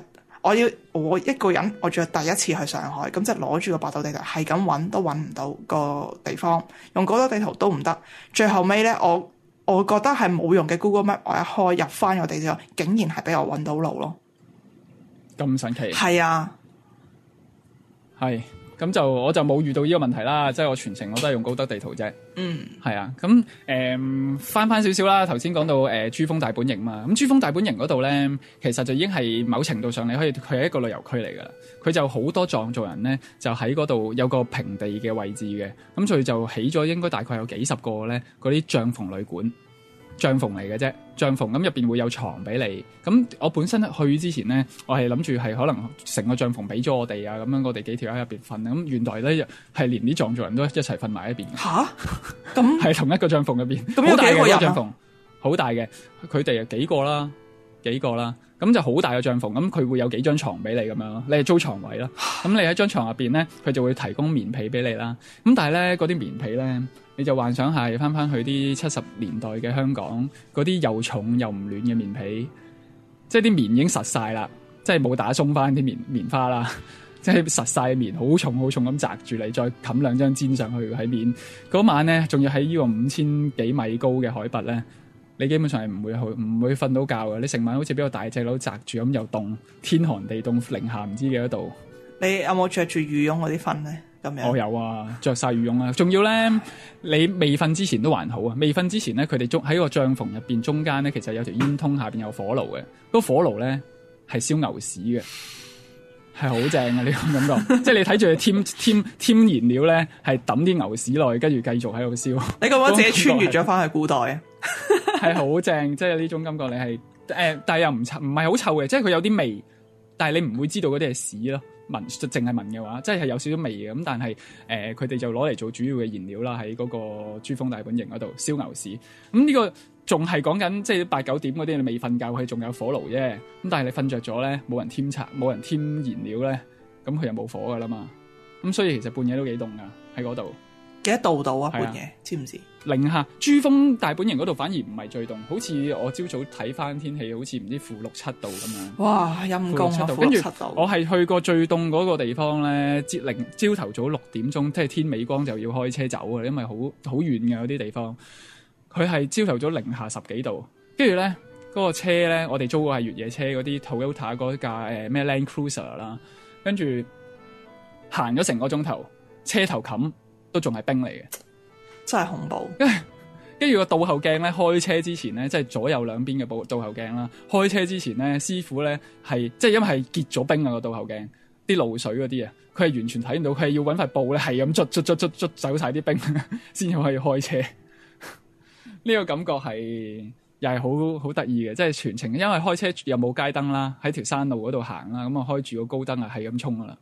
我一個人，我仲係第一次去上海，咁就攞住個百度地圖係咁揾都揾唔到個地方，用嗰個地圖都唔得。最後尾咧，我覺得係冇用嘅 Google Map， 我一開入翻個地址，竟然係俾我揾到路咯。 咁神奇。係啊， 係。咁就我就冇遇到呢個問題啦，即係我全程我都係用高德地圖啫。係啊。咁翻少少啦，頭先講到珠峰大本營嘛，咁珠峰大本營嗰度咧，其實就已經係某程度上佢係一個旅遊區嚟噶啦，佢就好多藏族人咧，就喺嗰度有個平地嘅位置嘅，咁所以就起咗應該大概有幾十個咧嗰啲帳篷旅館。帳篷嚟嘅啫，帳篷咁入邊會有床俾你。咁我本身去之前咧，我係諗住係可能成個帳篷俾咗我哋啊，咁樣我哋幾條喺入邊瞓。咁原來咧係連啲藏族人都一齊瞓埋一邊。 吓？咁係同一個帳篷入邊。 咁有幾個人啊？ 帳篷好大嘅，佢哋幾個啦。咁就好大嘅帳篷，咁佢會有幾張床俾你咁樣咯，你係租床位啦。咁你喺張床入邊咧，佢就會提供棉被俾你啦。咁但係咧嗰啲棉被咧，你就幻想係翻去啲70年代嘅香港嗰啲又重又唔暖嘅棉被，即係啲棉已經實晒啦，即係冇打鬆翻啲棉花啦，即係實晒棉，好重咁擲住你，再冚兩張氈上去喺面。嗰晚咧，仲要喺呢個5000幾米高嘅海拔咧。你基本上係唔會瞓到覺嘅，你成晚好似俾個大隻佬擲住咁，又凍，天寒地凍，零下唔知幾多度。你有冇着住羽絨嗰啲瞓咧？咁樣我有啊，着晒羽絨啊。仲要咧，你未瞓之前都還好啊。未瞓之前咧，佢哋喺個帳篷入邊中間咧，其實有條煙通，下邊有火爐嘅。嗰個火爐咧係燒牛屎嘅，係好正啊！呢種感覺，即係你睇住佢添燃料咧，係抌啲牛屎落去，跟住繼續喺度燒。你覺唔覺得自己穿越咗翻去古代啊？係好正，即係呢種感覺你係但係又唔係好臭嘅，即係佢有啲味，但係你唔會知道嗰啲係屎咯。聞淨係聞嘅話，即係有少少味嘅。咁但係佢哋就攞嚟做主要嘅燃料啦，喺嗰個珠峰大本營嗰度燒牛屎。咁呢個仲係講緊即係8、9點嗰啲，你未瞓覺佢仲有火爐啫。咁但係你瞓着咗咧，冇人添燃料咧，咁佢就冇火噶啦嘛。咁所以其實半夜都幾凍噶喺嗰度。幾多度啊？半夜知唔知？零下。珠峰大本營嗰度反而唔係最凍，好似我朝早睇翻天氣，好似唔知-6、7度咁樣。哇！陰公啊！跟住我係去過最凍嗰個地方咧，朝頭早6點鐘，即係天未光就要開車走啊，因為好遠嘅嗰啲地方。佢係朝頭早零下10幾度，跟住咧嗰個車咧，我哋租過係越野車嗰啲 Toyota 嗰架咩 Land Cruiser 啦，跟住行咗成個鐘頭，車頭冚都仲係冰嚟嘅，真係恐怖。跟住個倒後鏡咧，開車之前咧，即係左右兩邊嘅倒後鏡啦。開車之前咧，師傅咧係即係因為係結咗冰啊個倒後鏡，啲露水嗰啲啊，佢係完全睇唔到，佢係要搵塊布咧，係咁捽走晒啲冰，先至可以開車。呢個感覺係又係好得意嘅，即係全程，因為開車又冇街燈啦，喺條山路嗰度行啦，咁啊開住個高燈啊，係咁衝噶啦。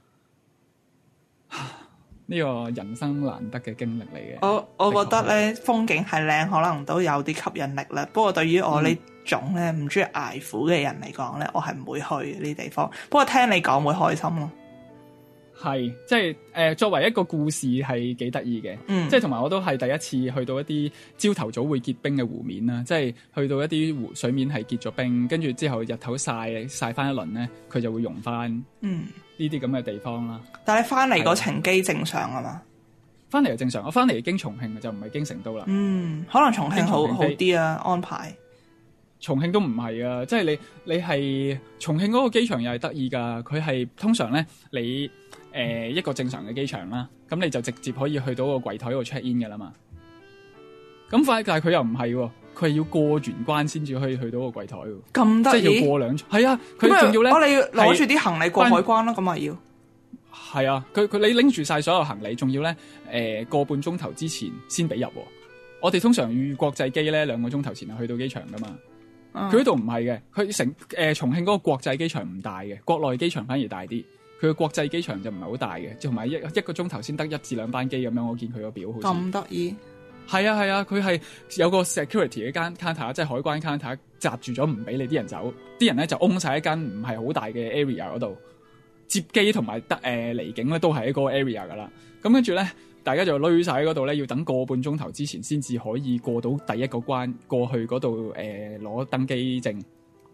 呢個人生難得嘅經歷嚟嘅。我覺得咧風景係靚，可能都有啲吸引力啦。不過對於我呢種咧唔中意捱苦嘅人嚟講咧，我係唔會去呢啲地方。不過聽你講會開心咯。係，即係作為一個故事係幾得意嘅。即係同埋我都係第一次去到一啲朝頭早會結冰嘅湖面啦。即係去到一啲湖水面係結咗冰，跟住之後日頭曬翻一輪咧，佢就會溶翻。呢啲咁嘅地方啦。但係你翻嚟個程機正常啊嘛？翻嚟係正常，我翻嚟經重慶就唔係經成都啦。可能重慶好啲啊安排。重慶都唔係啊，即係你係重慶嗰個機場又係得意㗎，佢係通常咧你一個正常嘅機場啦，咁你就直接可以去到個櫃台度 check in 㗎啦嘛。咁但係佢又唔係喎，佢係要過完關先至可以去到個櫃台喎。咁得意？即係要過2重。係啊，佢仲要咧。你攞住啲行李過海關咯，咁咪要？係啊，佢你拎住晒所有行李，仲要咧個半鐘頭之前先俾入。我哋通常預國際機咧2個鐘頭前係去到機場噶嘛。佢呢度唔係嘅，佢重慶嗰個國際機場唔大嘅，國內機場反而大啲。佢嘅國際機場就唔係好大嘅，同埋一個鐘頭先得1至2班機咁樣。我見佢個表好似咁得意。係啊，佢係有個 security 嘅間 counter， 即係海關 counter， 閘住咗唔俾你啲人走，啲人咧就擁晒一間唔係好大嘅 area 嗰度，接機同埋離境咧都係喺嗰個 area 噶啦。咁跟住咧，大家就攏晒喺嗰度咧，要等個半鐘頭之前先至可以過到第一個關，過去嗰度攞登機證。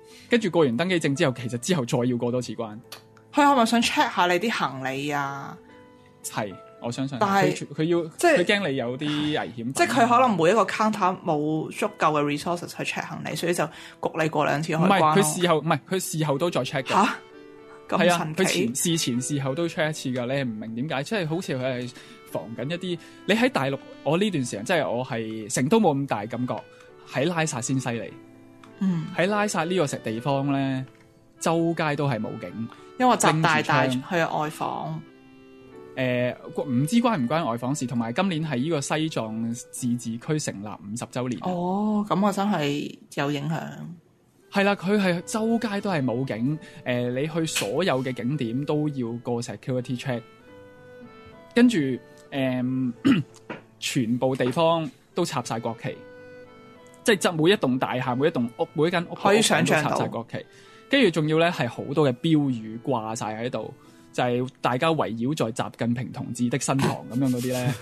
跟住過完登機證之後，其實之後再要過多次關。 佢係咪想 check 下你啲行李啊？ 係，我相信。 但係佢要即係佢驚你有啲危險。 即係佢可能每一個 counter 冇足夠嘅 resources 去 check 行李，所以就焗你過2次海關咯。 佢事後都再 check 嘅。 嚇？咁神奇？ 佢事前事後都 check 一次㗎。你係唔明點解？即係好似佢係防緊一啲。你喺大陸，我呢段時間即係我係成都冇咁大感覺，喺拉薩先犀利。喺拉薩呢個食地方咧，周街都係武警。 因為習大大去外訪， 唔知關唔關外訪事，同埋今年係呢個西藏自治區成立50週年。 哦，咁我真係有影響。 係啦，佢係周街都係武警，你去所有嘅景點都要過 security check， 跟住全部地方都插晒國旗，即係每一棟大廈、每一棟屋、每一間屋可以想像到插晒國旗。跟住仲要咧係好多嘅標語掛晒喺度，就係、是、大家圍繞在習近平同志的身旁咁樣嗰啲咧。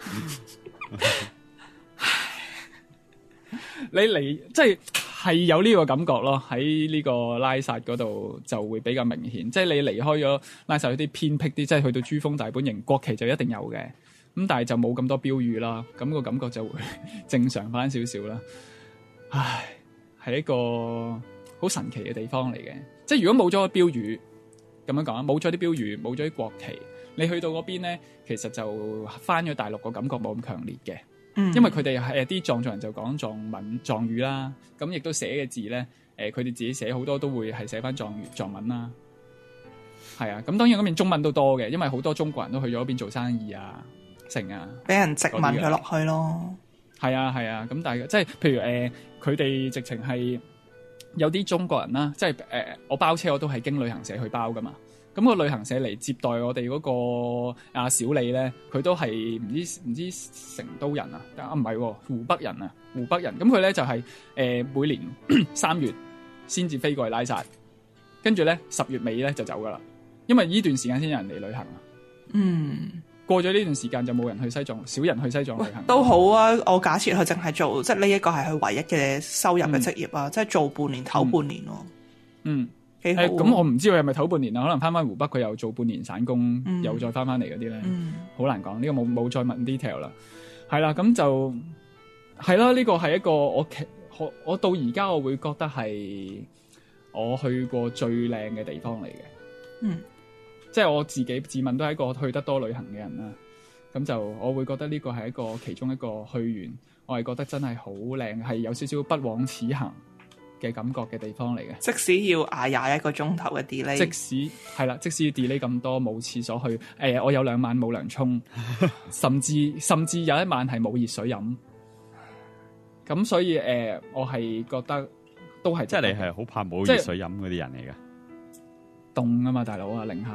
你嚟即係有呢個感覺咯，喺呢個拉薩嗰度就會比較明顯。即係你離開咗拉薩嗰啲偏僻啲，即係去到珠峰大本營，國旗就一定有嘅。咁但係就冇咁多標語啦，咁個感覺就會正常翻少少啦。唉，係一個好神奇嘅地方嚟嘅，即係如果冇咗個標語，咁樣講啊，冇咗啲標語，冇咗啲國旗，你去到嗰邊咧，其實就翻咗大陸個感覺冇咁強烈嘅。因為佢哋係啲藏族人就講藏語啦，咁亦都寫嘅字咧，佢哋自己寫好多都會係寫翻藏文啦。係啊，咁當然嗰邊中文都多嘅，因為好多中國人都去咗嗰邊做生意啊、成啊， 俾人殖民咗落去咯。 係啊，咁但係即係譬如佢哋直情係有啲中國人啦，即係我包車我都係經旅行社去包噶嘛。咁個旅行社嚟接待我哋嗰個阿小李咧，佢都係唔知成都人啊，唔係湖北人啊，湖北人。咁佢咧就係每年3月先至飛過去拉薩，跟住咧10月尾咧就走噶啦，因為呢段時間先有人嚟旅行啊。過咗呢段時間就冇人去西藏，少人去西藏旅行。都好啊，我假設佢淨係做，即係呢一個係佢唯一嘅收入嘅職業啊，即係做半年唞半年咯。幾好。咁我唔知佢係咪唞半年啊？可能翻湖北佢又做半年散工，又再翻嚟嗰啲咧，好難講。呢個冇再問 detail 啦。係啦，咁就係啦。呢個係一個我到而家我會覺得係我去過最靚嘅地方嚟嘅。即係我自己自問都係一個去得多旅行嘅人啦。咁就我會覺得呢個係一個其中一個去完，我係覺得真係好靚，係有少少不枉此行嘅感覺嘅地方嚟嘅。 即使要捱21個鐘頭嘅 delay， 即使要 delay 咁多，冇廁所去，我有2晚冇涼沖，甚至有1晚係冇熱水飲。咁所以我係覺得都係， 即係你係好怕冇熱水飲嗰啲人嚟嘅。 凍啊嘛，大佬啊，零下。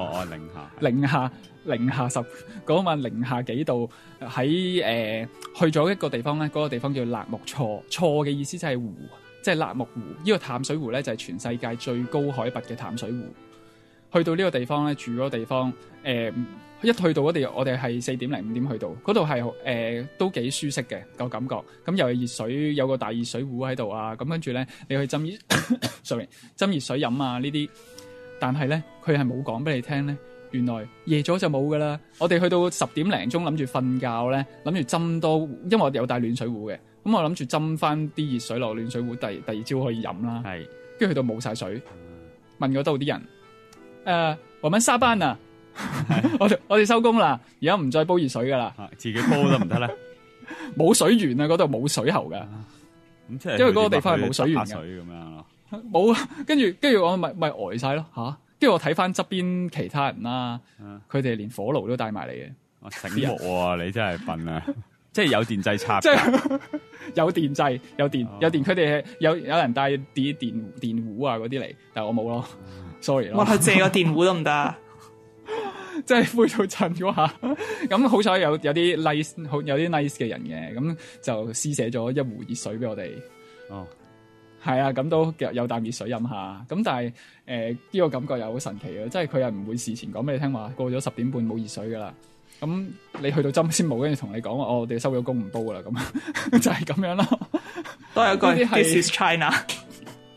零下10嗰晚零下幾度，喺去咗一個地方咧，嗰個地方叫納木錯嘅意思即係湖。即係納木湖，呢個淡水湖咧就係全世界最高海拔嘅淡水湖。去到呢個地方咧，住嗰個地方，一去到嗰地，我哋係4點零5點去到，嗰度係都幾舒適嘅個感覺。咁又有熱水，有個大熱水壺喺度啊。咁跟住咧，你去斟熱水飲啊呢啲。但係咧，佢係冇講俾你聽咧，原來夜咗就冇噶啦。我哋去到10點零鐘諗住瞓覺咧，諗住斟多，因為我哋有帶暖水壺嘅。咁我諗住斟翻啲熱水落暖水壺，第二朝可以飲啦。係，跟住去到冇晒水，問嗰度啲人，我們下班啊，我哋收工啦，而家唔再煲熱水噶啦， 自己煲得唔得咧？ 冇水源啊，嗰度冇水喉噶， 咁即係因為嗰個地方係冇水源嘅， 咁樣咯。冇， 跟住我咪呆晒咯吓，跟住我睇翻側邊其他人啦，佢哋連火爐都帶埋嚟嘅， 醒目喎！你真係笨啊！即係有電掣插， 即係有電掣，有電，佢哋係有人帶啲電壺啊嗰啲嚟，但係我冇咯，sorry 咯。 我去借個電壺得唔得？ 即係灰到震嗰下，咁好彩有啲 nice 嘅人嘅，咁就施捨咗一壺熱水俾我哋。哦，係啊，咁都有啖熱水飲下。咁但係呢個感覺又好神奇嘅，即係佢又唔會事前講俾你聽話過咗10點半冇熱水噶啦。咁你去到針先冇，跟住同你講我哋收咗工唔煲啦，咁就係咁樣咯。 都有一句 This is China，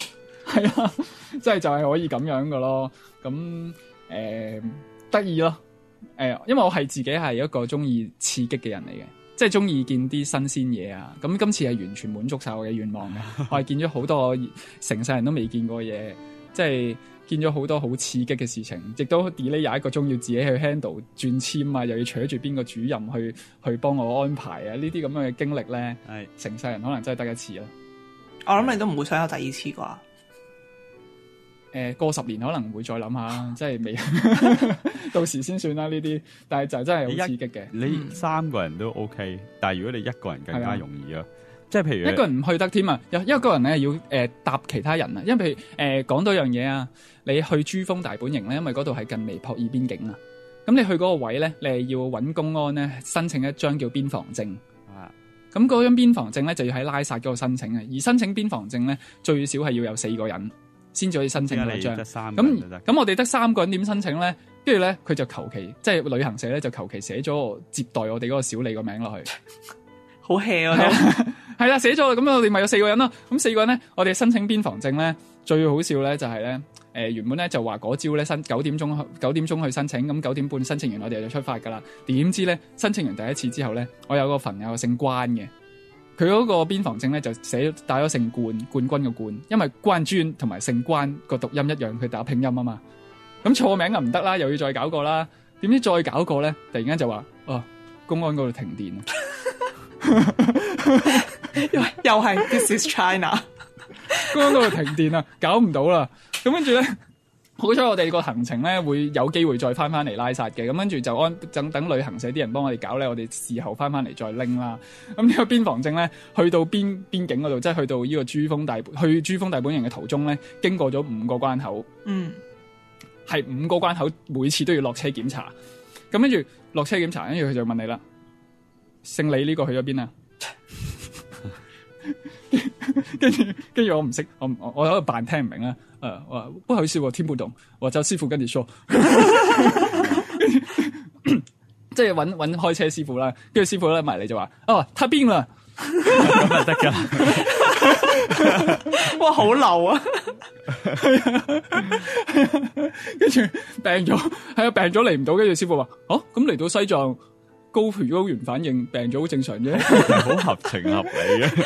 係啊，即係就係可以咁樣嘅咯。咁得意咯。因為我係自己係一個中意刺激嘅人嚟嘅，即係中意見啲新鮮嘢啊。咁今次係完全滿足晒我嘅願望嘅。我係見咗好多我成世人都未見過嘅嘢，即係見咗好多好刺激嘅事情，亦都 delay 有1個鐘要自己去 handle 轉簽啊，又要扯住邊個主任去幫我安排啊。呢啲咁樣嘅經歷咧，係成世人可能真係得一次啦。 我諗你都唔會想有第二次啩？ 過10年可能會再諗下，即係未到時先算啦呢啲。但係就真係好刺激嘅。 你3個人都 OK，但係如果你1個人更加容易咯。即係譬如一個人唔去得添啊，有一個人咧要搭其他人啊。因為譬如講多樣嘢啊，你去珠峰大本營咧，因為嗰度係近尼泊爾邊境啊。咁你去嗰個位咧，你係要揾公安咧申請一張叫邊防證。咁嗰張邊防證咧就要喺拉薩嗰度申請嘅，而申請邊防證咧最少係要有4個人先至可以申請嗰張。咁我哋得3個人點申請咧？跟住咧佢就求其即係旅行社咧就求其寫咗接待我哋嗰個小李個名落去。 好 hea 啊！ 係啦，寫咗咁我哋咪有4個人咯。咁4個人咧，我哋申請邊防證咧，最好笑咧就係咧，原本咧就話嗰朝咧9點鐘去申請，咁9點半申請完我哋就出發噶啦。點知咧申請完第一次之後咧，我有個朋友姓關嘅，佢嗰個邊防證咧就打咗姓冠軍嘅冠，因為關專同埋姓關個讀音一樣，佢打拼音啊嘛。咁錯名就唔得啦，又要再搞過啦。點知再搞過咧，突然間就話公安嗰度停電。 又係 This is China， 公安嗰度停電啊，搞唔到啦。咁跟住咧，好彩我哋個行程咧會有機會再翻嚟拉薩嘅。咁跟住就等旅行社啲人幫我哋搞咧，我哋事後翻嚟再拎啦。咁呢個邊防證咧，去到邊境嗰度，即係去到呢個珠峰大本營嘅途中咧，經過咗5個關口。係5個關口，每次都要落車檢查。咁跟住落車檢查，跟住佢就問你啦。姓李呢個去咗邊啊？跟住我唔識，我喺度扮聽唔明啦。我話不好意思，我聽不懂，我叫師傅跟住說，即係揾開車師傅啦。跟住師傅咧埋嚟就話：他邊啦， 咁就得噶。 哇，好流啊！ 跟住病咗嚟唔到，跟住師傅話：咁嚟到西藏。高原反應病咗好正常啫， 好合情合理嘅，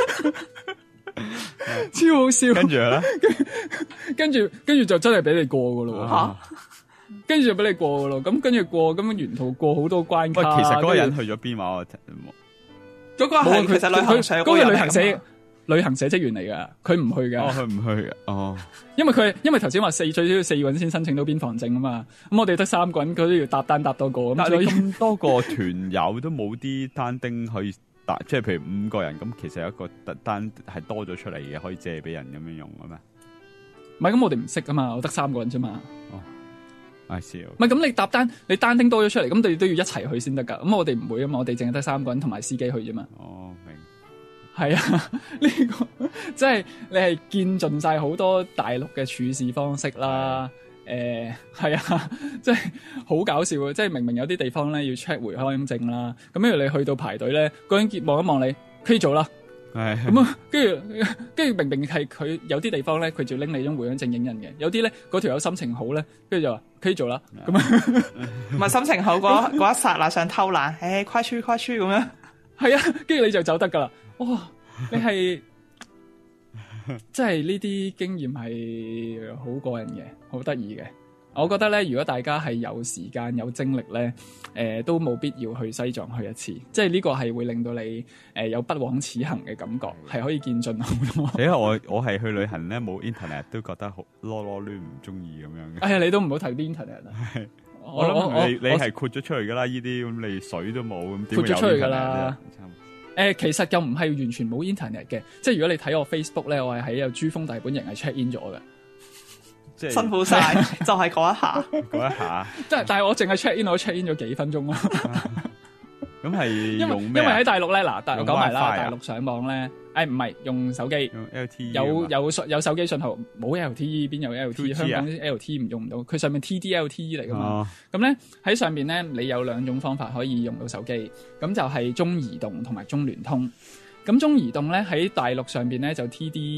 超好笑。 跟住跟住就真係俾你過噶咯，跟住就俾你過噶咯。咁跟住過，咁沿途過好多關卡。 喂，其實嗰個人去咗邊話？ 嗰個係其實嗰個旅行社職員嚟噶，佢唔去噶。 佢唔去嘅。 因為頭先話最少要4個人先申請到邊防證啊嘛。咁我哋得3個人，佢都要搭單搭多個。 但係你咁多個團友都冇啲單丁可以搭，即係譬如5個人咁，其實有一個單係多咗出嚟嘅，可以借俾人咁樣用嘅咩？ 唔係，咁我哋唔識啊嘛，我得3個人啫嘛。 I see。 唔係，咁你搭單，你單丁多咗出嚟，咁你都要一齊去先得噶。咁我哋唔會啊嘛，我哋淨係得3個人同埋司機去啫嘛。 明。係啊，呢個即係你係見盡晒好多大陸嘅處事方式啦。係啊，即係好搞笑啊！即係明明有啲地方咧要 check 回鄉證啦，咁跟住你去到排隊咧，嗰人望一望你，可以做啦。咁啊，跟住明明係佢有啲地方咧，佢就拎你張回鄉證影印嘅。有啲咧，嗰條友心情好咧，跟住就話可以做啦。咁啊， 唔係心情好嗰一剎那想偷懶，快出咁樣。 係啊，跟住你就走得噶啦。哇！你係即係呢啲經驗係好過癮嘅，好得意嘅。我覺得咧，如果大家係有時間有精力咧，都冇必要去西藏去一次。即係呢個係會令到你有不枉此行嘅感覺，係可以見盡好多。 因為我係去旅行咧，冇 internet 都覺得好囉囉攣，唔中意咁樣嘅。 哎呀，你都唔好睇 internet 啊！ 我諗你係豁咗出去噶啦，呢啲咁你水都冇，咁點會有 internet 豁咗出去噶啦。其實又唔係完全冇 internet 嘅，即係如果你睇我 Facebook 咧，我係喺有珠峰大本營係 check in 咗嘅， 即係辛苦晒，就係嗰一下， 嗰一下。 但係我淨係 check in，我 check in 咗幾分鐘咯。 咁係用咩？ 因為喺大陸咧，嗱，大陸講埋啦， 大陸上網咧，唔係用手機， 用 LTE 有手機信號，冇 LTE 邊有 LTE？ 香港啲 LTE 唔用唔到，佢上面 TD-LTE 嚟噶嘛。咁咧喺上面咧，你有2種方法可以用到手機，咁就係中移動同埋中聯通。 咁中移動咧喺大陸上邊咧就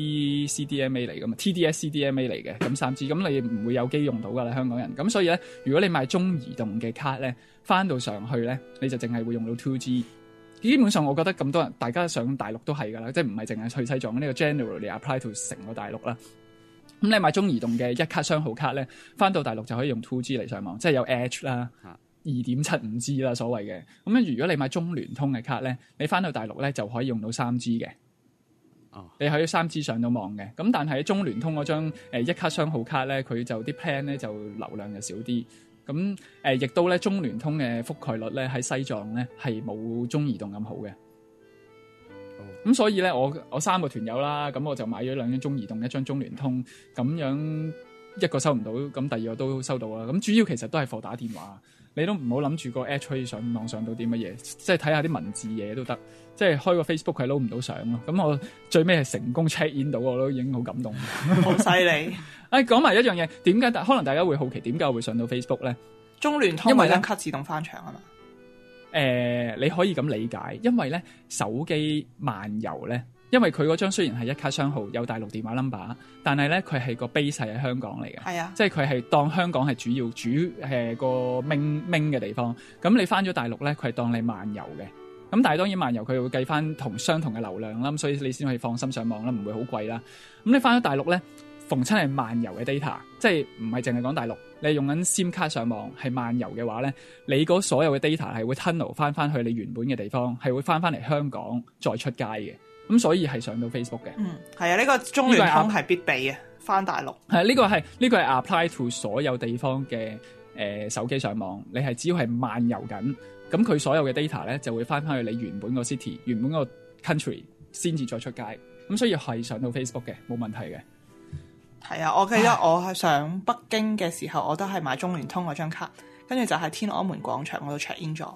TD-CDMA 嚟噶嘛 ，TDS-CDMA 嚟嘅，咁3G，咁你唔會有機用到噶啦，香港人。咁所以咧，如果你買中移動嘅卡咧，翻到上去咧，你就淨係會用到 2G。基本上我覺得咁多人，大家上大陸都係噶啦，即係唔係淨係去西藏呢個 generally apply to 成個大陸啦。咁你買中移動嘅一卡雙號卡咧，翻到大陸就可以用 2G 嚟上網，即係有 Edge 啦。2.75G 啦，所謂嘅。咁跟住，如果你買中聯通嘅卡咧，你翻到大陸咧就可以用到 3G 嘅。你可以 3G 上到網嘅。咁但係喺中聯通嗰張一卡雙號卡咧，佢就啲 plan 咧就流量就少啲。咁亦都咧中聯通嘅覆蓋率咧喺西藏咧係冇中移動咁好嘅。咁所以咧，我3個團友啦，咁我就買咗2張中移動，1張中聯通，咁樣一個收唔到，咁第二個都收到啦。咁主要其實都係貨打電話。你都唔好諗住個 Edge 可以上網上到啲乜嘢，即係睇下啲文字嘢都得，即係開個 Facebook 係撈唔到相咯。咁我最尾係成功 check in 到，我都已經好感動， 好犀利。 講埋一樣嘢，點解可能大家會好奇點解我會上到 Facebook 咧？ 中聯通因為張卡自動翻牆啊嘛。 你可以咁理解，因為咧手機漫遊咧。因為佢嗰張雖然係一卡雙號有大陸電話 number， 但係咧佢係個 base 係喺香港嚟嘅，係啊，即係佢係當香港係主個minh嘅地方。咁你翻咗大陸咧，佢係當你漫遊嘅。咁但係當然漫遊佢會計翻相同嘅流量啦，咁所以你先可以放心上網啦，唔會好貴啦。咁你翻咗大陸咧，逢親係漫遊嘅 data， 即係唔係淨係講大陸，你用緊 SIM 卡上網係漫遊嘅話咧，你嗰所有嘅 data 係會 tunnel 翻去你原本嘅地方，係會翻嚟香港再出街嘅。咁所以係上到 Facebook 嘅， 係啊，呢個中聯通係必備嘅，翻大陸係呢個係 apply to 所有地方嘅手機上網，你係只要係漫遊緊，咁佢所有嘅 data 咧就會翻去你原本個 city、原本個 country 先至再出街，咁所以係上到 Facebook 嘅，冇問題嘅。 係啊，我記得我係上北京嘅時候，我都係買中聯通嗰張卡，跟住就喺天安門廣場嗰度 check in 咗。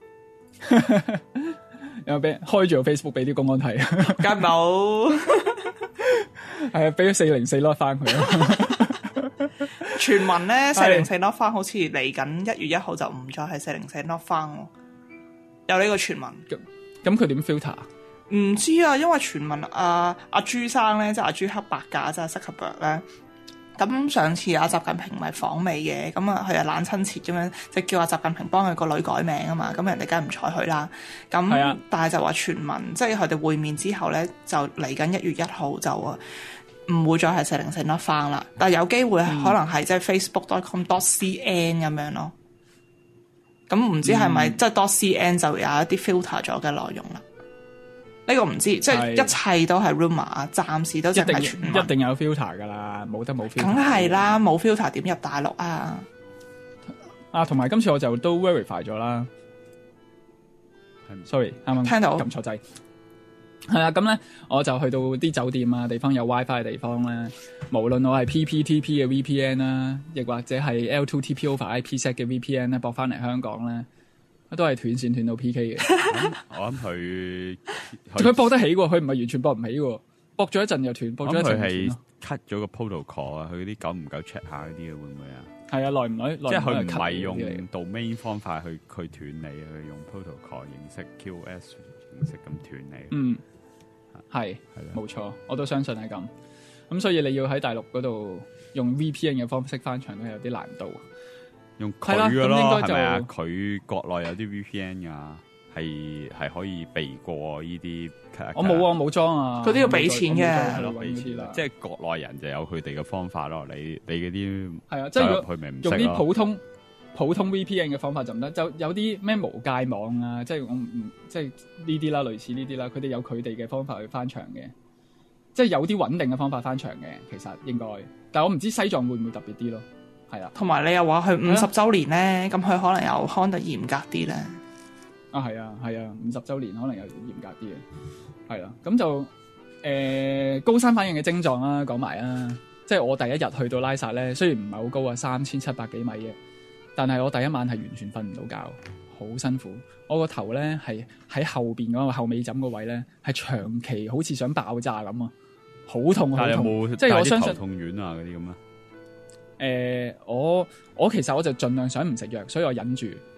有俾開住個 Facebook 俾啲公安睇， 梗冇係啊，俾咗404 lock 翻佢咯。 傳聞咧404 lock 翻，好似嚟緊1月1號就唔再係404 lock 翻喎，有呢個傳聞。 咁佢點 filter？ 唔知啊，因為傳聞阿朱生咧，即係阿朱克伯格，即係塞克伯咧。咁上次阿習近平咪訪美嘅，咁啊佢又懶親切咁樣，即係叫阿習近平幫佢個女改名啊嘛，咁人哋梗係唔睬佢啦。咁但係就話傳聞，即係佢哋會面之後咧，就嚟緊1月1號就唔會再係404 not found啦，但係有機會可能係即係 facebook.com.cn 咁樣咯。咁唔知係咪即係 .cn 就有一啲 filter 咗嘅內容啦？呢個唔知，即係一切都係 rumor 啊，暫時都淨係傳聞。 一定有 filter 噶啦，冇得冇 filter。 梗係啦，冇 filter 點入大陸啊？ 同埋今次我就都 verify 咗啦。sorry， 啱啱聽到撳錯掣。係啊，咁咧我就去到啲酒店啊，地方有 WiFi 嘅地方咧，無論我係 PPTP 嘅 VPN 啦，亦或者係 L2TP over IPsec 嘅 VPN 咧，駁翻嚟香港咧，都係斷線斷到 PK 嘅。 我諗佢駁得起喎，佢唔係完全駁唔起喎，駁咗一陣又斷，駁咗一陣又斷。 佢係 cut 咗個 protocol 啊，佢嗰啲久唔久 check 下嗰啲會唔會啊？ 係啊，耐唔耐？ 即係佢唔係用 domain 方法去斷你，佢用 protocol 形式 QoS 形式咁斷你。 嗯，係冇錯，我都相信係咁。咁所以你要喺大陸嗰度用 VPN 嘅方式翻牆都有啲難度。 用佢嘅咯，係咪啊？佢國內有啲 VPN 噶，係可以避過呢啲。 我冇啊，冇裝啊， 嗰啲要俾錢嘅， 係咯，俾錢啦。即係國內人就有佢哋嘅方法咯。你嗰啲係啊，即係佢咪唔識咯。 用啲普通 VPN 嘅方法就唔得，就有啲咩無界網啊，即係我唔即係呢啲啦，類似呢啲啦，佢哋有佢哋嘅方法去翻牆嘅，即係有啲穩定嘅方法翻牆嘅，其實應該。但係我唔知西藏會唔會特別啲咯。係啊，同埋你又話佢50週年咧，咁佢可能又看得嚴格啲咧。 啊，係啊，50週年可能有嚴格啲嘅，係啦。咁就高山反應嘅症狀啦，講埋啊。即係我第一日去到拉薩咧，雖然唔係好高啊，3700幾米嘅，但係我第一晚係完全瞓唔到覺，好辛苦。我個頭咧係喺後邊嗰個後尾枕個位咧，係長期好似想爆炸咁啊，好痛好痛。 但係有冇即係我相信頭痛丸啊嗰啲咁啊？ 我其實我就盡量想唔食藥，所以我忍住。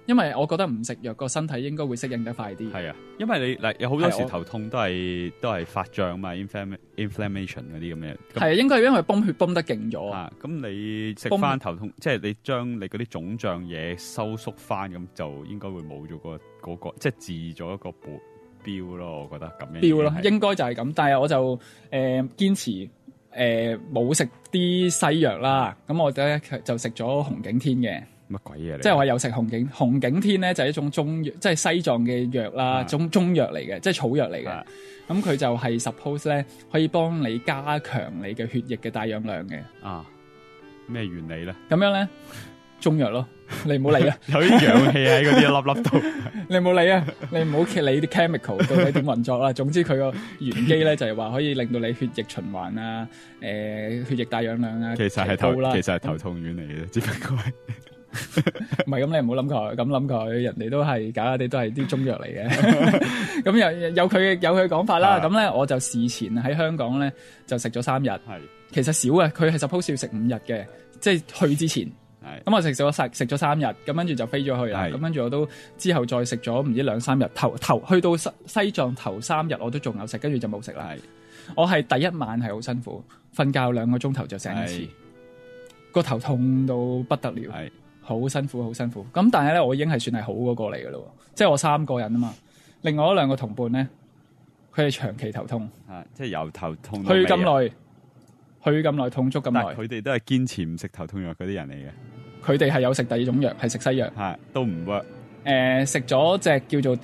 因為我覺得唔食藥個身體應該會適應得快啲。 係啊，因為你嗱有好多時係頭痛都係發脹嘛 ，inflammation 嗰啲咁嘅。 係應該係因為泵血泵得勁咗。 啊，咁你食翻頭痛，即係你將你嗰啲腫脹嘢收縮翻，咁就應該會冇咗嗰個，即係治咗一個標咯。我覺得咁樣標咯，應該就係咁。但係我就堅持冇食啲西藥啦。咁我咧就食咗紅景天嘅。 乜鬼嘢嚟？ 即係我有食紅景天咧，就係一種中藥，即係西藏嘅藥啦，中藥嚟嘅，即係草藥嚟嘅。咁佢就係 suppose 咧可以幫你加強你嘅血液嘅帶氧量嘅。 啊，咩原理咧？ 咁樣咧，中藥咯，你唔好理啊！ 有啲氧氣喺嗰啲一粒粒度， 你唔好理啊！你唔好理啲 chemical 到底點運作啦。總之佢個原機咧就係話可以令到你血液循環啊，血液帶氧量啊， 其實係高啦。 其實係頭痛丸嚟嘅，只不過係。 唔係咁，你唔好諗佢，咁諗佢，人哋都係假啲，都係啲中藥嚟嘅。咁有佢嘅講法啦。咁咧，我就事前喺香港咧就食咗3日。係，其實少嘅，佢係 suppose 要食5日嘅，即係去之前。係，咁我食咗3日，咁跟住就飛咗去啦。咁跟住我都之後再食咗唔知2-3日，頭去到西藏頭3日我都仲有食，跟住就冇食啦。係，我係第一晚係好辛苦，瞓覺2個鐘頭就醒一次，個頭痛到不得了。係。好辛苦，好辛苦。咁但係咧，我已經係算係好嗰個嚟嘅咯。即係我3個人啊嘛，另外2個同伴咧，佢係長期頭痛， 即係由頭痛去咁耐，痛足咁耐。 佢哋都係堅持唔食頭痛藥嗰啲人嚟嘅。 佢哋係有食第2種藥，係食西藥， 都唔 work。 食咗隻叫做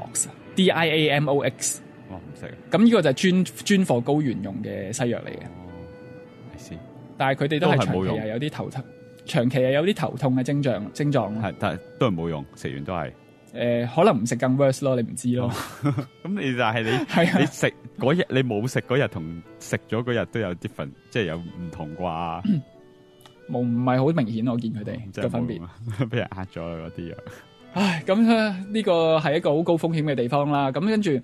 Diamox，DIAMOX。 哇，唔識。 咁呢個就係專貨高原用嘅西藥嚟嘅。 係先。 但係佢哋都係長期係有啲頭痛。長期係有啲頭痛嘅症狀，係， 但係都係冇用，食完都係。 可能唔食更 worse 咯，你唔知咯。 咁你就係你食嗰日，你冇食嗰日同食咗嗰日都有啲分，即係有唔同啩？ 冇，唔係好明顯，我見佢哋嘅分別。 俾人呃咗啦嗰啲藥。 唉，咁呢個係一個好高風險嘅地方啦。咁跟住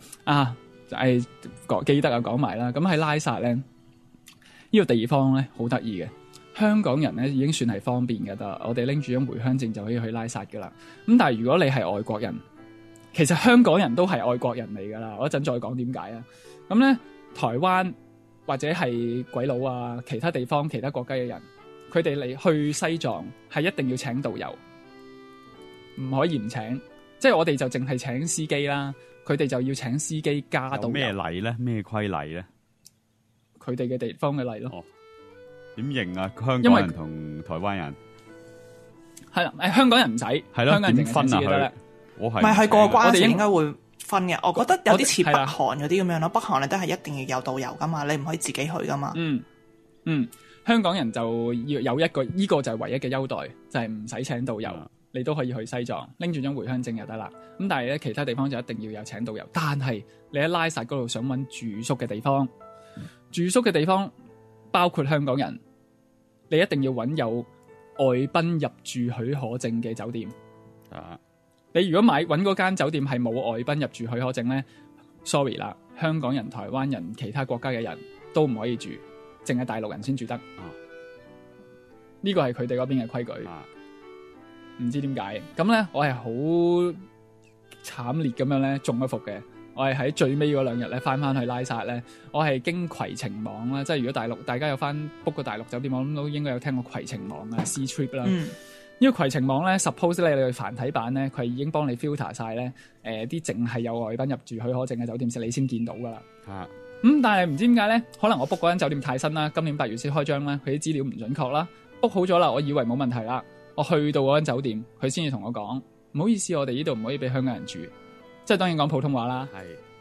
記得講埋啦。咁喺拉薩咧，呢個地方咧好得意嘅。香港人咧已經算係方便㗎啦，我哋拎住張回鄉證就可以去拉薩㗎啦。咁但係如果你係外國人，其實香港人都係外國人嚟㗎啦。我一陣再講點解啊。咁咧，台灣或者係鬼佬啊，其他地方、其他國家嘅人，佢哋嚟去西藏係一定要請導遊，唔可以唔請。即係我哋就淨係請司機啦，佢哋就要請司機加導遊。 咩例咧？咩規例咧？ 佢哋嘅地方嘅例咯。 哦，點認啊？香港人同台灣人係啦，香港人唔使，係咯，香港人點分啊？ 我係唔係過關時應該會分嘅。我覺得有啲似北韓嗰啲咁樣咯。北韓你都係一定要有導遊噶嘛，你唔可以自己去噶嘛。 香港人就要有一個，呢個就係唯一嘅優待，就係唔使請導遊，你都可以去西藏，拎住張回鄉證就得啦。咁但係咧，其他地方就一定要有請導遊。但係你喺拉薩嗰度想揾住宿嘅地方，住宿嘅地方包括香港人。你一定要揾有外賓入住許可證嘅酒店。你如果揾嗰間酒店係冇外賓入住許可證咧 ，sorry 啦，香港人、台灣人、其他國家嘅人都唔可以住，淨係大陸人先住得。呢個係佢哋嗰邊嘅規矩。唔知點解。咁咧，我係好慘烈咁樣咧中咗伏嘅。我係喺最尾嗰2日咧翻去拉薩咧，我係經攜程網啦，即係如果大家有翻 book 過大陸酒店，我諗都應該有聽過攜程網啊 C Trip 啦。呢個攜程網咧 suppose 你去繁體版咧，佢已經幫你 filter 晒咧，啲淨係有外賓入住許可證嘅酒店你先見到噶啦。但係唔知點解咧，可能我 book 嗰間酒店太新啦，今年8月先開張啦，佢啲資料唔準確啦。book 好咗啦，我以為冇問題啦，我去到嗰間酒店，佢先至同我講，唔好意思，我哋呢度唔可以俾香港人住。即係當然講普通話啦，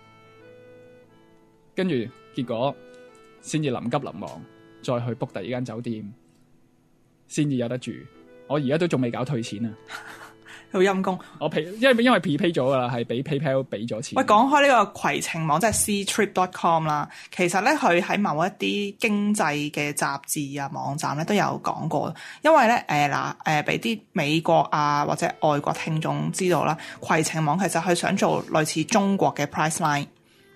跟住結果先至臨急臨忙再去 book 第2間酒店，先至有得住。我而家都仲未搞退錢啊， 好陰公。 我因為 prepay 咗噶啦，係俾 PayPal 俾咗錢。 喂，講開呢個攜程網，即係 ctrip.com 啦，其實咧佢喺某一啲經濟嘅雜誌啊網站咧都有講過，因為咧俾啲美國啊或者外國聽眾知道啦，攜程網其實佢想做類似中國嘅 Priceline，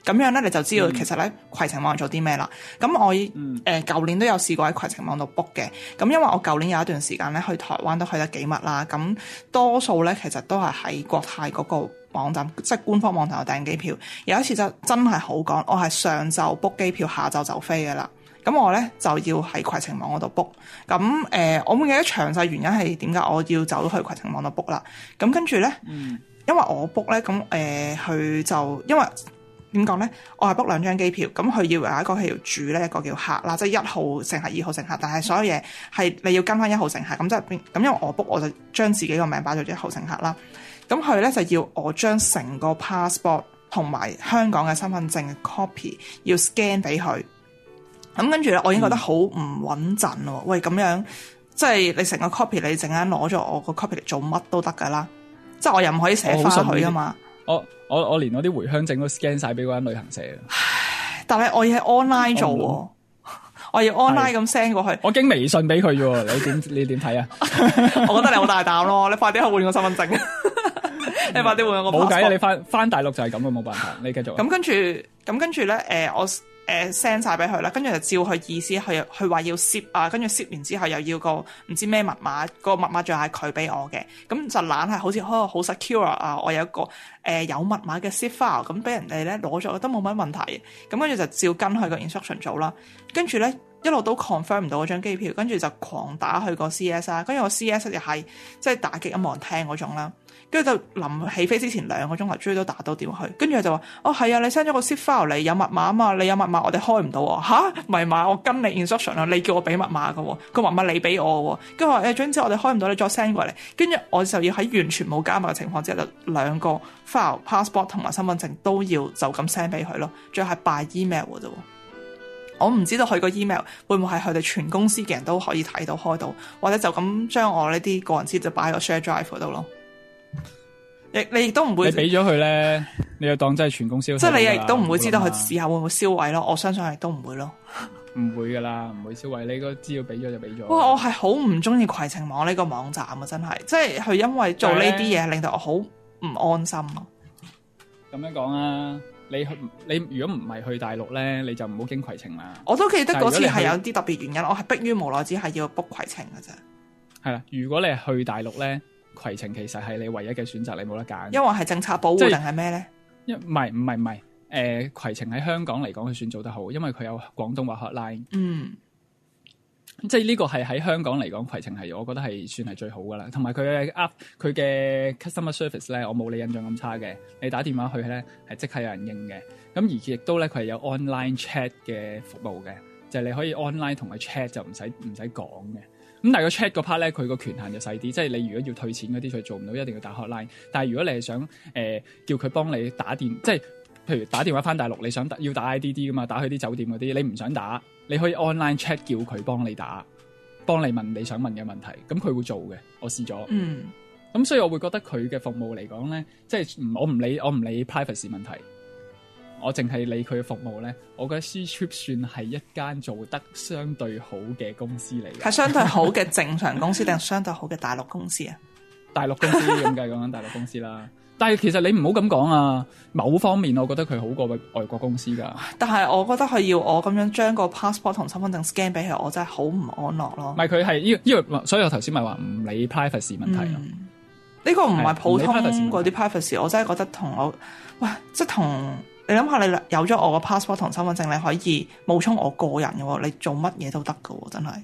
咁樣咧你就知道其實咧攜程網做啲咩啦。咁我舊年都有試過喺攜程網度 book 嘅。咁因為我舊年有一段時間咧去台灣都去得幾密啦，咁多數咧其實都係喺國泰嗰個網站，即係官方網站度訂機票。有一次就真係好趕，我係上晝 book 機票，下晝就飛嘅啦。咁我咧就要喺攜程網嗰度 book。咁我唔記得詳細原因係點解我要走去攜程網度 book 啦。咁跟住咧，因為我 book 咧，咁佢就因為點講咧，我係 book 2張機票，咁佢要有一個係要主咧，一個叫客啦，即係1號乘客、2號乘客，但係所有嘢係你要跟翻1號乘客，咁即係咁因為我 book 我就將自己個名擺咗1號乘客啦。咁佢咧就要我將成個 passport 同埋香港嘅身份證嘅 copy 要 scan 俾佢。咁跟住咧，我已經覺得好唔穩陣咯。喂，咁樣即係你成個 copy，你陣間攞咗我個 copy 嚟做乜都得噶啦。即係我又唔可以寫翻佢噶嘛。 我連我啲回鄉證都 scan 晒俾嗰間旅行社。 但係我要喺 online 做喎，我要 online 咁 send 過去。 我經微信俾佢啫喎，你點睇啊？ 我覺得你好大膽咯，你快啲去換個身份證。你快啲換個 passport。冇計啊！ 你翻大陸就係咁嘅，冇辦法。你繼續。 咁跟住咧，我send 晒俾佢啦，跟住就照佢意思，佢話要 ship 啊，跟住 ship 完之後又要個唔知咩密碼，個密碼仲係佢俾我嘅，咁就懶係好似好 secure 啊！我有一個有密碼嘅 ship file，咁俾人哋咧攞咗都冇乜問題，咁跟住就照跟佢個 instruction 做啦，跟住咧一路都 confirm 唔到嗰張機票，跟住就狂打去個 CS 啦，跟住個 CS 又係即係打極都冇人聽嗰種啦。跟住就臨起飛之前2個鐘頭，終於都打到電話去。跟住佢就話：哦，係啊，你 send 咗個 zip file 嚟，有密碼啊嘛，你有密碼，我哋開唔到喎。吓？唔係嘛？我跟你 instruction 啊，你叫我俾密碼㗎喎，個密碼你俾我喎。跟住話總之我哋開唔到，你再 send 過嚟。跟住我就要喺完全冇加密嘅情況之下，就2個 file passport 同埋身份證都要就咁 send 俾佢咯。最後係 by email 嘅啫。我唔知道佢個 email 會唔會係佢哋全公司嘅人都可以睇到開到，或者就咁將我呢啲個人資料就擺喺個 share drive 嗰度咯。你亦都唔會， 你俾咗佢咧，你就當真係全公司。 即係你亦都唔會知道佢事後會唔會銷毀咯。我相信係都唔會咯。 唔會噶啦，唔會銷毀。你個資料俾咗就俾咗。 哇！我係好唔中意攜程網呢個網站啊，真係，即係佢因為做呢啲嘢令到我好唔安心啊。 咁樣講啊，你如果唔係去大陸咧，你就唔好經攜程啦。 我都記得嗰次係有啲特別原因，我係迫於無奈之係要 book 攜程嘅啫。係啦，如果你係去大陸咧。攜程其實係你唯一嘅選擇，你冇得揀。因為係政策保護定係咩咧？ 唔係，攜程喺香港嚟講，佢算做得好，因為佢有廣東話 hotline。即係呢個係喺香港嚟講，攜程係我覺得係算係最好噶啦。同埋佢嘅 app，佢嘅 customer service 咧，我冇你印象咁差嘅。你打電話去咧，係即刻有人應嘅。咁而亦都咧，佢係有 online chat 嘅服務嘅，就係你可以 online 同佢 chat 就唔使講嘅。咁但係個 chat 嗰 part 咧，佢個權限就細啲，即係你如果要退錢嗰啲，佢做唔到，一定要打 hotline。但係如果你係想叫佢幫你打電，即係譬如打電話翻大陸，你想要打 IDD 噶嘛，打去啲酒店嗰啲，你唔想打，你可以 online chat 叫佢幫你打，幫你問你想問嘅問題，咁佢會做嘅。我試咗，咁所以我會覺得佢嘅服務嚟講咧，即係我唔理 privacy 問題。我淨係理佢嘅服務咧，我覺得 Ctrip 算係一間做得相對好嘅公司嚟嘅。 係相對好嘅正常公司定係相對好嘅大陸公司啊？ 大陸公司咁計講緊大陸公司啦。但係其實你唔好咁講啊，某方面我覺得佢好過外國公司㗎。 但係我覺得佢要我咁樣將個 passport 同身份證 scan 俾佢，我真係好唔安樂咯。 唔係佢係呢個，所以我頭先咪話唔理 privacy 問題咯。 呢個唔係普通嗰啲 privacy，我真係覺得同我喂，即係同。你諗下，你有咗我個 passport 同身份證，你可以冒充我個人嘅喎，你做乜嘢都得㗎喎，真係。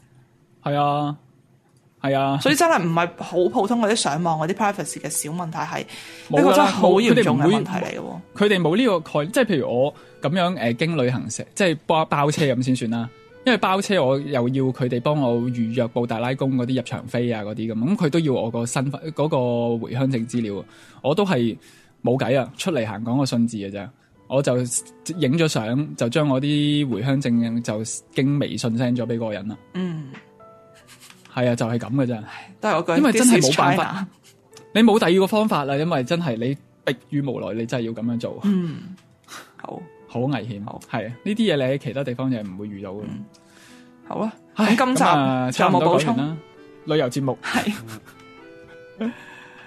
係啊，所以真係唔係好普通嗰啲上網嗰啲 privacy 嘅小問題，係呢個真係好嚴重嘅問題嚟嘅喎。 佢哋冇呢個概念，即係譬如我咁樣經旅行社，即係包車咁先算啦。因為包車我又要佢哋幫我預約布達拉宮嗰啲入場飛啊嗰啲咁佢都要我個身份嗰個回鄉證資料，我都係。冇計啊！出嚟行講個信字嘅啫，我就影咗相，就將我啲回鄉證就經微信 send 咗俾嗰個人啦。係啊，就係咁嘅啫。都係我覺得，因為真係冇辦法，你冇第二個方法啦。因為真係你迫於無奈，你真係要咁樣做。好危險。係啊，呢啲嘢你喺其他地方就係唔會遇到嘅。 好啊，咁今集仲有冇補充啦？ 旅遊節目係。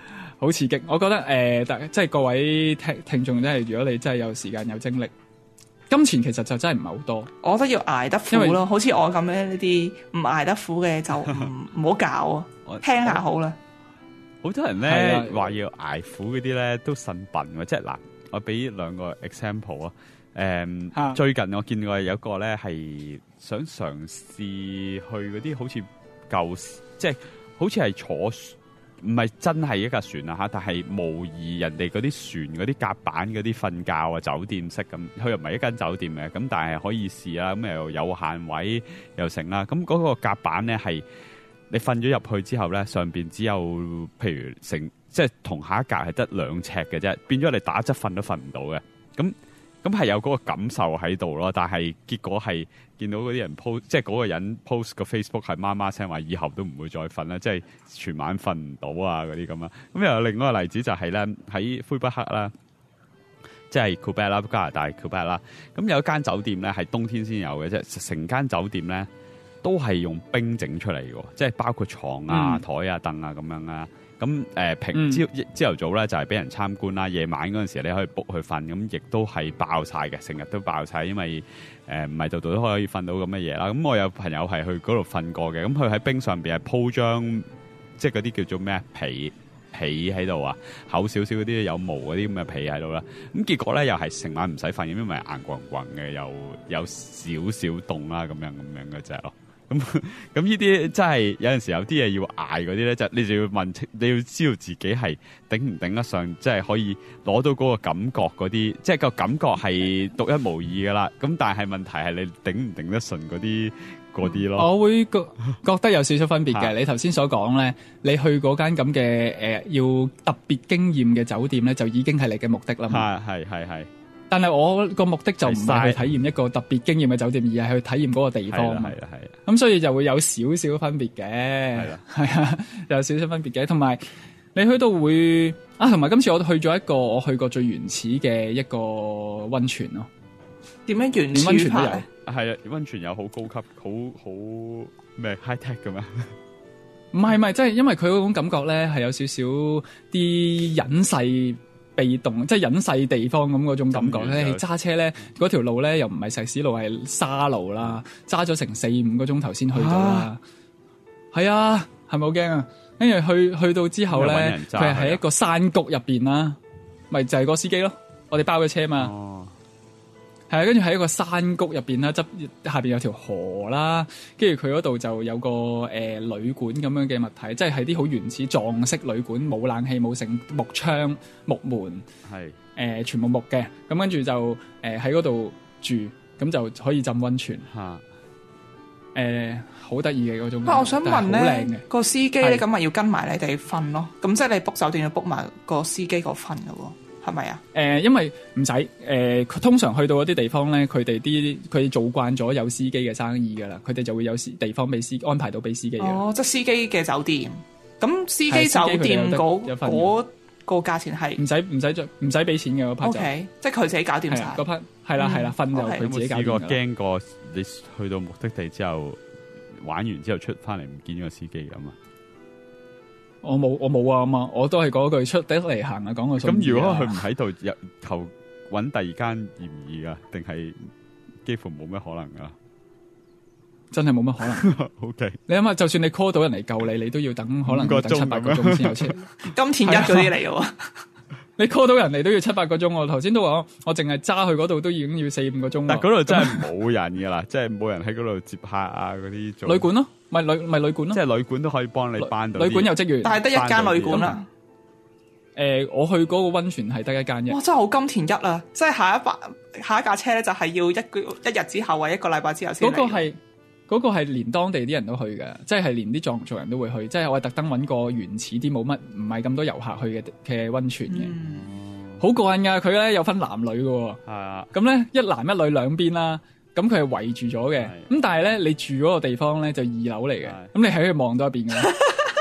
好刺激。我覺得即係各位聽眾，真係如果你真係有時間有精力，金錢其實就真係唔係好多。 我覺得要捱得苦咯，好似我咁咧呢啲唔捱得苦嘅就唔好搞啊，聽下好啦。 好多人咧話要捱苦嗰啲咧都腎笨喎，即係嗱，我俾兩個 example 啊。最近我見過有個咧係想嘗試去嗰啲好似舊，即係好似係坐，唔係真係一架船啊嚇，但係模擬人哋嗰啲船嗰啲甲板嗰啲瞓覺啊酒店式咁，佢又唔係一間酒店嘅，咁但係可以試啦，咁又有限位又成啦，咁嗰個甲板咧係。你瞓咗入去之後咧，上邊只有譬如即係同下一格係得2尺嘅啫，變咗你打側瞓都瞓唔到嘅。咁係有嗰個感受喺度咯，但係結果係見到嗰啲人 post，即係嗰個人 post 個 Facebook 係媽媽聲話以後都唔會再瞓啦，即係全晚瞓唔到啊嗰啲咁啊。咁又有另外一個例子就係咧喺魁北克啦，即係 Quebec 啦，加拿大 Quebec 啦。咁有一間酒店咧係冬天先有嘅，即係成間酒店咧。都係用冰整出嚟嘅，即係包括床啊、台啊、凳啊咁樣啊。咁平朝頭早咧就係俾人參觀啦，夜晚嗰陣時你可以 book 去瞓，咁亦都係爆晒嘅，成日都爆晒，因為唔係度度都可以瞓到咁嘅嘢啦。咁我有朋友係去嗰度瞓過嘅，咁佢喺冰上邊係鋪張即係嗰啲叫做咩被喺度啊，厚少少嗰啲有毛嗰啲咁嘅被喺度啦。咁結果咧又係成晚唔使瞓，因為硬滾滾嘅，又有少少凍啦，咁樣嘅啫咯。咁呢啲真係有陣時有啲嘢要捱嗰啲咧，就你就要問，你要知道自己係頂唔頂得上，即係可以攞到嗰個感覺嗰啲，即係個感覺係獨一無二噶啦。咁但係問題係你頂唔頂得順嗰啲咯。我會覺得有少少分別嘅。你頭先所講咧，你去嗰間咁嘅要特別經驗嘅酒店咧，就已經係你嘅目的啦嘛。 係。 但係我個目的就唔係去體驗一個特別經驗嘅酒店，而係去體驗嗰個地方。係。咁所以就會有少少分別嘅。係啊，有少少分別嘅。同埋你去到會同埋今次我去咗一個我去過最原始嘅一個溫泉咯。點樣原始？溫泉都有。 係啊，溫泉有好高級，好咩 high tech 嘅咩？ 唔係，即係因為佢嗰種感覺咧，係有少少啲隱世被動，即係隱世地方咁嗰種感覺咧。揸車咧，嗰條路咧又唔係石屎路，係沙路啦，揸咗成4-5個鐘頭先去到啦。係啊，係咪好驚啊？跟住去到之後咧，佢係喺一個山谷入邊啦，咪就係個司機咯。我哋包咗車嘛。係啊，跟住喺一個山谷入邊啦，下邊有條河啦，跟住佢嗰度就有個旅館咁樣嘅物體，即係啲好原始藏式旅館，冇冷氣冇成，木窗木門，係全部木嘅，咁跟住就喺嗰度住，咁就可以浸溫泉嚇。好得意嘅嗰種。不過我想問咧， 個司機咧咁咪要跟埋你哋瞓咯，咁即係你 book 酒店要 book 埋個司機個瞓嘅喎。係咪啊？因為唔使佢通常去到嗰啲地方咧，佢哋做慣咗有司機嘅生意噶啦，佢哋就會有地方俾安排到俾司機嘅。哦，即係司機嘅酒店。咁司機酒店嗰個價錢係唔使俾錢嘅嗰 part。OK， 即係佢自己搞掂晒。嗰 part 係啦，瞓就佢自己搞掂。 有冇試過驚過你去到目的地之後玩完之後出翻嚟唔見咗個司機咁啊？ 我冇啊嘛，我都係嗰句出得嚟行啊，講個信。 咁如果佢唔喺度，求揾第二間易唔易噶？定係幾乎冇咩可能噶？ 真係冇乜可能。 OK， 你諗下，就算你 call 到人嚟救你，你都要等可能等7-8個鐘先有車。 金田一嗰啲嚟嘅喎。 你 call 到人嚟都要7-8個鐘，我頭先都話我淨係揸去嗰度都已經要4-5個鐘。 但嗰度真係冇人噶啦，即係冇人喺嗰度接客啊嗰啲。 旅館咯，咪旅館咯， 即係旅館都可以幫你搬到。 旅館有職員， 但係得一間旅館啦。 我去嗰個溫泉係得一間嘅。 哇，真係好金田一啊！即係下一架車咧，就係要一日之後或者1個禮拜之後先嚟。 嗰個係連當地啲人都去嘅，即係連啲藏族人都會去，即係我係特登揾個原始啲冇乜唔係咁多遊客去嘅溫泉嘅，好過癮㗎！佢咧有分男女嘅，咁咧一男一女兩邊啦，咁佢係圍住咗嘅，咁但係咧你住嗰個地方咧就2樓嚟嘅，咁你喺度望到一邊嘅。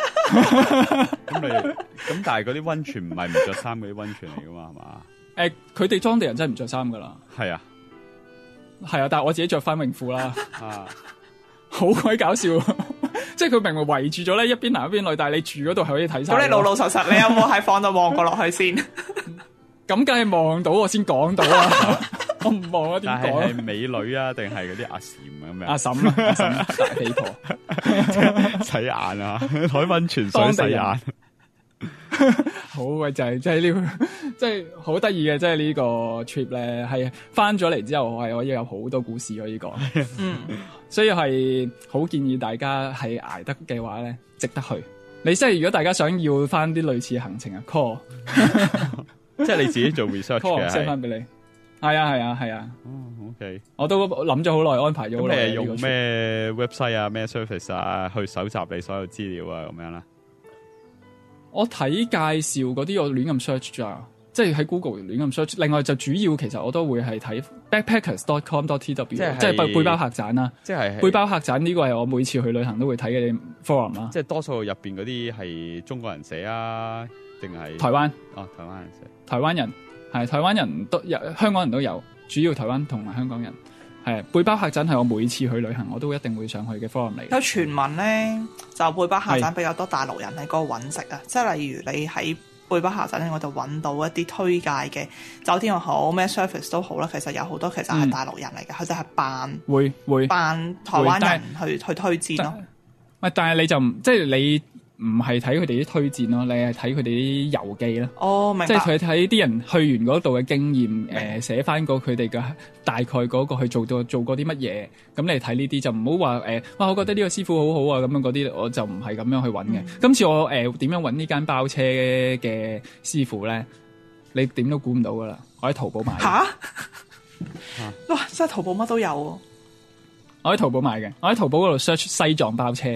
咁但係嗰啲溫泉唔係唔着衫嗰啲溫泉嚟㗎嘛，係嘛？ 佢哋當地人真係唔着衫㗎啦。 係啊， 但係我自己着翻泳褲啦。好鬼搞笑， 即係佢明明圍住咗咧一邊男一邊女，但係你住嗰度係可以睇晒。 咁你老老實實，你有冇喺房度望過落去先？ 咁梗係望到我先講到啦，我唔望我點但係講？ 係美女啊，定係嗰啲阿嬸咁樣？ 阿嬸啊，阿嬸大地婆洗眼啊，海溫泉水洗眼。 好嘅就係即係呢個，即係好得意嘅，即係呢個 trip 咧，係翻咗嚟之後，我係可以有好多故事可以講。所以係好建議大家係捱得嘅話咧，值得去。你即係如果大家想要翻啲類似行程啊 ，call， 即係你自己做 research 嘅 send 翻俾你。係啊。 哦 ，OK。 我都諗咗好耐，安排咗好耐。 咁你用咩 website 啊、咩 service 啊去搜集你所有資料啊，咁樣啦？ 我睇介紹嗰啲，我亂咁 search 咋，即係喺 Google 亂咁 search。另外就主要其實我都會係睇 backpackers.com.tw， 即係背包客棧啦。即係背包客棧呢個係我每次去旅行都會睇嘅 forum 啦。 即係多數入邊嗰啲係中國人寫啊，定係台灣？ 哦，台灣人寫。 台灣人係台灣人都有，香港人都有，主要台灣同埋香港人。係背包客棧係我每次去旅行我都一定會上去嘅 forum 嚟。 有傳聞咧，就背包客棧比較多大陸人喺嗰度揾食啊，即係例如你喺背包客棧咧，我就揾到一啲推介嘅酒店又好，咩 service 都好啦。其實有好多其實係大陸人嚟嘅，佢就係扮台灣人去推薦咯。 但係你就即係你唔係睇佢哋啲推薦咯，你係睇佢哋啲遊記咯。 哦，明白。 即係佢睇啲人去完嗰度嘅經驗，寫翻過佢哋嘅大概嗰個去做過啲乜嘢。咁你睇呢啲就唔好話哇！我覺得呢個師傅好好啊，咁樣嗰啲我就唔係咁樣去揾嘅。今次我點樣揾呢間包車嘅師傅咧？你點都估唔到噶啦！我喺淘寶買。 嚇！哇！真係淘寶乜都有喎。 我喺淘寶買嘅，我喺淘寶嗰度 search 西藏包車。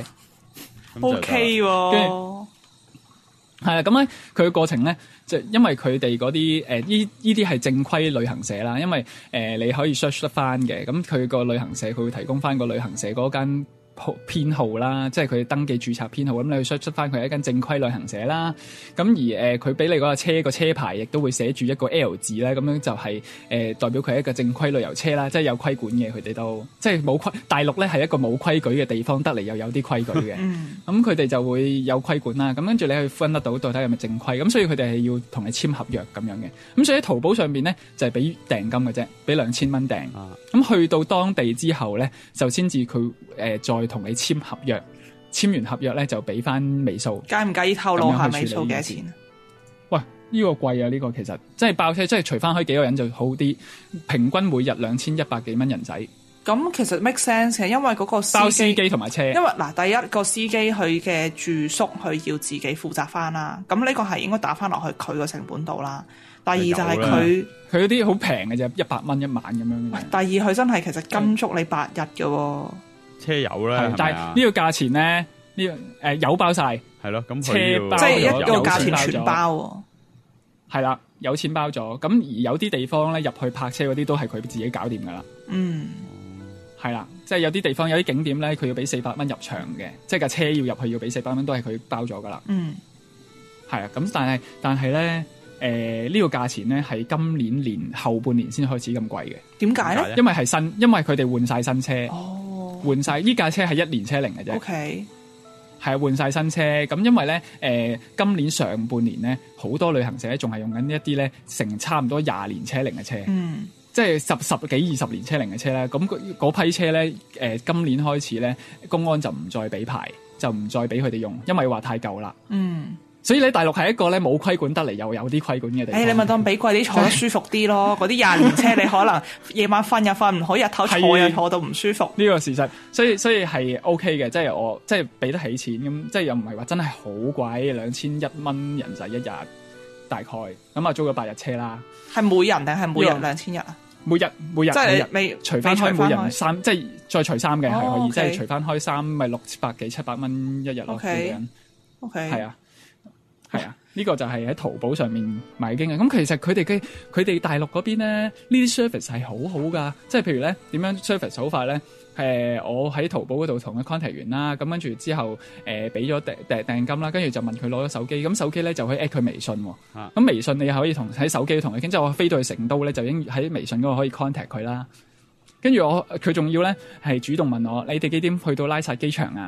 OK 喎， 係啦，咁咧佢嘅過程咧，就因為佢哋嗰啲依啲係正規旅行社啦，因為你可以 search 得翻嘅，咁佢個旅行社佢會提供翻個旅行社嗰間編號啦，即係佢登記註冊編號，咁你去 search 翻佢係一間正規旅行社啦。咁而佢俾你嗰個車個車牌亦都會寫住一個 L 字咧，咁樣就係代表佢係一個正規旅遊車啦，即係有規管嘅。佢哋都即係冇規，大陸咧係一個冇規矩嘅地方，得嚟又有啲規矩嘅。咁佢哋就會有規管啦。咁跟住你去分得到到底係咪正規，咁所以佢哋係要同你簽合約咁樣嘅。咁所以喺淘寶上邊咧就係俾訂金嘅啫，俾2000蚊訂。咁去到當地之後咧，就先至佢再同你簽合約，簽完合約咧就俾翻尾數。 介唔介意透露下尾數幾多錢啊？ 喂，呢個貴啊！呢個其實即係爆車，即係除翻開幾個人就好啲，平均每日2100幾蚊人仔。 咁其實 make sense 嘅，因為嗰個包司機同埋車。因為嗱，第一個司機佢嘅住宿佢要自己負責翻啦，咁呢個係應該打翻落去佢個成本度啦。第二就係佢嗰啲好平嘅啫，100蚊一晚咁樣。 第二佢真係其實跟足你8日嘅喎。 車油咧， 但係呢個價錢咧，呢個油包晒， 係咯，咁車包即係一個價錢全包。 係啦，有錢包咗。咁而有啲地方咧入去泊車嗰啲都係佢自己搞掂噶啦。係啦，即係有啲地方有啲景點咧，佢要俾400蚊入場嘅，即係架車要入去要俾400蚊，都係佢包咗噶啦。係啊，咁但係咧，呢個價錢咧係今年年後半年先開始咁貴嘅。點解咧？因為佢哋換晒新車。換晒呢架車係1年車齡嘅啫。OK， 係啊，換晒新車。咁因為咧，今年上半年咧，好多旅行社仲係用緊一啲咧成差唔多20年車齡嘅車。即係十幾20年車齡嘅車咧。咁嗰批車咧，今年開始咧，公安就唔再俾牌，就唔再俾佢哋用，因為話太舊啦。所以你大陸係一個咧冇規管得嚟又有啲規管嘅地方。你咪當俾貴啲坐得舒服啲咯。嗰啲20年車你可能夜晚瞓又瞓唔好，日頭坐又坐到唔舒服。呢個事實，所以係 OK 嘅，即係我即係俾得起錢咁，即係又唔係話真係好貴，2100蚊人仔一日大概咁啊，租咗8日車啦。係每人定係每日2100啊？每日，即係你除翻開每人3，即係再除3嘅係可以，即係除翻開3咪600幾700蚊一日咯。OK，係啊。係啊，呢個就係喺淘寶上面買經嘅。咁其實佢哋大陸嗰邊咧，呢啲 service 係好好噶。即係譬如咧，點樣 service 好快咧？我喺淘寶嗰度同佢 contact 完啦，咁跟住之後俾咗訂金啦，跟住就問佢攞咗手機，咁手機咧就可以 at 佢微信喎。咁微信你可以喺手機同佢傾，即係我飛到去成都咧，就已經喺微信嗰度可以 contact 佢啦。跟住佢仲要咧係主動問我，你哋幾點去到拉薩機場啊？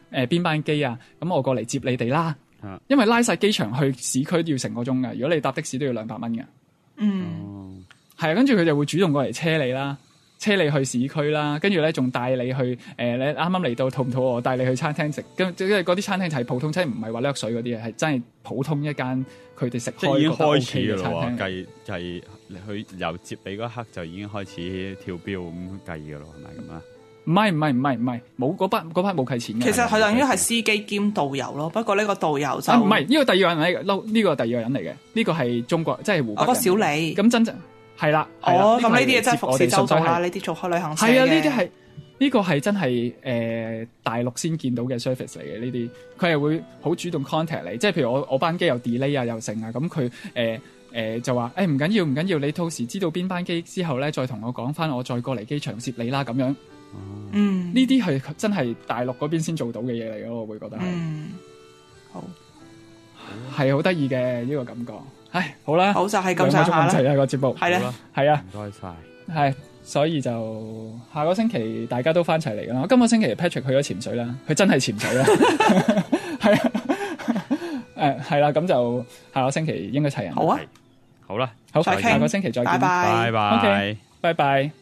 邊班機啊，咁我過嚟接你哋啦。 啊因為拉晒機場去市區都要成個鐘㗎，如果你搭的士都要200蚊㗎。 嗯， 係啊，跟住佢就會主動過嚟車你啦，車你去市區啦，跟住咧仲帶你去你啱啱嚟到肚唔肚餓，帶你去餐廳食，即係嗰啲餐廳就係普通，即係唔係話掠水嗰啲嘅，係真係普通一間佢哋食開即係已經開 OK 始嘅㗎咯喎， 餐廳。 計佢由接你嗰一刻就已經開始跳標咁計㗎咯，係咪咁啊？ 唔係，冇嗰筆冇計錢嘅。 其實佢等於係司機兼導遊咯，不過呢個導遊就唔係呢個第二個人嚟嘅，呢個第二個人嚟嘅，呢個係中國即係湖北人。 個小李。 咁真正係啦。 哦，咁呢係啲嘢真係服侍周到啦， 係呢啲做開旅行社係啊，呢嘅啲係呢個係真係大陸先見到嘅 service 嚟嘅呢啲，佢係會好主動 contact 你，即係譬如我班機有 delay 啊又成啊，咁佢就話唔緊要，你到時知道邊班機之後咧，再同我講翻，我再過嚟機場接你啦咁樣。 嗯， 呢啲係真係大陸嗰邊先做到嘅嘢嚟咯，我會覺得係。 好， 係好得意嘅呢個感覺。唉，好啦， 好就係咁上下啦。 兩個鐘咁滯啦個節目。 係咧， 係啊， 唔該晒。 係，所以就下個星期大家都翻齊嚟㗎啦。今個星期 Patrick 去咗潛水啦，佢真係潛水啦。係啊，係啦，咁就下個星期應該齊人。 好啊， 好啦， 好， 再傾下個星期再見。 拜拜。 拜拜。 OK，拜拜。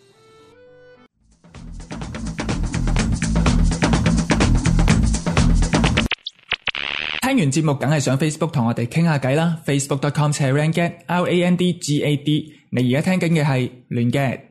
聽完節目梗係上 Facebook 同我哋傾下偈啦，facebook.com/rangad，RANDGAD。你而家聽緊嘅係亂 gad。